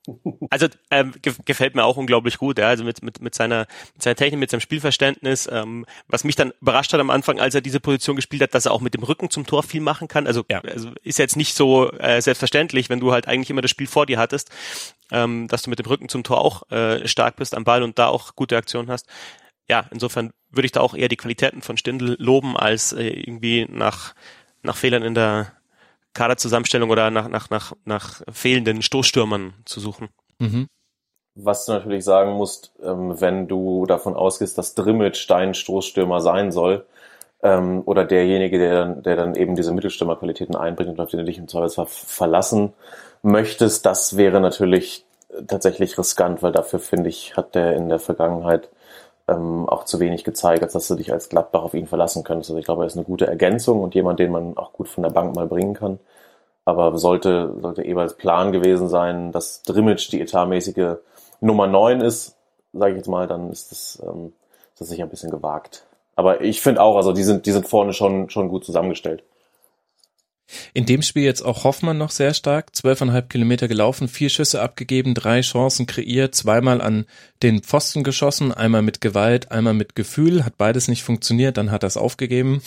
Also ähm, ge- gefällt mir auch unglaublich gut, ja, also mit mit mit seiner mit seiner Technik, mit seinem Spielverständnis. Ähm, was mich dann überrascht hat am Anfang, als er diese Position gespielt hat, dass er auch mit dem Rücken zum Tor viel machen kann. Also, ja. also ist jetzt nicht so äh, selbstverständlich, wenn du halt eigentlich immer das Spiel vor dir hattest, ähm, dass du mit dem Rücken zum Tor auch äh, stark bist am Ball und da auch gute Aktionen hast. Ja, insofern würde ich da auch eher die Qualitäten von Stindl loben, als äh, irgendwie nach nach Fehlern in der Kaderzusammenstellung oder nach nach nach nach fehlenden Stoßstürmern zu suchen. Mhm. Was du natürlich sagen musst, ähm, wenn du davon ausgehst, dass Drimmitsch dein Stoßstürmer sein soll, ähm, oder derjenige, der dann, der dann eben diese Mittelstürmerqualitäten einbringt und auf den du dich im Zweifelsfall verlassen möchtest, das wäre natürlich tatsächlich riskant, weil dafür, finde ich, hat der in der Vergangenheit ähm, auch zu wenig gezeigt, als dass du dich als Gladbach auf ihn verlassen könntest. Also ich glaube, er ist eine gute Ergänzung und jemand, den man auch gut von der Bank mal bringen kann. Aber sollte, sollte Eberls Plan gewesen sein, dass Drimmitsch die etatmäßige Nummer neun ist, sage ich jetzt mal, dann ist das, ähm, ist das sicher ein bisschen gewagt. Aber ich finde auch, also die sind, die sind vorne schon, schon gut zusammengestellt. In dem Spiel jetzt auch Hoffmann noch sehr stark, zwölfeinhalb Kilometer gelaufen, vier Schüsse abgegeben, drei Chancen kreiert, zweimal an den Pfosten geschossen, einmal mit Gewalt, einmal mit Gefühl, hat beides nicht funktioniert, dann hat er es aufgegeben.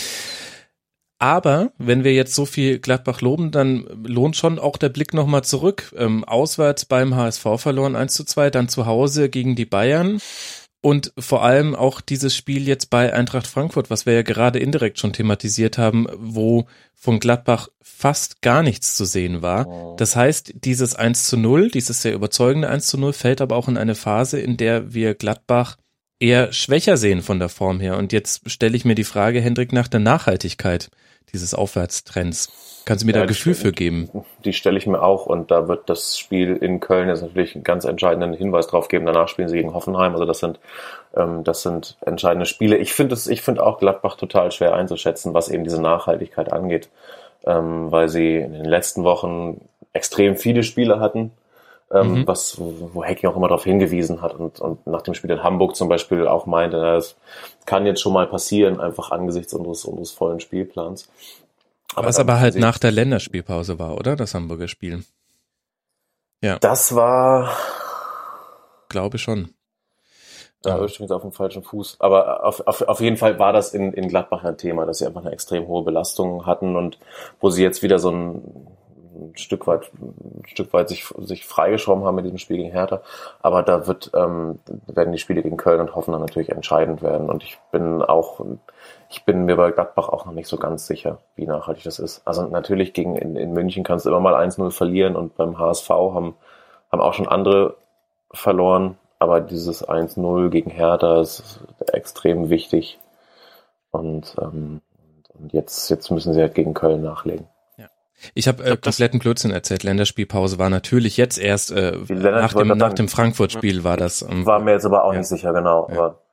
Aber wenn wir jetzt so viel Gladbach loben, dann lohnt schon auch der Blick nochmal zurück. Ähm, auswärts beim H S V verloren eins zu zwei, dann zu Hause gegen die Bayern. Und vor allem auch dieses Spiel jetzt bei Eintracht Frankfurt, was wir ja gerade indirekt schon thematisiert haben, wo von Gladbach fast gar nichts zu sehen war. Das heißt, dieses eins zu null, dieses sehr überzeugende eins zu null, fällt aber auch in eine Phase, in der wir Gladbach eher schwächer sehen von der Form her. Und jetzt stelle ich mir die Frage, Hendrik, nach der Nachhaltigkeit dieses Aufwärtstrends. Kannst du mir ja, da ein Gefühl für geben? Die stelle ich mir auch, und da wird das Spiel in Köln jetzt natürlich einen ganz entscheidenden Hinweis drauf geben. Danach spielen sie gegen Hoffenheim, also das sind ähm, das sind entscheidende Spiele. Ich finde es, ich finde auch Gladbach total schwer einzuschätzen, was eben diese Nachhaltigkeit angeht, ähm, weil sie in den letzten Wochen extrem viele Spiele hatten, ähm, mhm. was wo Hecking auch immer darauf hingewiesen hat und und nach dem Spiel in Hamburg zum Beispiel auch meinte, na, das kann jetzt schon mal passieren, einfach angesichts unseres unseres vollen Spielplans. Aber Was aber halt nach der Länderspielpause war, oder? Das Hamburger Spiel. Ja. Das war... Glaube schon. Da ja. erwischt mich jetzt auf dem falschen Fuß. Aber auf, auf, auf jeden Fall war das in, in Gladbach ein Thema, dass sie einfach eine extrem hohe Belastung hatten und wo sie jetzt wieder so ein, ein Stück weit, ein Stück weit sich, sich freigeschoben haben mit diesem Spiel gegen Hertha. Aber da wird, ähm, werden die Spiele gegen Köln und Hoffenheim natürlich entscheidend werden. Und ich bin auch... Ich bin mir bei Gladbach auch noch nicht so ganz sicher, wie nachhaltig das ist. Also natürlich gegen in, in München kannst du immer mal eins null verlieren und beim H S V haben, haben auch schon andere verloren. Aber dieses eins null gegen Hertha ist extrem wichtig. Und, ähm, und jetzt, jetzt müssen sie halt gegen Köln nachlegen. Ja. Ich habe äh, kompletten Blödsinn erzählt. Länderspielpause war natürlich jetzt erst äh, nach dem, nach dem Frankfurt-Spiel war das. Ähm, war mir jetzt aber auch ja. nicht sicher, genau. Ja. Aber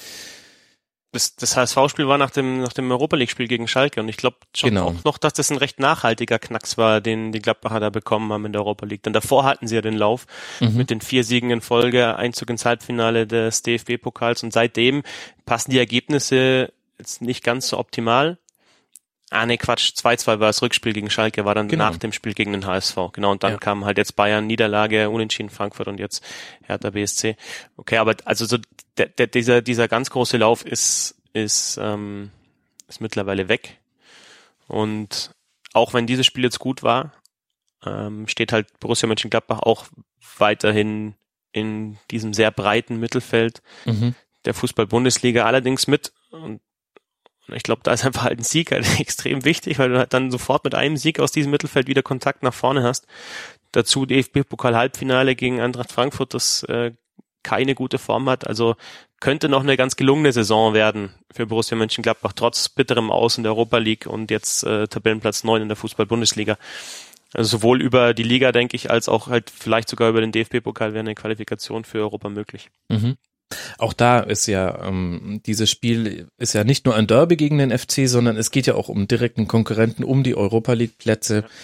Das, das H S V-Spiel war nach dem nach dem Europa-League-Spiel gegen Schalke und ich glaube schon genau. auch noch, dass das ein recht nachhaltiger Knacks war, den die Gladbacher da bekommen haben in der Europa-League. Denn davor hatten sie ja den Lauf mhm. mit den vier Siegen in Folge, Einzug ins Halbfinale des D F B-Pokals und seitdem passen die Ergebnisse jetzt nicht ganz so optimal. Ah nee, Quatsch, zwei zwei war das Rückspiel gegen Schalke, war dann genau. nach dem Spiel gegen den H S V. Genau, und dann ja. kam halt jetzt Bayern, Niederlage, Unentschieden Frankfurt und jetzt Hertha B S C. Okay, aber also so der, der, dieser dieser ganz große Lauf ist ist ähm, ist mittlerweile weg. Und auch wenn dieses Spiel jetzt gut war, ähm, steht halt Borussia Mönchengladbach auch weiterhin in diesem sehr breiten Mittelfeld mhm. der Fußball-Bundesliga, allerdings mit und ich glaube, da ist einfach halt ein Sieg halt extrem wichtig, weil du halt dann sofort mit einem Sieg aus diesem Mittelfeld wieder Kontakt nach vorne hast. Dazu D F B-Pokal-Halbfinale gegen Eintracht Frankfurt, das äh, keine gute Form hat. Also könnte noch eine ganz gelungene Saison werden für Borussia Mönchengladbach, trotz bitterem Aus in der Europa League und jetzt äh, Tabellenplatz neun in der Fußball-Bundesliga. Also sowohl über die Liga, denke ich, als auch halt vielleicht sogar über den D F B-Pokal wäre eine Qualifikation für Europa möglich. Mhm. Auch da ist ja, ähm, dieses Spiel ist ja nicht nur ein Derby gegen den F C, sondern es geht ja auch um direkten Konkurrenten, um die Europa-League-Plätze.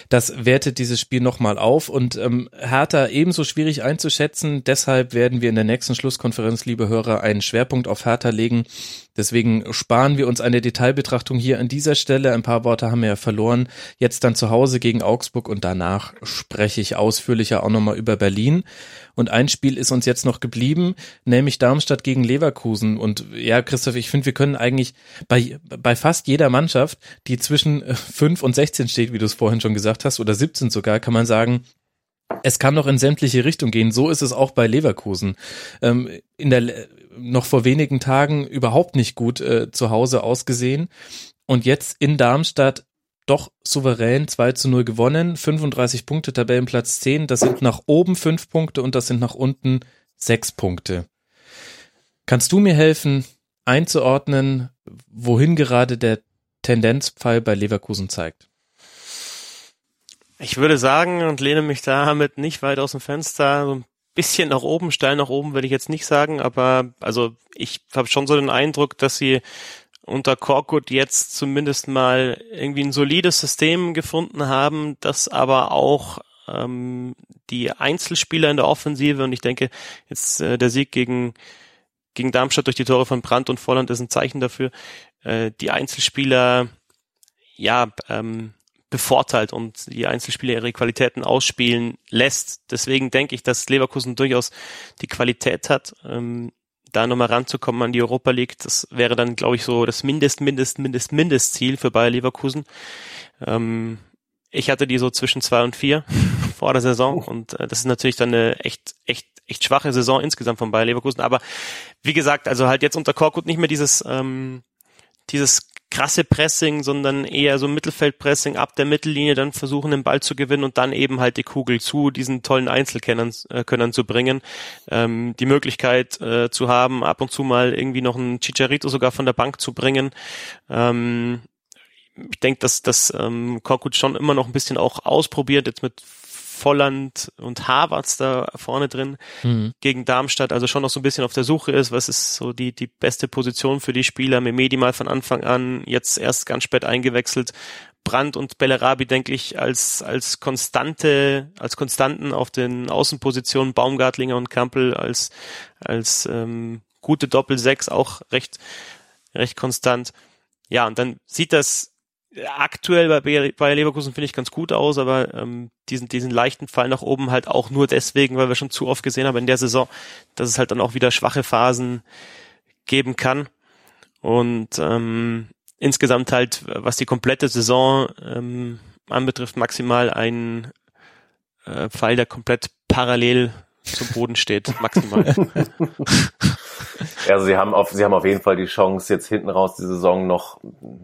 Das wertet dieses Spiel nochmal auf und ähm, Hertha ebenso schwierig einzuschätzen. Deshalb werden wir in der nächsten Schlusskonferenz, liebe Hörer, einen Schwerpunkt auf Hertha legen. Deswegen sparen wir uns eine Detailbetrachtung hier an dieser Stelle. Ein paar Worte haben wir ja verloren. Jetzt dann zu Hause gegen Augsburg und danach spreche ich ausführlicher auch nochmal über Berlin. Und ein Spiel ist uns jetzt noch geblieben, nämlich Darmstadt gegen Leverkusen. Und ja, Christoph, ich finde, wir können eigentlich bei bei fast jeder Mannschaft, die zwischen fünf und sechzehn steht, wie du es vorhin schon gesagt hast, oder siebzehn sogar, kann man sagen, es kann noch in sämtliche Richtungen gehen. So ist es auch bei Leverkusen. Ähm, in der noch vor wenigen Tagen überhaupt nicht gut äh, zu Hause ausgesehen. Und jetzt in Darmstadt doch souverän zwei zu null gewonnen, fünfunddreißig Punkte, Tabellenplatz zehn, das sind nach oben fünf Punkte und das sind nach unten sechs Punkte. Kannst du mir helfen, einzuordnen, wohin gerade der Tendenzpfeil bei Leverkusen zeigt? Ich würde sagen und lehne mich damit nicht weit aus dem Fenster, so ein bisschen nach oben, steil nach oben würde ich jetzt nicht sagen, aber also ich habe schon so den Eindruck, dass sie unter Korkut jetzt zumindest mal irgendwie ein solides System gefunden haben, das aber auch ähm, die Einzelspieler in der Offensive, und ich denke jetzt äh, der Sieg gegen gegen Darmstadt durch die Tore von Brandt und Volland ist ein Zeichen dafür, äh, die Einzelspieler ja ähm, bevorteilt und die Einzelspieler ihre Qualitäten ausspielen lässt. Deswegen denke ich, dass Leverkusen durchaus die Qualität hat, ähm, da nochmal ranzukommen an die Europa League. Das wäre dann, glaube ich, so das Mindest, Mindest, Mindest, Mindestziel für Bayer Leverkusen. Ähm, ich hatte die so zwischen zwei und vier vor der Saison und äh, das ist natürlich dann eine echt, echt, echt schwache Saison insgesamt von Bayer Leverkusen. Aber wie gesagt, also halt jetzt unter Korkut nicht mehr dieses, ähm, dieses krasse Pressing, sondern eher so Mittelfeldpressing ab der Mittellinie, dann versuchen den Ball zu gewinnen und dann eben halt die Kugel zu diesen tollen Einzelkennern äh, Könnern zu bringen, ähm, die Möglichkeit äh, zu haben, ab und zu mal irgendwie noch einen Chicharito sogar von der Bank zu bringen. Ähm, ich denke, dass das ähm, Korkut schon immer noch ein bisschen auch ausprobiert, jetzt mit Volland und Havertz da vorne drin mhm. gegen Darmstadt, also schon noch so ein bisschen auf der Suche ist, was ist so die die beste Position für die Spieler. Memedi mal von Anfang an, jetzt erst ganz spät eingewechselt. Brandt und Bellarabi, denke ich, als als konstante, als Konstanten auf den Außenpositionen, Baumgartlinger und Kampel als als ähm, gute Doppel-Sechs auch recht recht konstant. Ja, und dann sieht das aktuell bei Bayer Leverkusen, finde ich, ganz gut aus, aber ähm, diesen diesen leichten Fall nach oben halt auch nur deswegen, weil wir schon zu oft gesehen haben in der Saison, dass es halt dann auch wieder schwache Phasen geben kann. Und ähm, insgesamt halt, was die komplette Saison ähm, anbetrifft, maximal ein äh, Pfeil, der komplett parallel zum Boden steht, maximal. Also sie haben auf, sie haben auf jeden Fall die Chance, jetzt hinten raus die Saison noch,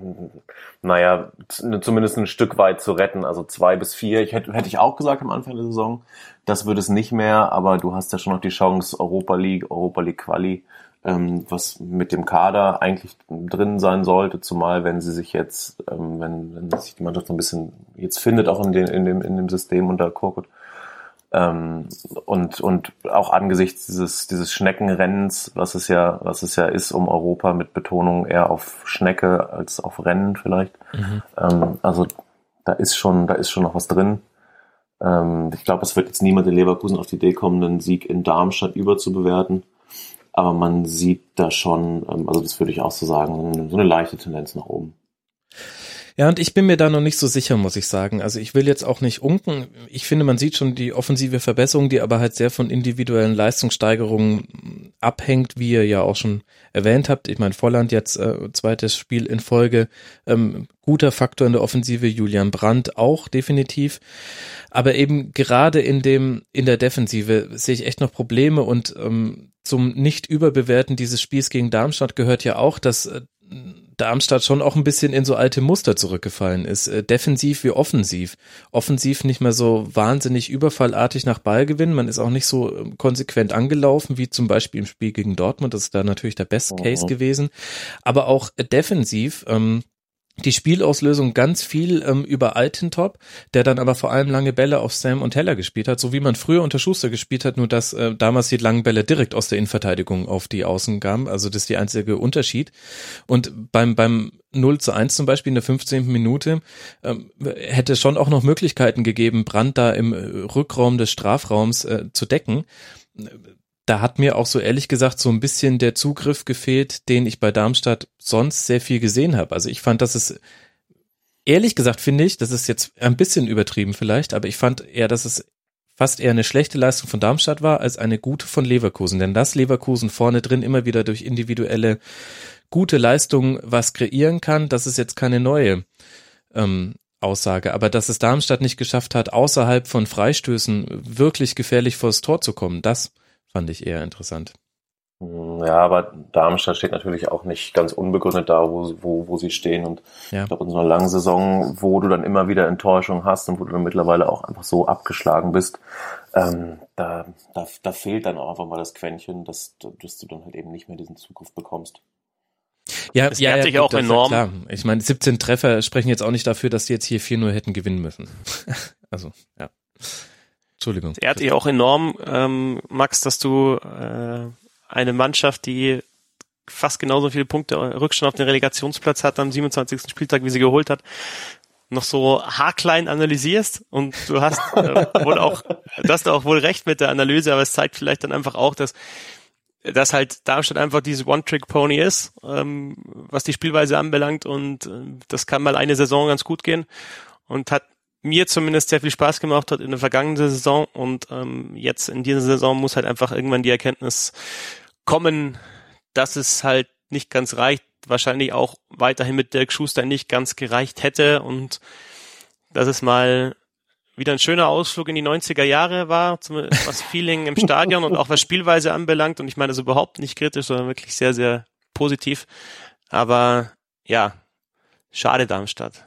naja, zumindest ein Stück weit zu retten. Also zwei bis vier. Ich hätte, hätte ich auch gesagt am Anfang der Saison. Das wird es nicht mehr, aber du hast ja schon noch die Chance, Europa League, Europa League Quali, ähm, was mit dem Kader eigentlich drin sein sollte, zumal wenn sie sich jetzt, ähm, wenn, wenn sich die Mannschaft so ein bisschen jetzt findet, auch in dem, in dem, in dem System unter Korkut. Ähm, und und auch angesichts dieses dieses Schneckenrennens, was es ja was es ja ist um Europa, mit Betonung eher auf Schnecke als auf Rennen vielleicht. Mhm. Ähm, also da ist schon da ist schon noch was drin. Ähm, ich glaube, es wird jetzt niemand in Leverkusen auf die Idee kommen, einen Sieg in Darmstadt überzubewerten. Aber man sieht da schon, ähm, also das würde ich auch so sagen, so eine leichte Tendenz nach oben. Ja, und ich bin mir da noch nicht so sicher, muss ich sagen. Also ich will jetzt auch nicht unken. Ich finde, man sieht schon die offensive Verbesserung, die aber halt sehr von individuellen Leistungssteigerungen abhängt, wie ihr ja auch schon erwähnt habt. Ich meine, Volland jetzt äh, zweites Spiel in Folge, ähm, guter Faktor in der Offensive, Julian Brandt auch definitiv. Aber eben gerade in dem in der Defensive sehe ich echt noch Probleme und ähm, zum Nicht-Überbewerten dieses Spiels gegen Darmstadt gehört ja auch, dass äh, Darmstadt schon auch ein bisschen in so alte Muster zurückgefallen ist, äh, defensiv wie offensiv. Offensiv nicht mehr so wahnsinnig überfallartig nach Ball gewinnen, man ist auch nicht so äh, konsequent angelaufen, wie zum Beispiel im Spiel gegen Dortmund, das ist da natürlich der Best Case mhm. gewesen, aber auch äh, defensiv, ähm, die Spielauslösung ganz viel ähm, über Altintop, der dann aber vor allem lange Bälle auf Sam und Heller gespielt hat, so wie man früher unter Schuster gespielt hat, nur dass äh, damals die langen Bälle direkt aus der Innenverteidigung auf die Außen kamen, also das ist der einzige Unterschied. Und beim beim null zu eins zum Beispiel in der fünfzehnten Minute, ähm, hätte schon auch noch Möglichkeiten gegeben, Brandt da im Rückraum des Strafraums äh, zu decken. Da hat mir auch so ehrlich gesagt so ein bisschen der Zugriff gefehlt, den ich bei Darmstadt sonst sehr viel gesehen habe. Also ich fand, dass es, ehrlich gesagt finde ich, das ist jetzt ein bisschen übertrieben vielleicht, aber ich fand eher, dass es fast eher eine schlechte Leistung von Darmstadt war, als eine gute von Leverkusen. Denn dass Leverkusen vorne drin immer wieder durch individuelle gute Leistungen was kreieren kann, das ist jetzt keine neue ähm, Aussage. Aber dass es Darmstadt nicht geschafft hat, außerhalb von Freistößen wirklich gefährlich vors Tor zu kommen, das fand ich eher interessant. Ja, aber Darmstadt steht natürlich auch nicht ganz unbegründet da, wo, wo, wo sie stehen. Und ja. Ich glaube, in so einer langen Saison, wo du dann immer wieder Enttäuschung hast und wo du dann mittlerweile auch einfach so abgeschlagen bist, ähm, da, da, da fehlt dann auch einfach mal das Quäntchen, dass, dass du dann halt eben nicht mehr diesen Zugriff bekommst. Ja, das ja, ja, sich gut, auch enorm. Ja klar. Ich meine, siebzehn Treffer sprechen jetzt auch nicht dafür, dass die jetzt hier vier null hätten gewinnen müssen. Also, ja. Entschuldigung. Es ehrt dich auch enorm, ähm, Max, dass du äh, eine Mannschaft, die fast genauso viele Punkte Rückstand auf den Relegationsplatz hat am siebenundzwanzigsten Spieltag, wie sie geholt hat, noch so haarklein analysierst, und du hast äh, wohl auch, du hast auch wohl recht mit der Analyse, aber es zeigt vielleicht dann einfach auch, dass dass halt Darmstadt einfach dieses One-Trick-Pony ist, ähm, was die Spielweise anbelangt, und äh, das kann mal eine Saison ganz gut gehen und hat mir zumindest sehr viel Spaß gemacht hat in der vergangenen Saison, und ähm, jetzt in dieser Saison muss halt einfach irgendwann die Erkenntnis kommen, dass es halt nicht ganz reicht, wahrscheinlich auch weiterhin mit Dirk Schuster nicht ganz gereicht hätte, und dass es mal wieder ein schöner Ausflug in die neunziger Jahre war, was Feeling im Stadion und auch was Spielweise anbelangt, und ich meine das überhaupt nicht kritisch, sondern wirklich sehr, sehr positiv, aber ja, schade Darmstadt.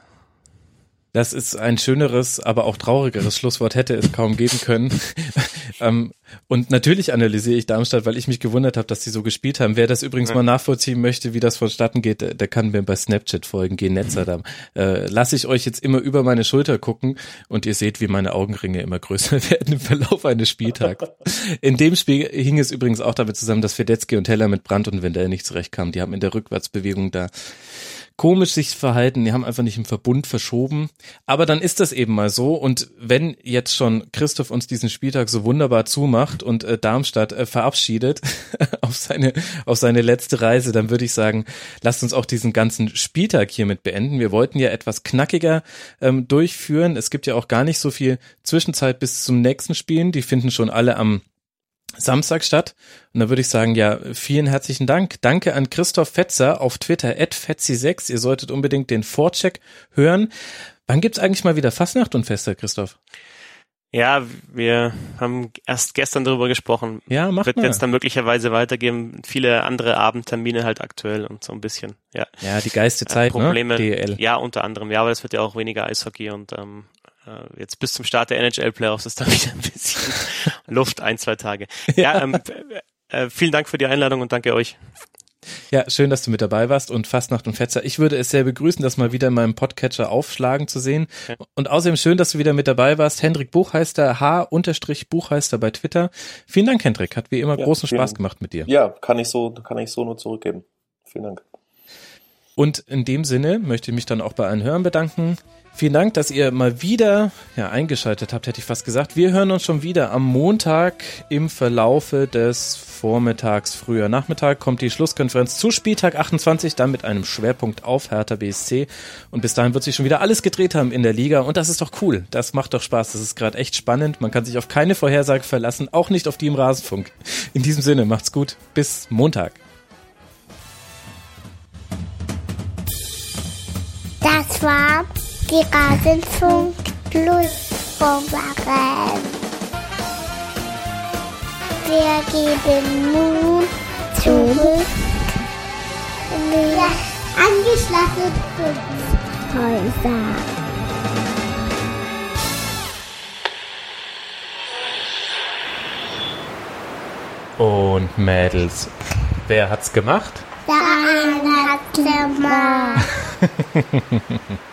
Das ist ein schöneres, aber auch traurigeres Schlusswort hätte es kaum geben können. ähm, und natürlich analysiere ich Darmstadt, weil ich mich gewundert habe, dass die so gespielt haben. Wer das übrigens ja. mal nachvollziehen möchte, wie das vonstatten geht, der, der kann mir bei Snapchat folgen, G-Netzer. Da äh, lasse ich euch jetzt immer über meine Schulter gucken, und ihr seht, wie meine Augenringe immer größer werden im Verlauf eines Spieltags. In dem Spiel hing es übrigens auch damit zusammen, dass Fedetzky und Heller mit Brandt und Wendell nicht zurechtkamen. Die haben in der Rückwärtsbewegung da komisch sich verhalten, die haben einfach nicht im Verbund verschoben, aber dann ist das eben mal so, und wenn jetzt schon Christoph uns diesen Spieltag so wunderbar zumacht und äh, Darmstadt äh, verabschiedet auf seine auf seine letzte Reise, dann würde ich sagen, lasst uns auch diesen ganzen Spieltag hiermit beenden. Wir wollten ja etwas knackiger ähm, durchführen, es gibt ja auch gar nicht so viel Zwischenzeit bis zum nächsten Spielen, die finden schon alle am Samstag statt. Und da würde ich sagen, ja, vielen herzlichen Dank. Danke an Christoph Fetzer auf Twitter, at fetzi sechs. Ihr solltet unbedingt den Vorcheck hören. Wann gibt's eigentlich mal wieder Fastnacht und Feste, Christoph? Ja, wir haben erst gestern darüber gesprochen. Ja, macht Wird mal. jetzt dann möglicherweise weitergeben. Viele andere Abendtermine halt aktuell und so ein bisschen, ja. Ja, die geilste Zeit, Probleme, ne? D E L. Ja, unter anderem. Ja, aber es wird ja auch weniger Eishockey, und ähm, jetzt bis zum Start der N H L-Playoffs ist dann wieder ein bisschen Luft, ein, zwei Tage. Ja, ähm, äh, vielen Dank für die Einladung und danke euch. Ja, schön, dass du mit dabei warst, und Fastnacht und Fetzer. Ich würde es sehr begrüßen, das mal wieder in meinem Podcatcher aufschlagen zu sehen. Okay. Und außerdem schön, dass du wieder mit dabei warst. Hendrik Buchheister, H-Buchheister bei Twitter. Vielen Dank, Hendrik. Hat wie immer ja, großen Spaß gemacht mit dir. Ja, kann ich so, kann ich so nur zurückgeben. Vielen Dank. Und in dem Sinne möchte ich mich dann auch bei allen Hörern bedanken. Vielen Dank, dass ihr mal wieder ja, eingeschaltet habt, hätte ich fast gesagt. Wir hören uns schon wieder am Montag im Verlaufe des Vormittags, früher Nachmittag kommt die Schlusskonferenz zu Spieltag achtundzwanzig, dann mit einem Schwerpunkt auf Hertha B S C. Und bis dahin wird sich schon wieder alles gedreht haben in der Liga, und das ist doch cool. Das macht doch Spaß. Das ist gerade echt spannend. Man kann sich auf keine Vorhersage verlassen, auch nicht auf die im Rasenfunk. In diesem Sinne, macht's gut. Bis Montag. Das war die Rasenfunk Schlusskonferenz. Wir geben nun zurück in die angeschlossenen Häuser. Und Mädels, wer hat's gemacht? Der eine hat's gemacht.